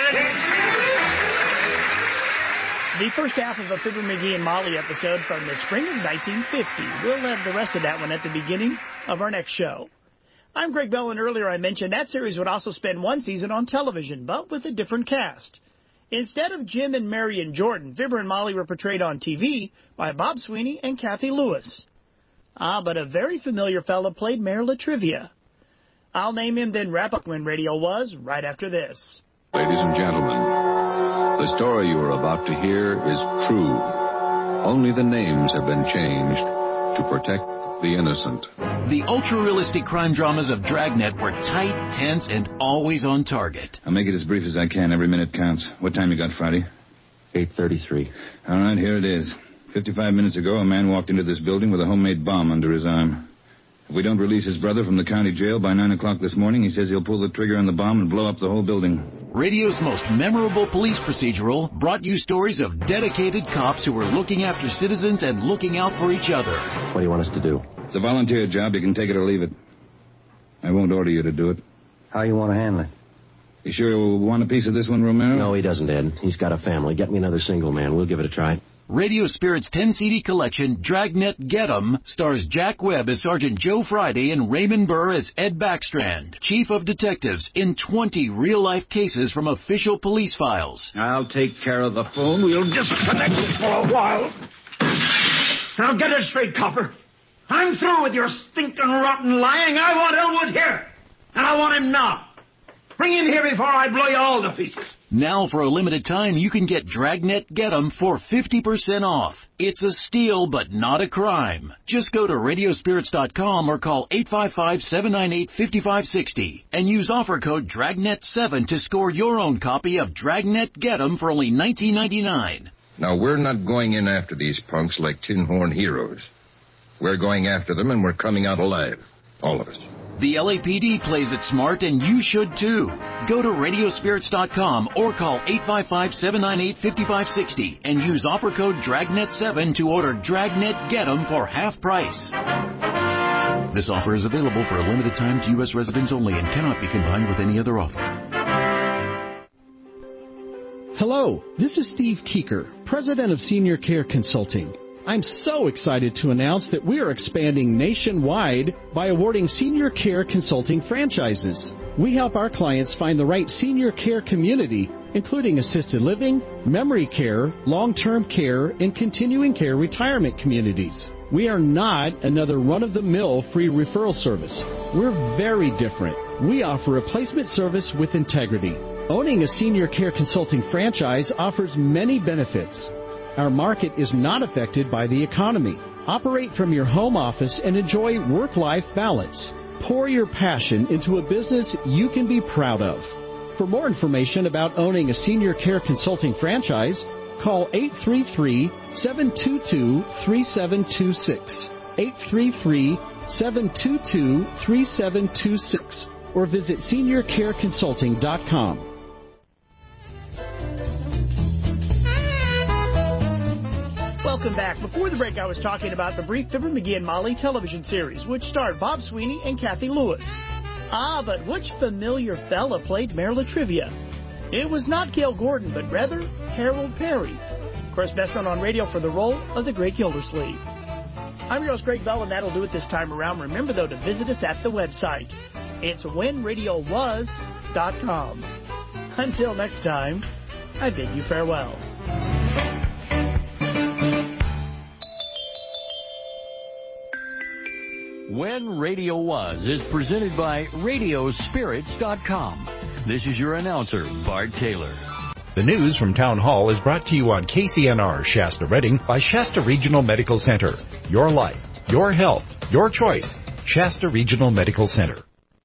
muddle-headed... The first half of a Fibber McGee and Molly episode from the spring of nineteen fifty. We'll have the rest of that one at the beginning of our next show. I'm Greg Bell, and earlier I mentioned that series would also spend one season on television, but with a different cast. Instead of Jim and Mary and Jordan, Fibber and Molly were portrayed on T V by Bob Sweeney and Kathy Lewis. Ah, but a very familiar fellow played Mayor Latrivia. I'll name him, then wrap up When Radio Was right after this. Ladies and gentlemen, the story you are about to hear is true. Only the names have been changed to protect the innocent. The ultra-realistic crime dramas of Dragnet were tight, tense, and always on target. I'll make it as brief as I can. Every minute counts. What time you got, Friday? eight thirty-three. All right, here it is. Fifty-five minutes ago, a man walked into this building with a homemade bomb under his arm. If we don't release his brother from the county jail by nine o'clock this morning, he says he'll pull the trigger on the bomb and blow up the whole building. Radio's most memorable police procedural brought you stories of dedicated cops who were looking after citizens and looking out for each other. What do you want us to do? It's a volunteer job. You can take it or leave it. I won't order you to do it. How you want to handle it? You sure you want a piece of this one, Romero? No, he doesn't, Ed. He's got a family. Get me another single man. We'll give it a try. Radio Spirit's ten-C D collection, Dragnet Get 'em, stars Jack Webb as Sergeant Joe Friday and Raymond Burr as Ed Backstrand, Chief of Detectives, in twenty real-life cases from official police files. I'll take care of the phone. We'll just connect it for a while. Now get it straight, Copper. I'm through with your stinking, rotten lying. I want Elwood here. And I want him now. Bring him here before I blow you all to pieces. Now, for a limited time, you can get Dragnet Get 'em for fifty percent off. It's a steal, but not a crime. Just go to radio spirits dot com or call eight five five, seven nine eight, five five six zero and use offer code Dragnet seven to score your own copy of Dragnet Get 'em for only nineteen ninety-nine. Now, we're not going in after these punks like tin horn heroes. We're going after them, and we're coming out alive. All of us. The L A P D plays it smart, and you should too. Go to radio spirits dot com or call eight five five, seven nine eight, five five six zero and use offer code Dragnet seven to order Dragnet Get 'em for half price. This offer is available for a limited time to U S residents only and cannot be combined with any other offer. Hello, this is Steve Keeker, President of Senior Care Consulting. I'm so excited to announce that we are expanding nationwide by awarding senior care consulting franchises. We help our clients find the right senior care community, including assisted living, memory care, long-term care, and continuing care retirement communities. We are not another run-of-the-mill free referral service. We're very different. We offer a placement service with integrity. Owning a senior care consulting franchise offers many benefits. Our market is not affected by the economy. Operate from your home office and enjoy work-life balance. Pour your passion into a business you can be proud of. For more information about owning a senior care consulting franchise, call eight three three, seven two two, three seven two six, eight three three, seven two two, three seven two six, or visit senior care consulting dot com. Welcome back. Before the break, I was talking about the brief Fibber McGee and Molly television series, which starred Bob Sweeney and Kathy Lewis. Ah, but which familiar fella played Mayor Latrivia? It was not Gale Gordon, but rather Harold Perry. Of course, best known on radio for the role of the Great Gildersleeve. I'm your host, Greg Bell, and that'll do it this time around. Remember, though, to visit us at the website. It's when radio was dot com. Until next time, I bid you farewell. When Radio Was is presented by radio spirits dot com. This is your announcer, Bart Taylor. The news from Town Hall is brought to you on K C N R Shasta Redding by Shasta Regional Medical Center. Your life, your health, your choice. Shasta Regional Medical Center.